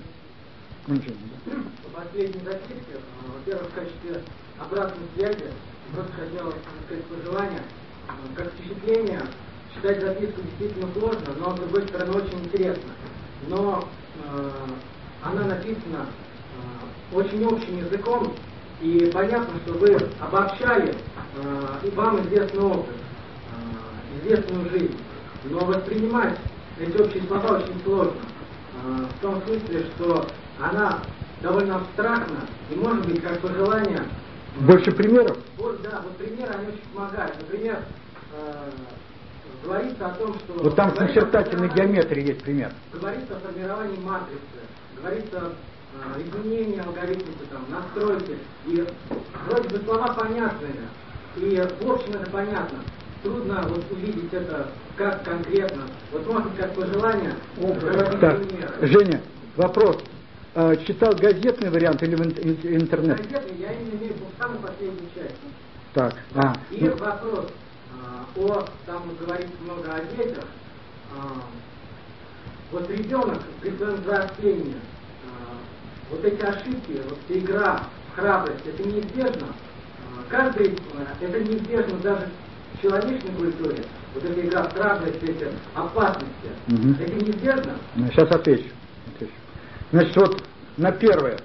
Speaker 4: Последний зачитка. Во-первых, в качестве обратной связи просто хотел сказать пожелание. Как впечатление, читать записку действительно сложно, но с другой стороны очень интересно. Но э, она написана э, очень общим языком, и понятно, что вы обобщали э, и вам известный опыт, э, известную жизнь. Но воспринимать эти общие слова очень сложно. Э, в том смысле, что она довольно абстрактна, и может быть как пожелание...
Speaker 2: Больше примеров?
Speaker 4: Вот, да, вот примеры, они очень помогают. Например, э, говорится о том, что...
Speaker 2: Вот там с начертательной геометрией есть пример.
Speaker 4: Говорится о формировании матрицы, говорится о э, изменении алгоритма, там, настройки. И вроде бы слова понятные, и в общем это понятно. Трудно вот увидеть это как конкретно. Вот может быть как пожелание.
Speaker 2: Так, Женя, вопрос. Читал газетный вариант или интернет?
Speaker 4: Газетный, я именно имею в виду самую последнюю часть.
Speaker 2: Так, а.
Speaker 4: И ну... вопрос а, о, там говорится много о детях. А, вот ребенок при своем взрослении, а, вот эти ошибки, вот игра, храбрость, это неизбежно. А, каждый, это неизбежно даже в человечной культуре. Вот эта игра в храбрость, эти опасности. Угу. Это неизбежно?
Speaker 2: Сейчас отвечу. отвечу. Значит, вот на первое.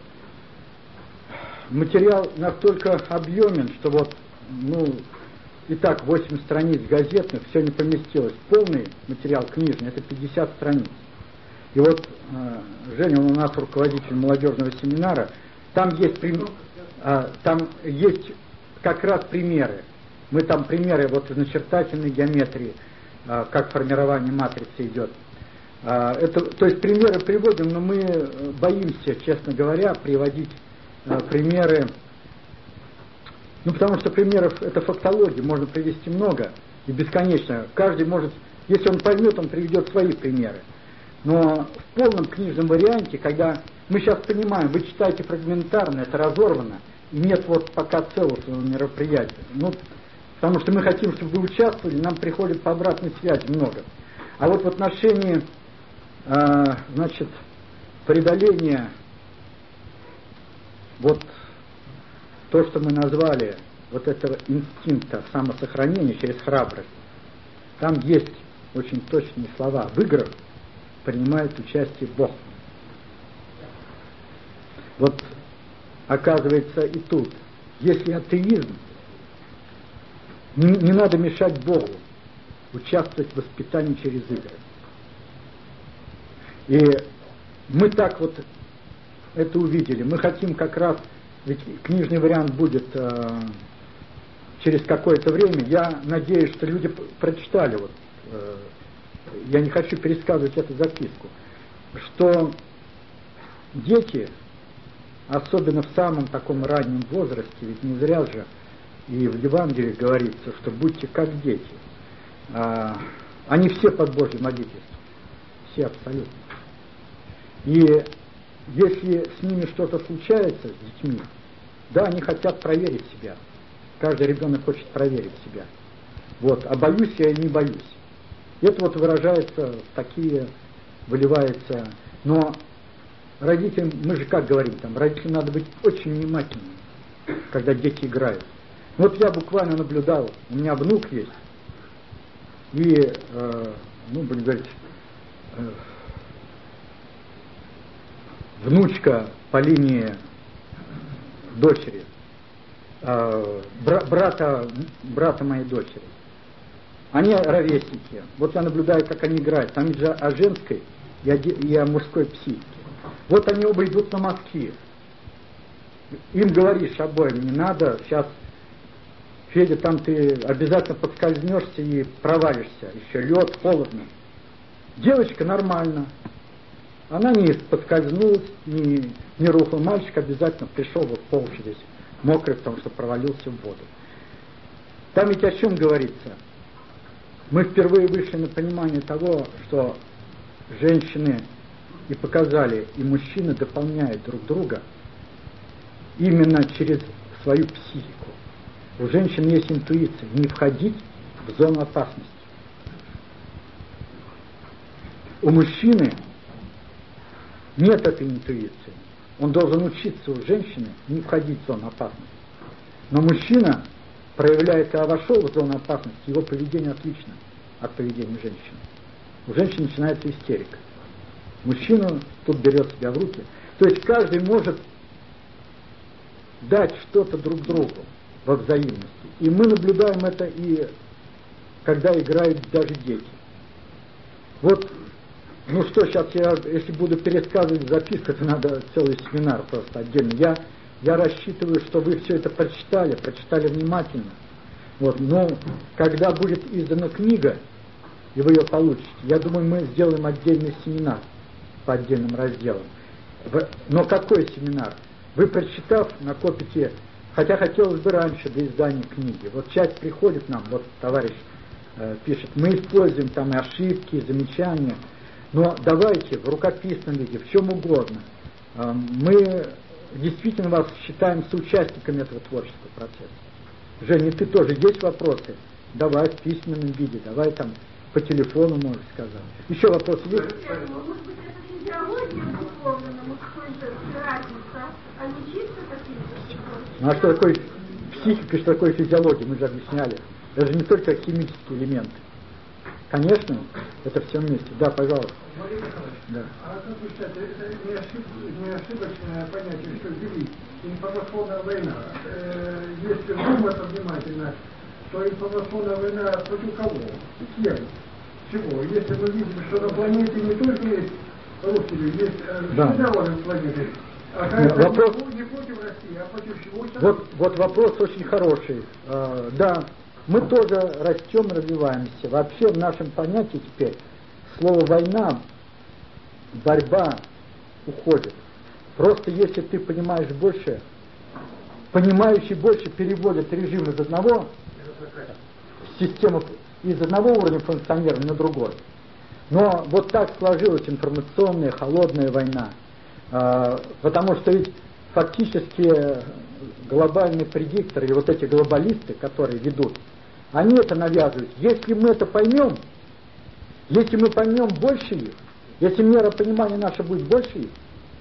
Speaker 2: Материал настолько объемен, что вот, ну, и так восемь страниц газетных, все не поместилось. Полный материал книжный, это пятьдесят страниц. И вот э, Женя, он у нас руководитель молодежного семинара, там есть, прим... э, там есть как раз примеры. Мы там примеры вот из начертательной геометрии, э, как формирование матрицы идет. Э, это, то есть примеры приводим, но мы боимся, честно говоря, приводить э, примеры. Ну, потому что примеров, это фактология, можно привести много и бесконечно. Каждый может, если он поймет, он приведет свои примеры. Но в полном книжном варианте, когда мы сейчас понимаем, вы читаете фрагментарно, это разорвано, и нет вот пока целостного мероприятия. Ну, потому что мы хотим, чтобы вы участвовали, нам приходит по обратной связи много. А вот в отношении, э, значит, преодоления вот то, что мы назвали вот этого инстинкта самосохранения через храбрость, там есть очень точные слова. В играх принимает участие Бог. Вот оказывается и тут, если атеизм, не, не надо мешать Богу участвовать в воспитании через игры. И мы так вот это увидели. Мы хотим как раз, ведь книжный вариант будет э, через какое-то время. Я надеюсь, что люди прочитали, вот, э, я не хочу пересказывать эту записку, что дети, особенно в самом таком раннем возрасте, ведь не зря же и в Евангелии говорится, что будьте как дети. Э, они все под Божьим водительством. Все абсолютно. И если с ними что-то случается, с детьми, да, они хотят проверить себя. Каждый ребенок хочет проверить себя. Вот, а боюсь я или не боюсь. Это вот выражается в такие, выливается. Но родителям, мы же как говорим там, родителям надо быть очень внимательными, когда дети играют. Вот я буквально наблюдал, у меня внук есть, и, э, ну, будем говорить, э, внучка по линии дочери, э, бра- брата, брата моей дочери. Они ровесники. Вот я наблюдаю, как они играют. Там же о женской и о, и о мужской психике. Вот они оба идут на мазки. Им говоришь обоим, не надо, сейчас, Федя, там ты обязательно подскользнешься и провалишься. Еще лед, холодно. Девочка нормально. Она не подскользнулась, не, не рухнул. Мальчик обязательно пришел вот пол весь мокрый, потому что провалился в воду. Там ведь о чем говорится? Мы впервые вышли на понимание того, что женщины и показали, и мужчины дополняют друг друга именно через свою психику. У женщин есть интуиция, не входить в зону опасности. У мужчины нет этой интуиции. Он должен учиться у женщины не входить в зону опасности. Но мужчина проявляет, а вошел в зону опасности, его поведение отлично от поведения женщины. У женщины начинается истерика. Мужчина тут берет себя в руки. То есть каждый может дать что-то друг другу во взаимности. И мы наблюдаем это и когда играют даже дети. Вот, ну что, сейчас я, если буду пересказывать записку, то надо целый семинар просто отдельно. Я, я рассчитываю, что вы все это прочитали, прочитали внимательно. Вот, но когда будет издана книга, и вы ее получите, я думаю, мы сделаем отдельный семинар по отдельным разделам. Но какой семинар? Вы, прочитав, накопите, хотя хотелось бы раньше до издания книги. Вот часть приходит нам, вот товарищ э, пишет, мы используем там и ошибки, и замечания, но давайте в рукописном виде, в чем угодно. Э, мы действительно вас считаем соучастниками этого творческого процесса. Женя, ты тоже, есть вопросы? Давай в письменном виде, давай там по телефону, можешь сказать. Еще вопросы есть?
Speaker 5: Может быть, это физиология условно, на мужской разница, а не чисто какие-то?
Speaker 2: Ну а что такое психика, что такое физиология, мы же объясняли. Это же не только химические элементы. Конечно, это все вместе. Да, пожалуйста. Да.
Speaker 1: А как вы считаете, это не, ошиб... не ошибочное понятие, что ввели информационная война? Э, если думать внимательно, то информационная война против кого? Кем? Чего? Если мы видим, что на планете не только есть русскими, есть э,
Speaker 2: Да.
Speaker 1: недовольны планетой. А
Speaker 2: Нет,
Speaker 1: кажется,
Speaker 2: вопрос-
Speaker 1: не, не против России, а против чего?
Speaker 2: Вот, вот вопрос очень хороший. Э, да, мы тоже растем, развиваемся. Вообще в нашем понятии теперь слово «война», «борьба» уходит. Просто если ты понимаешь больше, понимающий больше переводит режим из одного системы, из одного уровня функционирования на другой. Но вот так сложилась информационная холодная война. Э, потому что ведь фактически глобальные предикторы и вот эти глобалисты, которые ведут, они это навязывают. Если мы это поймем, если мы поймем больше их, если мера понимания наша будет больше их,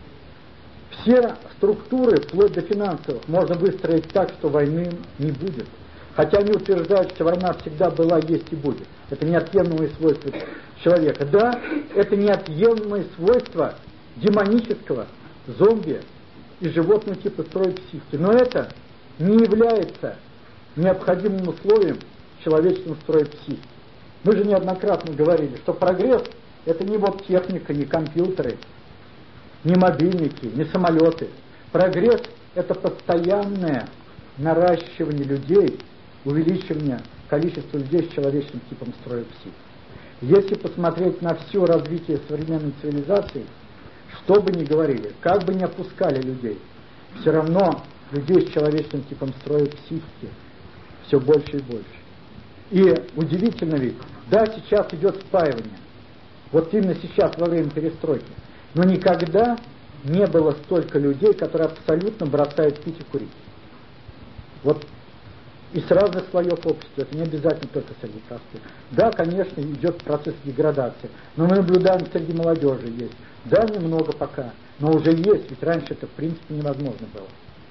Speaker 2: все структуры, вплоть до финансовых, можно выстроить так, что войны не будет. Хотя они утверждают, что война всегда была, есть и будет. Это неотъемлемые свойства человека. Да, это неотъемлемые свойства демонического, зомби и животного типа строя психики. Но это не является необходимым условием человеческого строя психики. Мы же неоднократно говорили, что прогресс — это не вот техника, не компьютеры, не мобильники, не самолеты. Прогресс — это постоянное наращивание людей, увеличивание количества людей с человеческим типом строя психики. Если посмотреть на все развитие современной цивилизации, что бы ни говорили, как бы ни опускали людей, все равно людей с человеческим типом строя психики все больше и больше. И удивительно ведь, да, сейчас идет спаивание, вот именно сейчас во время перестройки, но никогда не было столько людей, которые абсолютно бросают пить и курить. Вот из разных слоев общества, это не обязательно только среди простых. Да, конечно, идет процесс деградации, но мы наблюдаем, среди молодежи есть. Да, немного пока, но уже есть, ведь раньше это в принципе невозможно было.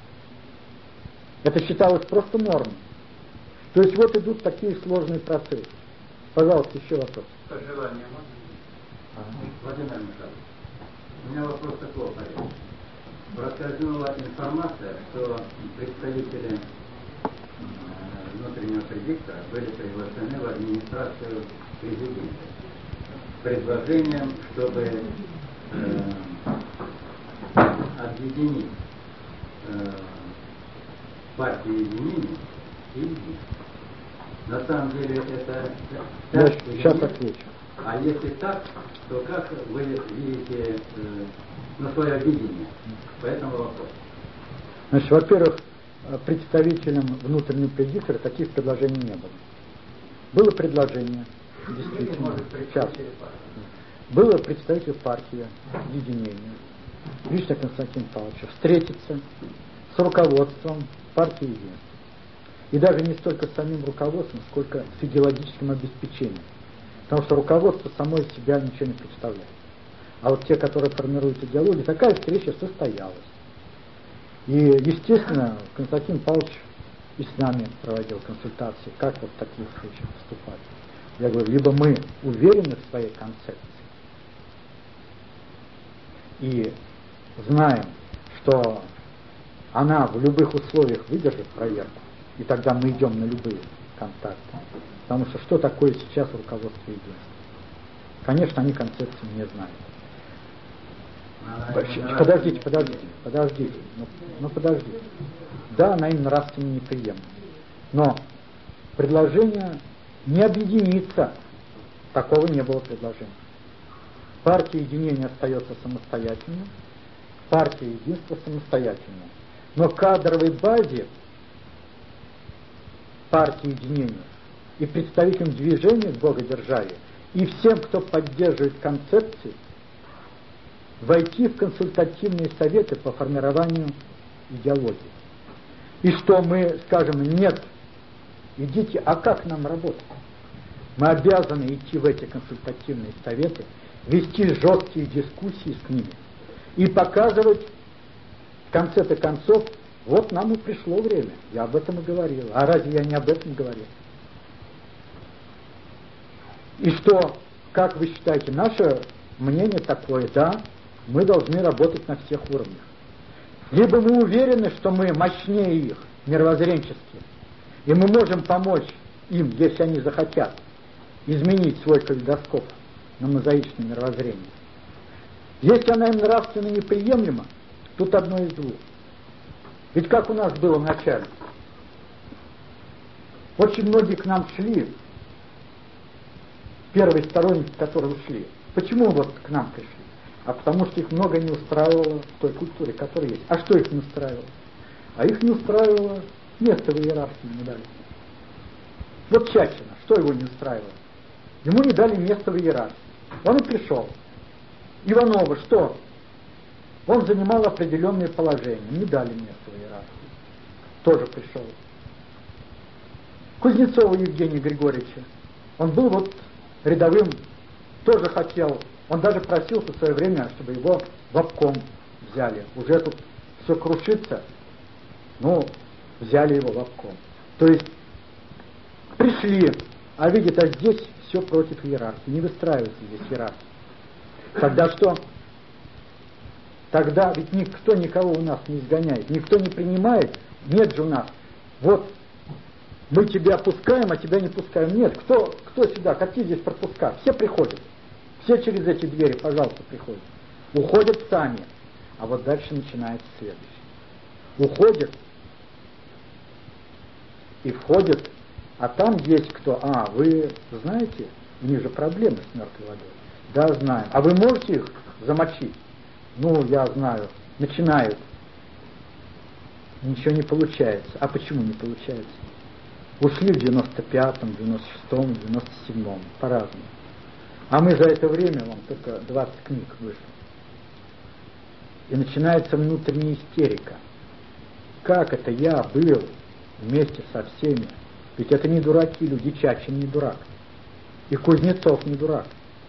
Speaker 2: Это считалось просто нормой. То есть вот идут такие сложные процессы. Пожалуйста, еще вопрос.
Speaker 6: Пожелание можно? Ага. Владимир Михайлович, у меня вопрос такого порядка. Проскользнула информация, что представители внутреннего предиктора были приглашены в администрацию президента с предложением, чтобы э, объединить э, партию единения и единство. На самом деле это...
Speaker 2: Я
Speaker 6: так,
Speaker 2: сейчас
Speaker 6: нет?
Speaker 2: отвечу.
Speaker 6: А если так, то как вы видите э, на свое видение по этому вопросу?
Speaker 2: Значит, во-первых, представителям внутреннего предиктора таких предложений не было. Было предложение, действительно, сейчас. Было представитель партии Единения, лично Константин Павлович, встретиться с руководством партии Единства. И даже не столько с самим руководством, сколько с идеологическим обеспечением. Потому что руководство само из себя ничего не представляет. А вот те, которые формируют идеологию, такая встреча состоялась. И, естественно, Константин Павлович и с нами проводил консультации, как вот в таких случаях поступать. Я говорю, либо мы уверены в своей концепции и знаем, что она в любых условиях выдержит проверку, и тогда мы идем на любые контакты. Потому что что такое сейчас руководство единства? Конечно, они концепции не знают. Подождите, подождите, подождите, ну, ну подождите. Да, она им нравственно неприемлема. Но предложение не объединиться, такого не было предложения. Партия единения остается самостоятельной, партия единства самостоятельной. Но кадровой базе партии единения и представителям движения к богодержавию и всем, кто поддерживает концепции, войти в консультативные советы по формированию идеологии. И что мы скажем, нет, идите, а как нам работать? Мы обязаны идти в эти консультативные советы, вести жесткие дискуссии с ними и показывать в конце-то концов, вот нам и пришло время, я об этом и говорил. А разве я не об этом говорил? И что, как вы считаете, наше мнение такое, да, мы должны работать на всех уровнях. Либо мы уверены, что мы мощнее их, мировоззренчески, и мы можем помочь им, если они захотят, изменить свой калейдоскоп на мозаичное мировоззрение. Если она им нравственно неприемлема, тут одно из двух. Ведь как у нас было в начале, очень многие к нам шли, первые сторонники, которые ушли. Почему вот к нам пришли? А потому что их много не устраивало в той культуре, которая есть. А что их не устраивало? А их не устраивало место в иерархии не дали. Вот Чачина, что его не устраивало? Ему не дали место в иерархии. Он и пришел. Иванова, что? Он занимал определенные положения, не дали место в иерархии. Тоже пришел. Кузнецова Евгения Григорьевича. Он был вот рядовым, тоже хотел, он даже просился в свое время, чтобы его в обком взяли. Уже тут все крушится, ну, взяли его в обком. То есть пришли, а видят, а здесь все против иерархии, не выстраивается здесь иерархия. Тогда что? Тогда ведь никто никого у нас не изгоняет, никто не принимает, нет же у нас. Вот мы тебя пускаем, а тебя не пускаем. Нет, кто, кто сюда, какие здесь пропуска? Все приходят, все через эти двери, пожалуйста, приходят. Уходят сами, а вот дальше начинается следующее. Уходят и входят, а там есть кто, а, вы знаете, у них же проблемы с мертвой водой. Да, знаем. А вы можете их замочить? Ну, я знаю. Начинают. Ничего не получается. А почему не получается? Ушли в девяносто пятом, девяносто шестом, девяносто седьмом. По-разному. А мы за это время, вам только двадцать книг вышло. И начинается внутренняя истерика. Как это я был вместе со всеми? Ведь это не дураки люди, Чачин не дурак. И Кузнецов не дурак.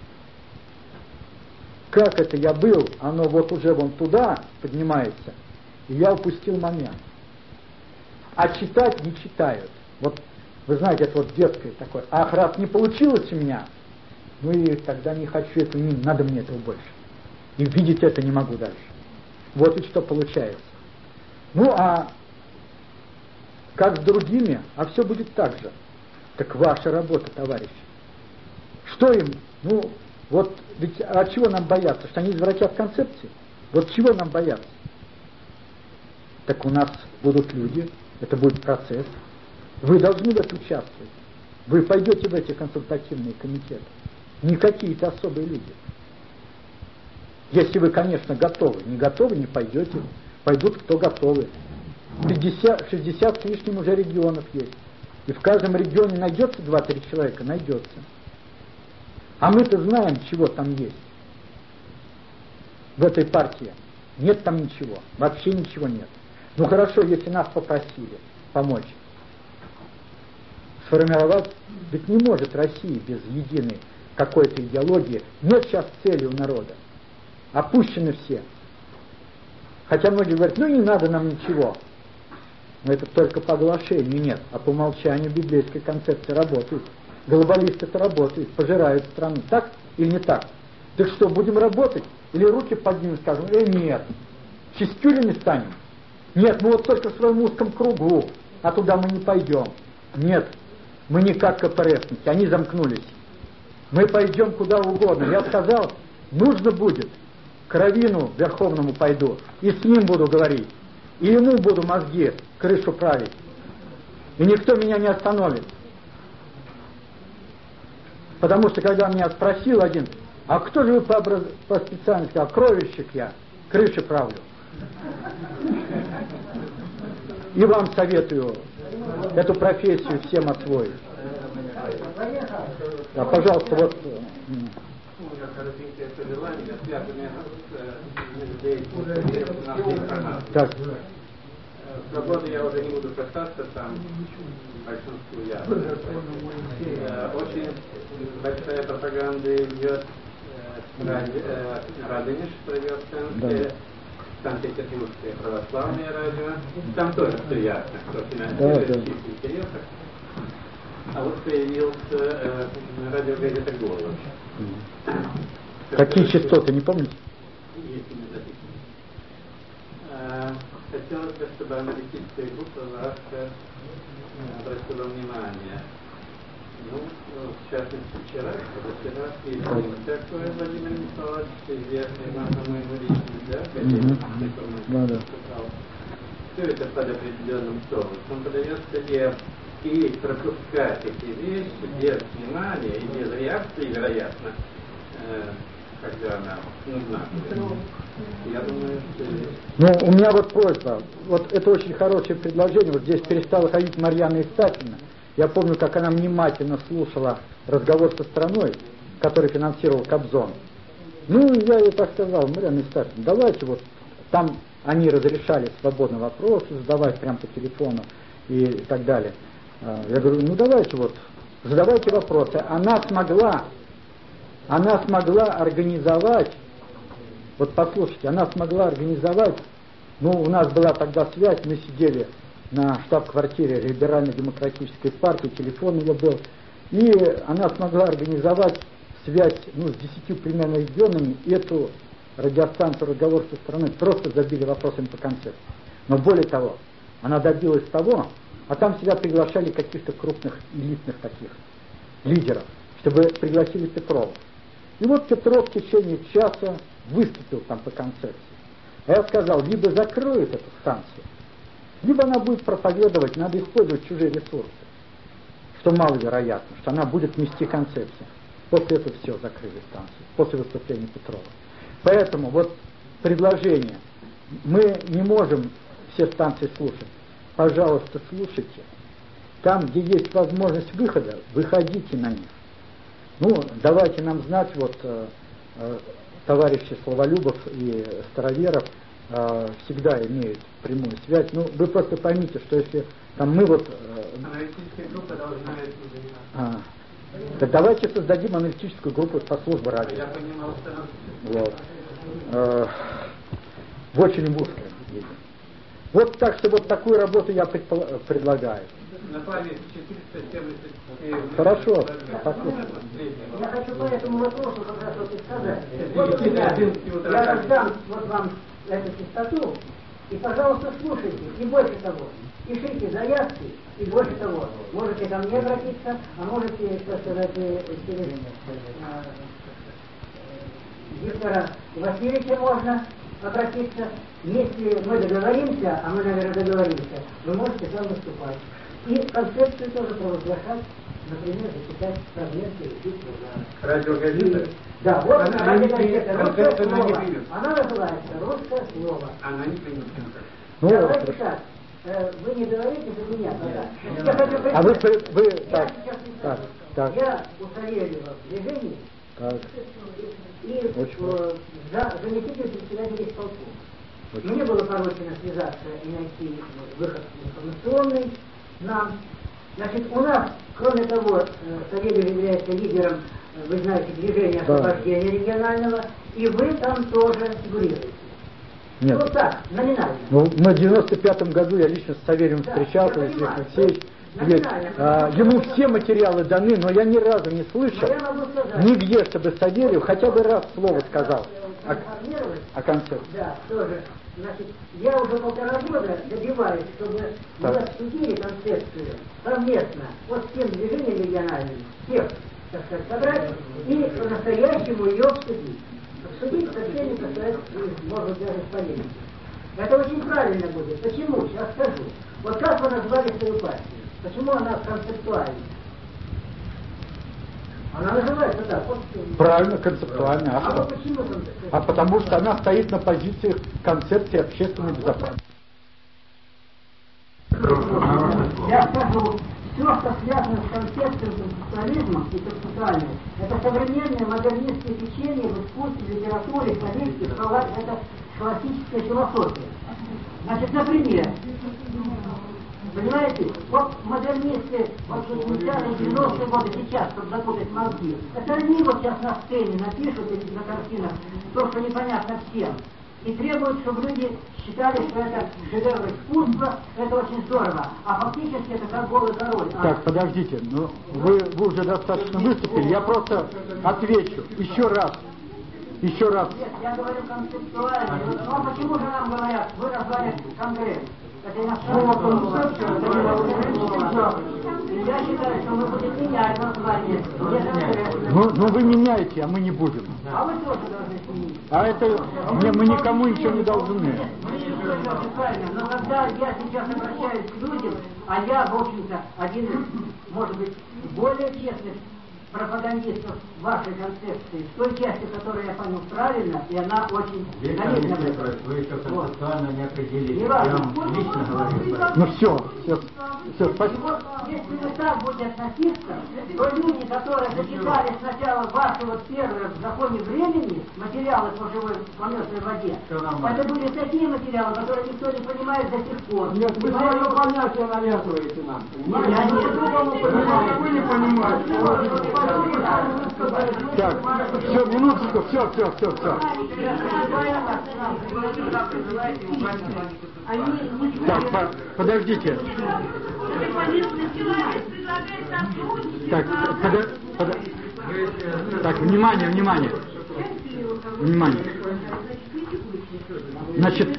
Speaker 2: Как это я был, оно вот уже вон туда поднимается, и я упустил момент. А читать не читают. Вот вы знаете, это вот детское такое. Ах, раз не получилось у меня, ну и тогда не хочу этого, не надо мне этого больше. И видеть это не могу дальше. Вот и что получается. Ну а как с другими, а все будет так же. Так ваша работа, товарищи. Что им, ну, вот ведь от чего нам бояться? Что они извратят концепции? Вот чего нам бояться? Так у нас будут люди, это будет процесс. Вы должны в этом участвовать. Вы пойдете в эти консультативные комитеты. Не какие-то особые люди. Если вы, конечно, готовы. Не готовы, не пойдете. Пойдут, кто готовы. пятьдесят, шестьдесят с лишним уже регионов есть. И в каждом регионе найдется два-три человека, найдется. А мы-то знаем, чего там есть. В этой партии. Нет там ничего. Вообще ничего нет. Ну хорошо, если нас попросили помочь. Сформировать, ведь не может Россия без единой какой-то идеологии. Нет сейчас цели у народа. Опущены все. Хотя многие говорят, ну не надо нам ничего. Но это только по оглашению нет. А по умолчанию библейской концепции работает. Глобалисты-то работают, пожирают страну. Так или не так? Так что, будем работать? Или руки поднимем и скажем, э, нет. Чистюлями станем? Нет, мы вот только в своем узком кругу, а туда мы не пойдем. Нет, мы не как КПРФники, они замкнулись. Мы пойдем куда угодно. Я сказал, нужно будет, к раввину верховному пойду, и с ним буду говорить. И ему буду мозги, крышу править. И никто меня не остановит. Потому что когда меня спросил один, а кто же вы по, образ... по специальности? Сказал, кровельщик я, крыши правлю. И вам советую эту профессию всем освоить. Да, пожалуйста, вот. Так.
Speaker 7: Свободу я уже не буду касаться, там большинству я. Очень большая пропаганда идет Радонеж, Провертенское, Санкт-Петербургское православное радио. Там тоже все ясно, кто финансирует, в чьих интересах. А вот появился э, радиогазета «Голос».
Speaker 2: Какие частоты, не помните?
Speaker 7: Есть не записано. А, хотелось бы, чтобы аналитическая группа ваша обратила внимание. Ну, в частности, вчера, вчера фильм такой Владимир Николаевич, известный нам, по-моему, личность, да,
Speaker 2: Мгм. Да, да.
Speaker 7: Все это под определенным соусом. Он подается лев, и пропускать эти вещи без внимания и без реакции, вероятно, э, когда она нужна. Я думаю, что...
Speaker 2: Ну, у меня вот просьба. Вот это очень хорошее предложение. Вот здесь перестала ходить Марьяна Исаакиевна. Я помню, как она внимательно слушала разговор со страной, который финансировал Кобзон. Ну, я ей так сказал: Марьяна Исаакиевна, давайте вот, там они разрешали свободно вопросы задавать прямо по телефону и так далее. Я говорю, ну давайте вот, задавайте вопросы. Она смогла, она смогла организовать, вот послушайте, она смогла организовать, ну у нас была тогда связь, мы сидели на штаб-квартире Либерально-демократической партии, телефон ее был, и она смогла организовать связь, ну, с десятью примерно регионами, эту радиостанцию «Разговор со стороны» просто забили вопросами по концепции. Но более того, она добилась того, а там всегда приглашали каких-то крупных элитных таких лидеров, чтобы пригласили Петрова. И вот Петров в течение часа выступил там по концепции. А я сказал, либо закроют эту станцию, либо она будет проповедовать, надо использовать чужие ресурсы, что маловероятно, что она будет нести концепцию. После этого все, закрыли станцию, после выступления Петрова. Поэтому вот предложение, мы не можем все станции слушать. Пожалуйста, слушайте. Там, где есть возможность выхода, выходите на них. Ну, давайте нам знать, вот э, э, товарищи Словолюбов и Староверов э, всегда имеют прямую связь. Ну, вы просто поймите, что если там мы вот... Э,
Speaker 7: Аналитическая группа должна этим заниматься.
Speaker 2: А, так давайте создадим аналитическую группу по службе радио.
Speaker 7: Я понимал, что...
Speaker 2: Вот. Э, в очень узком виде. Вот так что вот такую работу я предпол- предлагаю.
Speaker 7: На память четыреста семьдесят.
Speaker 2: Хорошо.
Speaker 3: Я хочу по этому вопросу как раз вот и сказать. Вот у меня, я раздам вот вам эту частоту, и, пожалуйста, слушайте, и больше того, пишите заявки, и больше того, можете ко мне обратиться, а можете, так сказать, через э, Виктора Васильевича можно обратиться. Если мы договоримся, а мы, наверное, договоримся, вы можете там выступать. И концепцию тоже провозглашать, например, зачитать фрагменты и чувства.
Speaker 7: Радиогазета?
Speaker 3: Да, вот
Speaker 7: она,
Speaker 3: радиогазета,
Speaker 7: она,
Speaker 3: русское
Speaker 7: она
Speaker 3: слово.
Speaker 7: не примет.
Speaker 3: Она называется «Русское слово».
Speaker 7: Она не примет.
Speaker 2: Ну,
Speaker 3: Давайте так, э, вы не говорите за меня, да? Я хочу
Speaker 2: а вы,
Speaker 3: представить.
Speaker 2: вы, вы
Speaker 3: Я
Speaker 2: так,
Speaker 3: сейчас не
Speaker 2: так,
Speaker 3: скажу.
Speaker 2: так,
Speaker 3: Я у Савельева в движении
Speaker 2: так,
Speaker 3: и
Speaker 2: Очень
Speaker 3: э, за, заместитель председателя исполкома.
Speaker 2: Очень.
Speaker 3: Мне было поручено связаться и найти выход информационный нам. Значит, у нас, кроме того, э, Савельев является лидером, э, вы знаете, движения
Speaker 2: Да.
Speaker 3: освобождения регионального, и вы там тоже фигурируете.
Speaker 2: нет.
Speaker 3: Вот так, номинально.
Speaker 2: Ну, мы в девяносто пятом году, я лично с Савельевым
Speaker 3: Да,
Speaker 2: встречался,
Speaker 3: я
Speaker 2: Алексей
Speaker 3: понимаю.
Speaker 2: Алексеевич, есть, а, ему все материалы даны, но я ни разу не слышал,
Speaker 3: Но я могу сказать,
Speaker 2: нигде, чтобы Савельев хотя бы раз слово сказал о,
Speaker 3: информировать,
Speaker 2: о концепции.
Speaker 3: да, тоже. Значит, я уже полтора года добиваюсь, чтобы мы
Speaker 2: Так.
Speaker 3: обсудили концепцию совместно, вот с тем движением региональным, всех, так сказать, собрать и по-настоящему ее обсудить. Обсудить со всеми, так сказать, и, может быть, даже с полемикой. Это очень правильно будет. Почему? Сейчас скажу. Вот как вы назвали свою партию? Почему она концептуальна? Она называется так. Вот,
Speaker 2: Правильно, концептуально.
Speaker 3: а
Speaker 2: А,
Speaker 3: вот почему концептуальна?
Speaker 2: а потому что она стоит на позициях концепции общественной безопасности.
Speaker 3: Я скажу, все, что связано с концепцией концептуализма и концептуальным, это современное модернистское течение в искусстве, в литературе, в политике, в словах, это классическая философия. Значит, например, понимаете, вот модернисты, вот восьмидесятые, девяностые годы сейчас, чтобы запутать мозги, это они вот сейчас на сцене напишут эти на картинах то, что непонятно всем. И требуют, чтобы люди считали, что это шедевр искусства, это очень здорово. А фактически это как голый король. А
Speaker 2: Так, подождите, ну вы, вы уже достаточно выступили, я просто отвечу еще раз, еще раз.
Speaker 3: Нет, я говорю концептуально. Ну а почему же нам говорят, вы назвали Конгресс? Это иностранное слово. Я считаю, что мы будем менять название.
Speaker 2: Ну, ну вы меняете, а мы не будем.
Speaker 3: А вы тоже должны сменить.
Speaker 2: А это не, мы никому ничего не должны.
Speaker 3: Мы ничего не должны, правильно. Но когда я сейчас обращаюсь к людям, а я, в общем-то, один из, может быть, более честных пропагандистов вашей концепции, в той части, которую я понял правильно, и она очень заметна.
Speaker 6: Вы еще концептуально не определили.
Speaker 3: Не
Speaker 6: Я
Speaker 3: важно.
Speaker 6: вам лично говорю.
Speaker 2: Ну все, все, все,
Speaker 3: И
Speaker 2: спасибо.
Speaker 3: вот, если вы так будете относиться, то люди, которые зачитали сначала ваши вот первые в законе времени материалы по живой, по мертвой воде, это были такие материалы, которые никто не понимает до сих пор.
Speaker 1: Нет, вы свое понятие навязываете нам.
Speaker 3: Нет, я не
Speaker 1: По-другому понимаете, вы не понимаете.
Speaker 2: Так, все, минуточку, все, все, все, все. Так, по- подождите. Так, подо- подо- так, внимание, внимание. Внимание. Значит,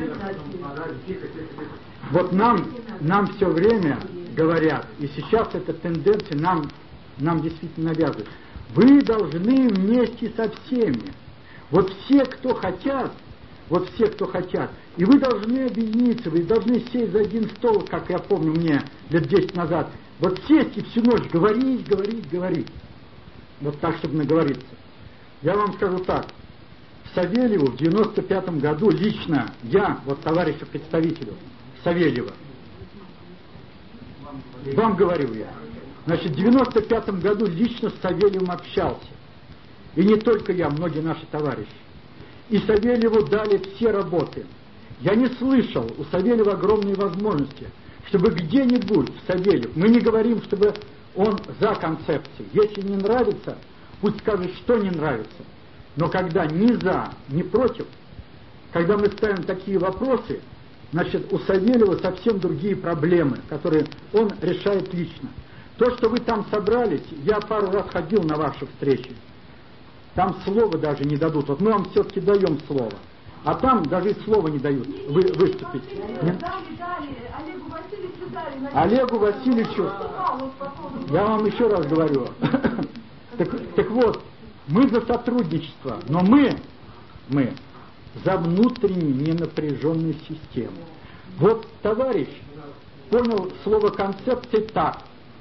Speaker 2: вот нам, нам все время говорят, и сейчас эта тенденция нам, нам действительно навязывает. Вы должны вместе со всеми. Вот все, кто хотят, вот все, кто хотят, и вы должны объединиться, вы должны сесть за один стол, как я помню мне лет десять назад, вот сесть и всю ночь говорить, говорить, говорить. Вот так, чтобы наговориться. Я вам скажу так. Савельеву в девяносто пятом году лично я, вот товарищу представителю Савельева, вам говорю я, значит, в девяносто пятом году лично с Савельевым общался. И не только я, многие наши товарищи. И Савельеву дали все работы. Я не слышал у Савельева огромные возможности, чтобы где-нибудь Савельев, мы не говорим, чтобы он за концепцией. Если не нравится, пусть скажет, что не нравится. Но когда ни за, ни против, когда мы ставим такие вопросы, значит, у Савельева совсем другие проблемы, которые он решает лично. То, что вы там собрались, я пару раз ходил на ваши встречи, там слова даже не дадут. Вот мы вам все-таки даем слово. А там даже и слова не дают вы, выступить. Нет? Олегу Васильевичу, я вам еще раз говорю, так, так вот, мы за сотрудничество, но мы, мы за внутреннюю ненапряженную систему. Вот товарищ понял слово концепция так.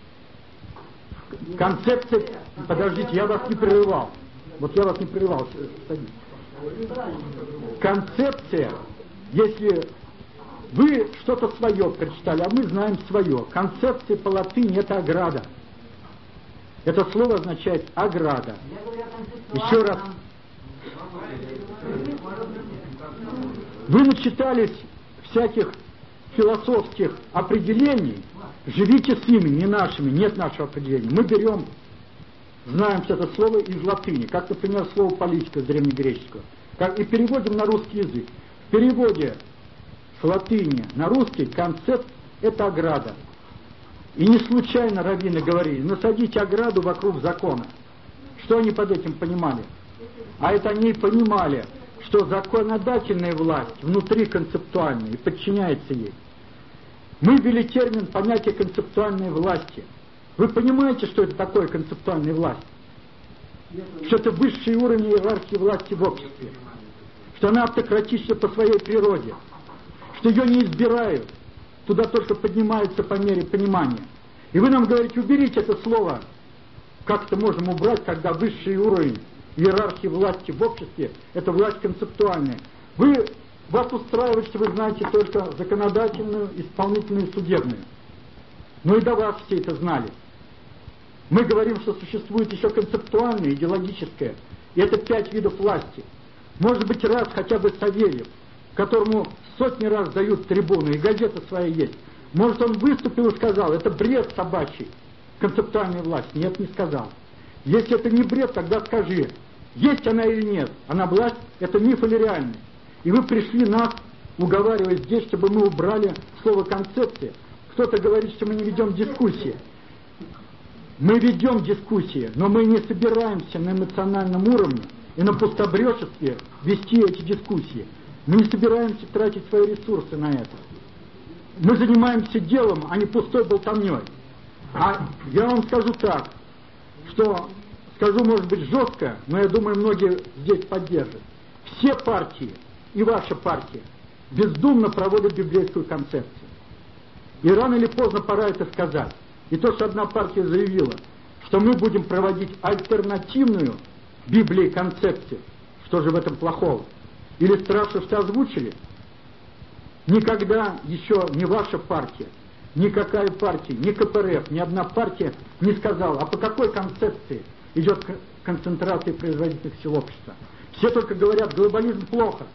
Speaker 2: Концепция, подождите, я вас не прерывал. Вот я вас не прерывал, садитесь. Концепция, если вы что-то свое прочитали, а мы знаем свое. Концепция по латыни — это ограда. Это слово означает ограда. Еще раз. Вы начитались всяких философских определений, живите с ними, не нашими, нет нашего определения. Мы берем, знаем это слово из латыни, как, например, слово политика с древнегреческого, как, и переводим на русский язык. В переводе с латыни на русский концепт — это ограда. И не случайно раввины говорили: насадите ограду вокруг закона. Что они под этим понимали? А это они понимали, что законодательная власть внутри концептуальная и подчиняется ей. Мы ввели термин, понятие концептуальной власти. Вы понимаете, что это такое концептуальная власть? Что это высший уровень иерархии власти в обществе. Что она автократична по своей природе. Что ее не избирают. Туда только поднимаются по мере понимания. И вы нам говорите: уберите это слово. Как это можем убрать, когда высший уровень иерархии власти в обществе — это власть концептуальная? Вы, вас устраивает, что вы знаете только законодательную, исполнительную и судебную. Ну и до вас все это знали. Мы говорим, что существует еще концептуальная, идеологическая. И это пять видов власти. Может быть, раз хотя бы Савельев, которому сотни раз дают трибуну, и газета своя есть. Может, он выступил и сказал: это бред собачий, концептуальная власть. Нет, не сказал. Если это не бред, тогда скажи, есть она или нет. Она власть, это миф или реальность. И вы пришли нас уговаривать здесь, чтобы мы убрали слово концепция. Кто-то говорит, что мы не ведем дискуссии. Мы ведем дискуссии, но мы не собираемся на эмоциональном уровне и на пустобрежестве вести эти дискуссии. Мы не собираемся тратить свои ресурсы на это. мы занимаемся делом, а не пустой болтовней. А я вам скажу так, что, скажу, может быть, жестко, но я думаю, многие здесь поддержат. Все партии, и ваша партия, бездумно проводят библейскую концепцию. И рано или поздно пора это сказать. И то, что одна партия заявила, что мы будем проводить альтернативную Библии концепцию, что же в этом плохого? Или страшно, что озвучили? Никогда еще ни ваша партия, никакая партия, ни ка пэ эр эф, ни одна партия не сказала, а по какой концепции идет концентрация производительных сил общества. Все только говорят, глобализм плохо.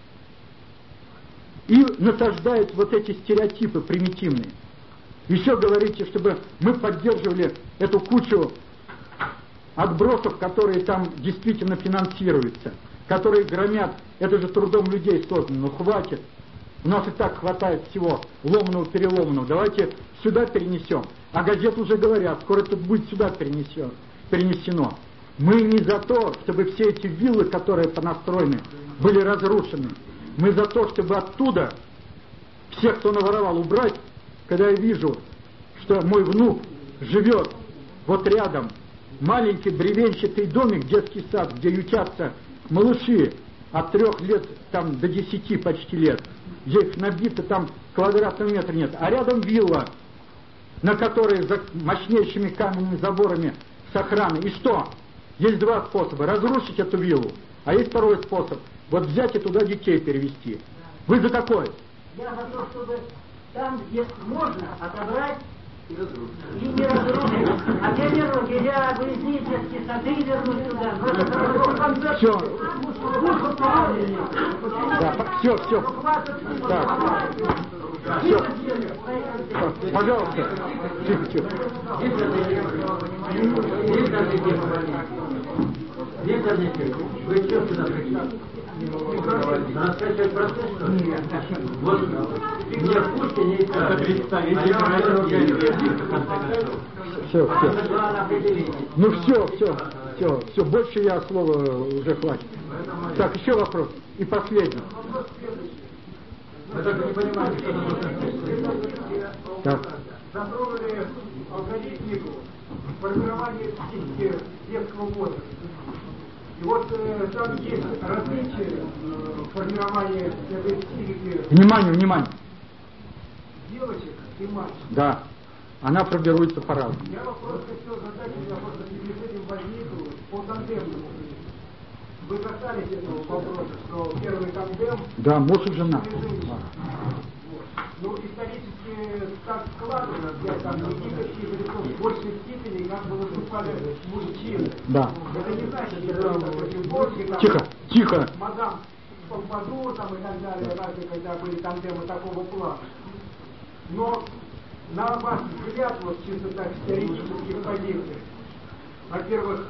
Speaker 2: И насаждают вот эти стереотипы примитивные. Еще говорите, чтобы мы поддерживали эту кучу отбросов, которые там действительно финансируются, которые громят, это же трудом людей создано, ну хватит. У нас и так хватает всего ломаного, переломанного. Давайте сюда перенесем. А газеты уже говорят, скоро это будет сюда перенесено. перенесено. Мы не за то, чтобы все эти виллы, которые понастроены, были разрушены. Мы за то, чтобы оттуда всех, кто наворовал, убрать. Когда я вижу, что мой внук живет вот рядом, маленький бревенчатый домик, детский сад, где ютятся малыши от трех лет там, до десяти почти лет, где их набито там квадратного метра нет, а рядом вилла, на которой за мощнейшими каменными заборами с охраной. И что? Есть два способа. Разрушить эту виллу, а есть второй способ. Вот взять и туда детей перевести. Вы за какой?
Speaker 3: Я за то, чтобы там, где можно, отобрать и не разрушить. А где вернуть? Нельзя выездить детские сады вернуть туда. Но это хорошо.
Speaker 2: Все. Да, все, все. Так. Все. Пожалуйста. Тихо, тихо.
Speaker 6: Вы что сюда пришли? Раскачать процесс, что ли? Вот не в курсе, не это представитель.
Speaker 2: Все, все. Ну все, все, все, все, больше я слова уже хватит. Так, еще вопрос. И последний.
Speaker 6: Вы только не понимаете, что
Speaker 2: так.
Speaker 1: Затронули алгоритмику формирования психики детского возраста. И вот э, там есть различия э, формирования этой психики.
Speaker 2: Внимание, внимание.
Speaker 1: Девочек и мальчиков.
Speaker 2: Да. Она формируется по-разному.
Speaker 1: Я вопрос хотел задать, у меня просто перед этим возник по тандему. Вы касались этого вопроса, что первый тандем...
Speaker 2: Да, муж и жена.
Speaker 1: Ну, исторически так складывалось, я там никаких грехов в большей степени, как бы выступали мужчины.
Speaker 2: Да.
Speaker 1: Это не значит, что это против Божьей, там,
Speaker 2: Тихо, тихо.
Speaker 1: мадам Помпаду там и так далее, раньше, когда были тандемы такого плана. Но на ваш взгляд, вот чисто так, с теоретических позиций, во-первых,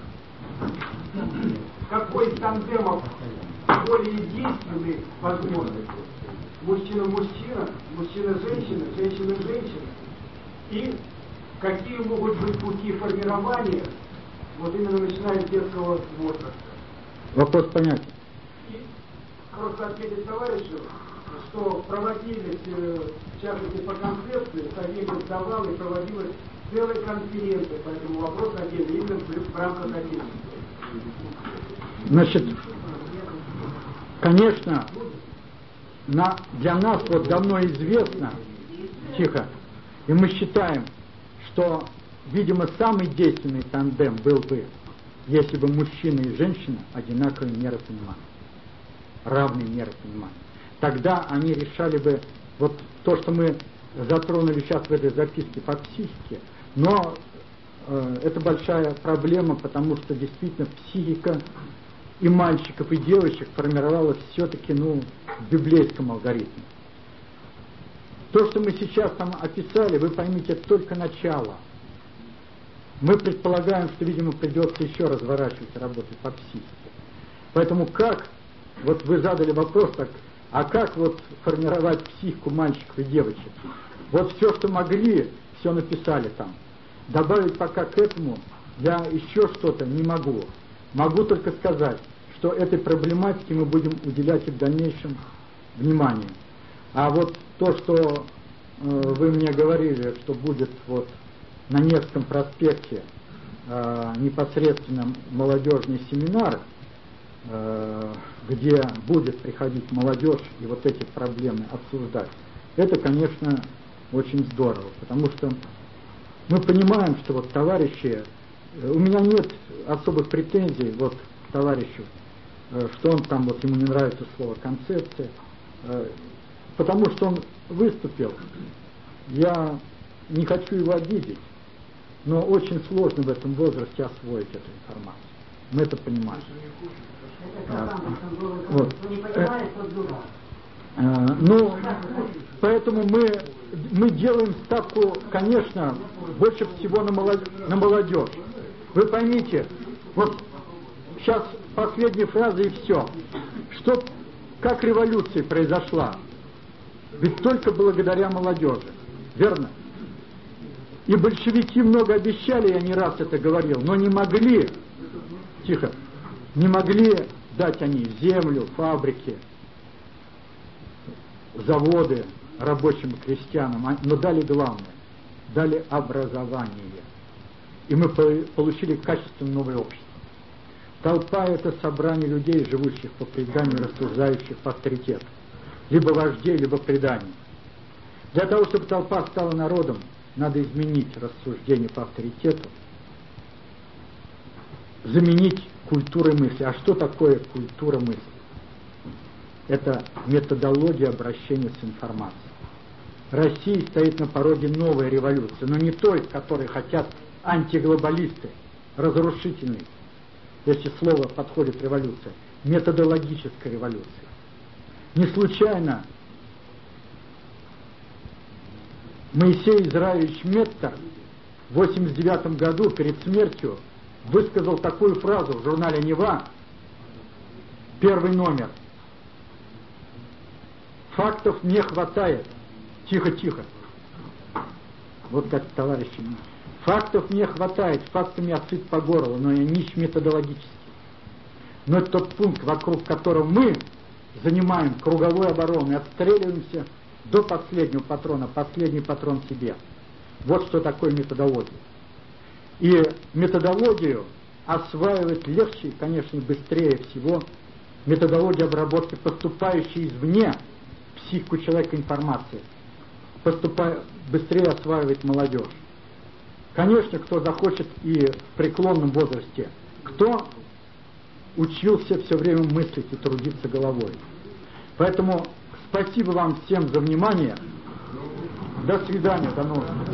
Speaker 1: какой из тандемов более действенный возможный? Мужчина-мужчина, мужчина-женщина, женщина-женщина. И какие могут быть пути формирования, вот именно начиная с детского возраста.
Speaker 2: Вопрос понятен.
Speaker 1: И просто ответить товарищу, что проводились, в частности по концепции, Савельев давал и проводилась целая конференция по этому вопросу отдельно, именно в рамках отдельности.
Speaker 2: Значит, конечно, на, для нас вот давно известно, тихо, и мы считаем, что, видимо, самый действенный тандем был бы, если бы мужчина и женщина одинаковые меры понимания, равные меры понимания. Тогда они решали бы вот то, что мы затронули сейчас в этой записке по психике, но э, это большая проблема, потому что действительно психика и мальчиков, и девочек формировалась все-таки, ну, в библейском алгоритме. То, что мы сейчас там описали, вы поймите, это только начало. Мы предполагаем, что, видимо, придется еще разворачивать работу по психике. Поэтому как, вот вы задали вопрос, так, а как вот формировать психику мальчиков и девочек? Вот все, что могли, все написали там. Добавить пока к этому я еще что-то не могу. Могу только сказать, что этой проблематике мы будем уделять и в дальнейшем внимание. А вот то, что вы мне говорили, что будет вот на Невском проспекте э, непосредственно молодежный семинар, э, где будет приходить молодежь и вот эти проблемы обсуждать. Это, конечно, очень здорово, потому что мы понимаем, что вот товарищи, у меня нет особых претензий вот к товарищу, что он там, вот ему не нравится слово концепция, потому что он выступил. Я не хочу его обидеть, но очень сложно в этом возрасте освоить эту информацию. Мы это понимаем. Вот. Ну, поэтому мы, мы делаем ставку, конечно, больше всего на молодежь. Вы поймите, вот сейчас последняя фраза и все. Что, как революция произошла? Ведь только благодаря молодежи, верно? И большевики много обещали, я не раз это говорил, но не могли, тихо, не могли дать они землю, фабрики, заводы рабочим и крестьянам, но дали главное, дали образование. И мы получили качественно новое общество. Толпа — это собрание людей, живущих по преданию, рассуждающих по авторитету. Либо вождей, либо преданий. Для того, чтобы толпа стала народом, надо изменить рассуждение по авторитету, заменить культурой мысли. А что такое культура мысли? Это методология обращения с информацией. Россия стоит на пороге новой революции, но не той, которой хотят антиглобалисты, разрушительной, если слово подходит революция, методологическая революция. Не случайно Моисей Израилевич Меттер в восемьдесят девятом году перед смертью высказал такую фразу в журнале «Нева», первый номер: «Фактов не хватает». Тихо-тихо. Вот как товарищи. Фактов не хватает, фактами отсыт по горло, но и нищ методологически. Но это тот пункт, вокруг которого мы занимаем круговую оборону и отстреливаемся до последнего патрона, последний патрон себе. Вот что такое методология. И методологию осваивать легче, конечно, быстрее всего методология обработки, поступающей извне психику человека информации, поступая, быстрее осваивает молодежь. Конечно, кто захочет и в преклонном возрасте, кто учился все время мыслить и трудиться головой. Поэтому спасибо вам всем за внимание. До свидания, до новых встреч.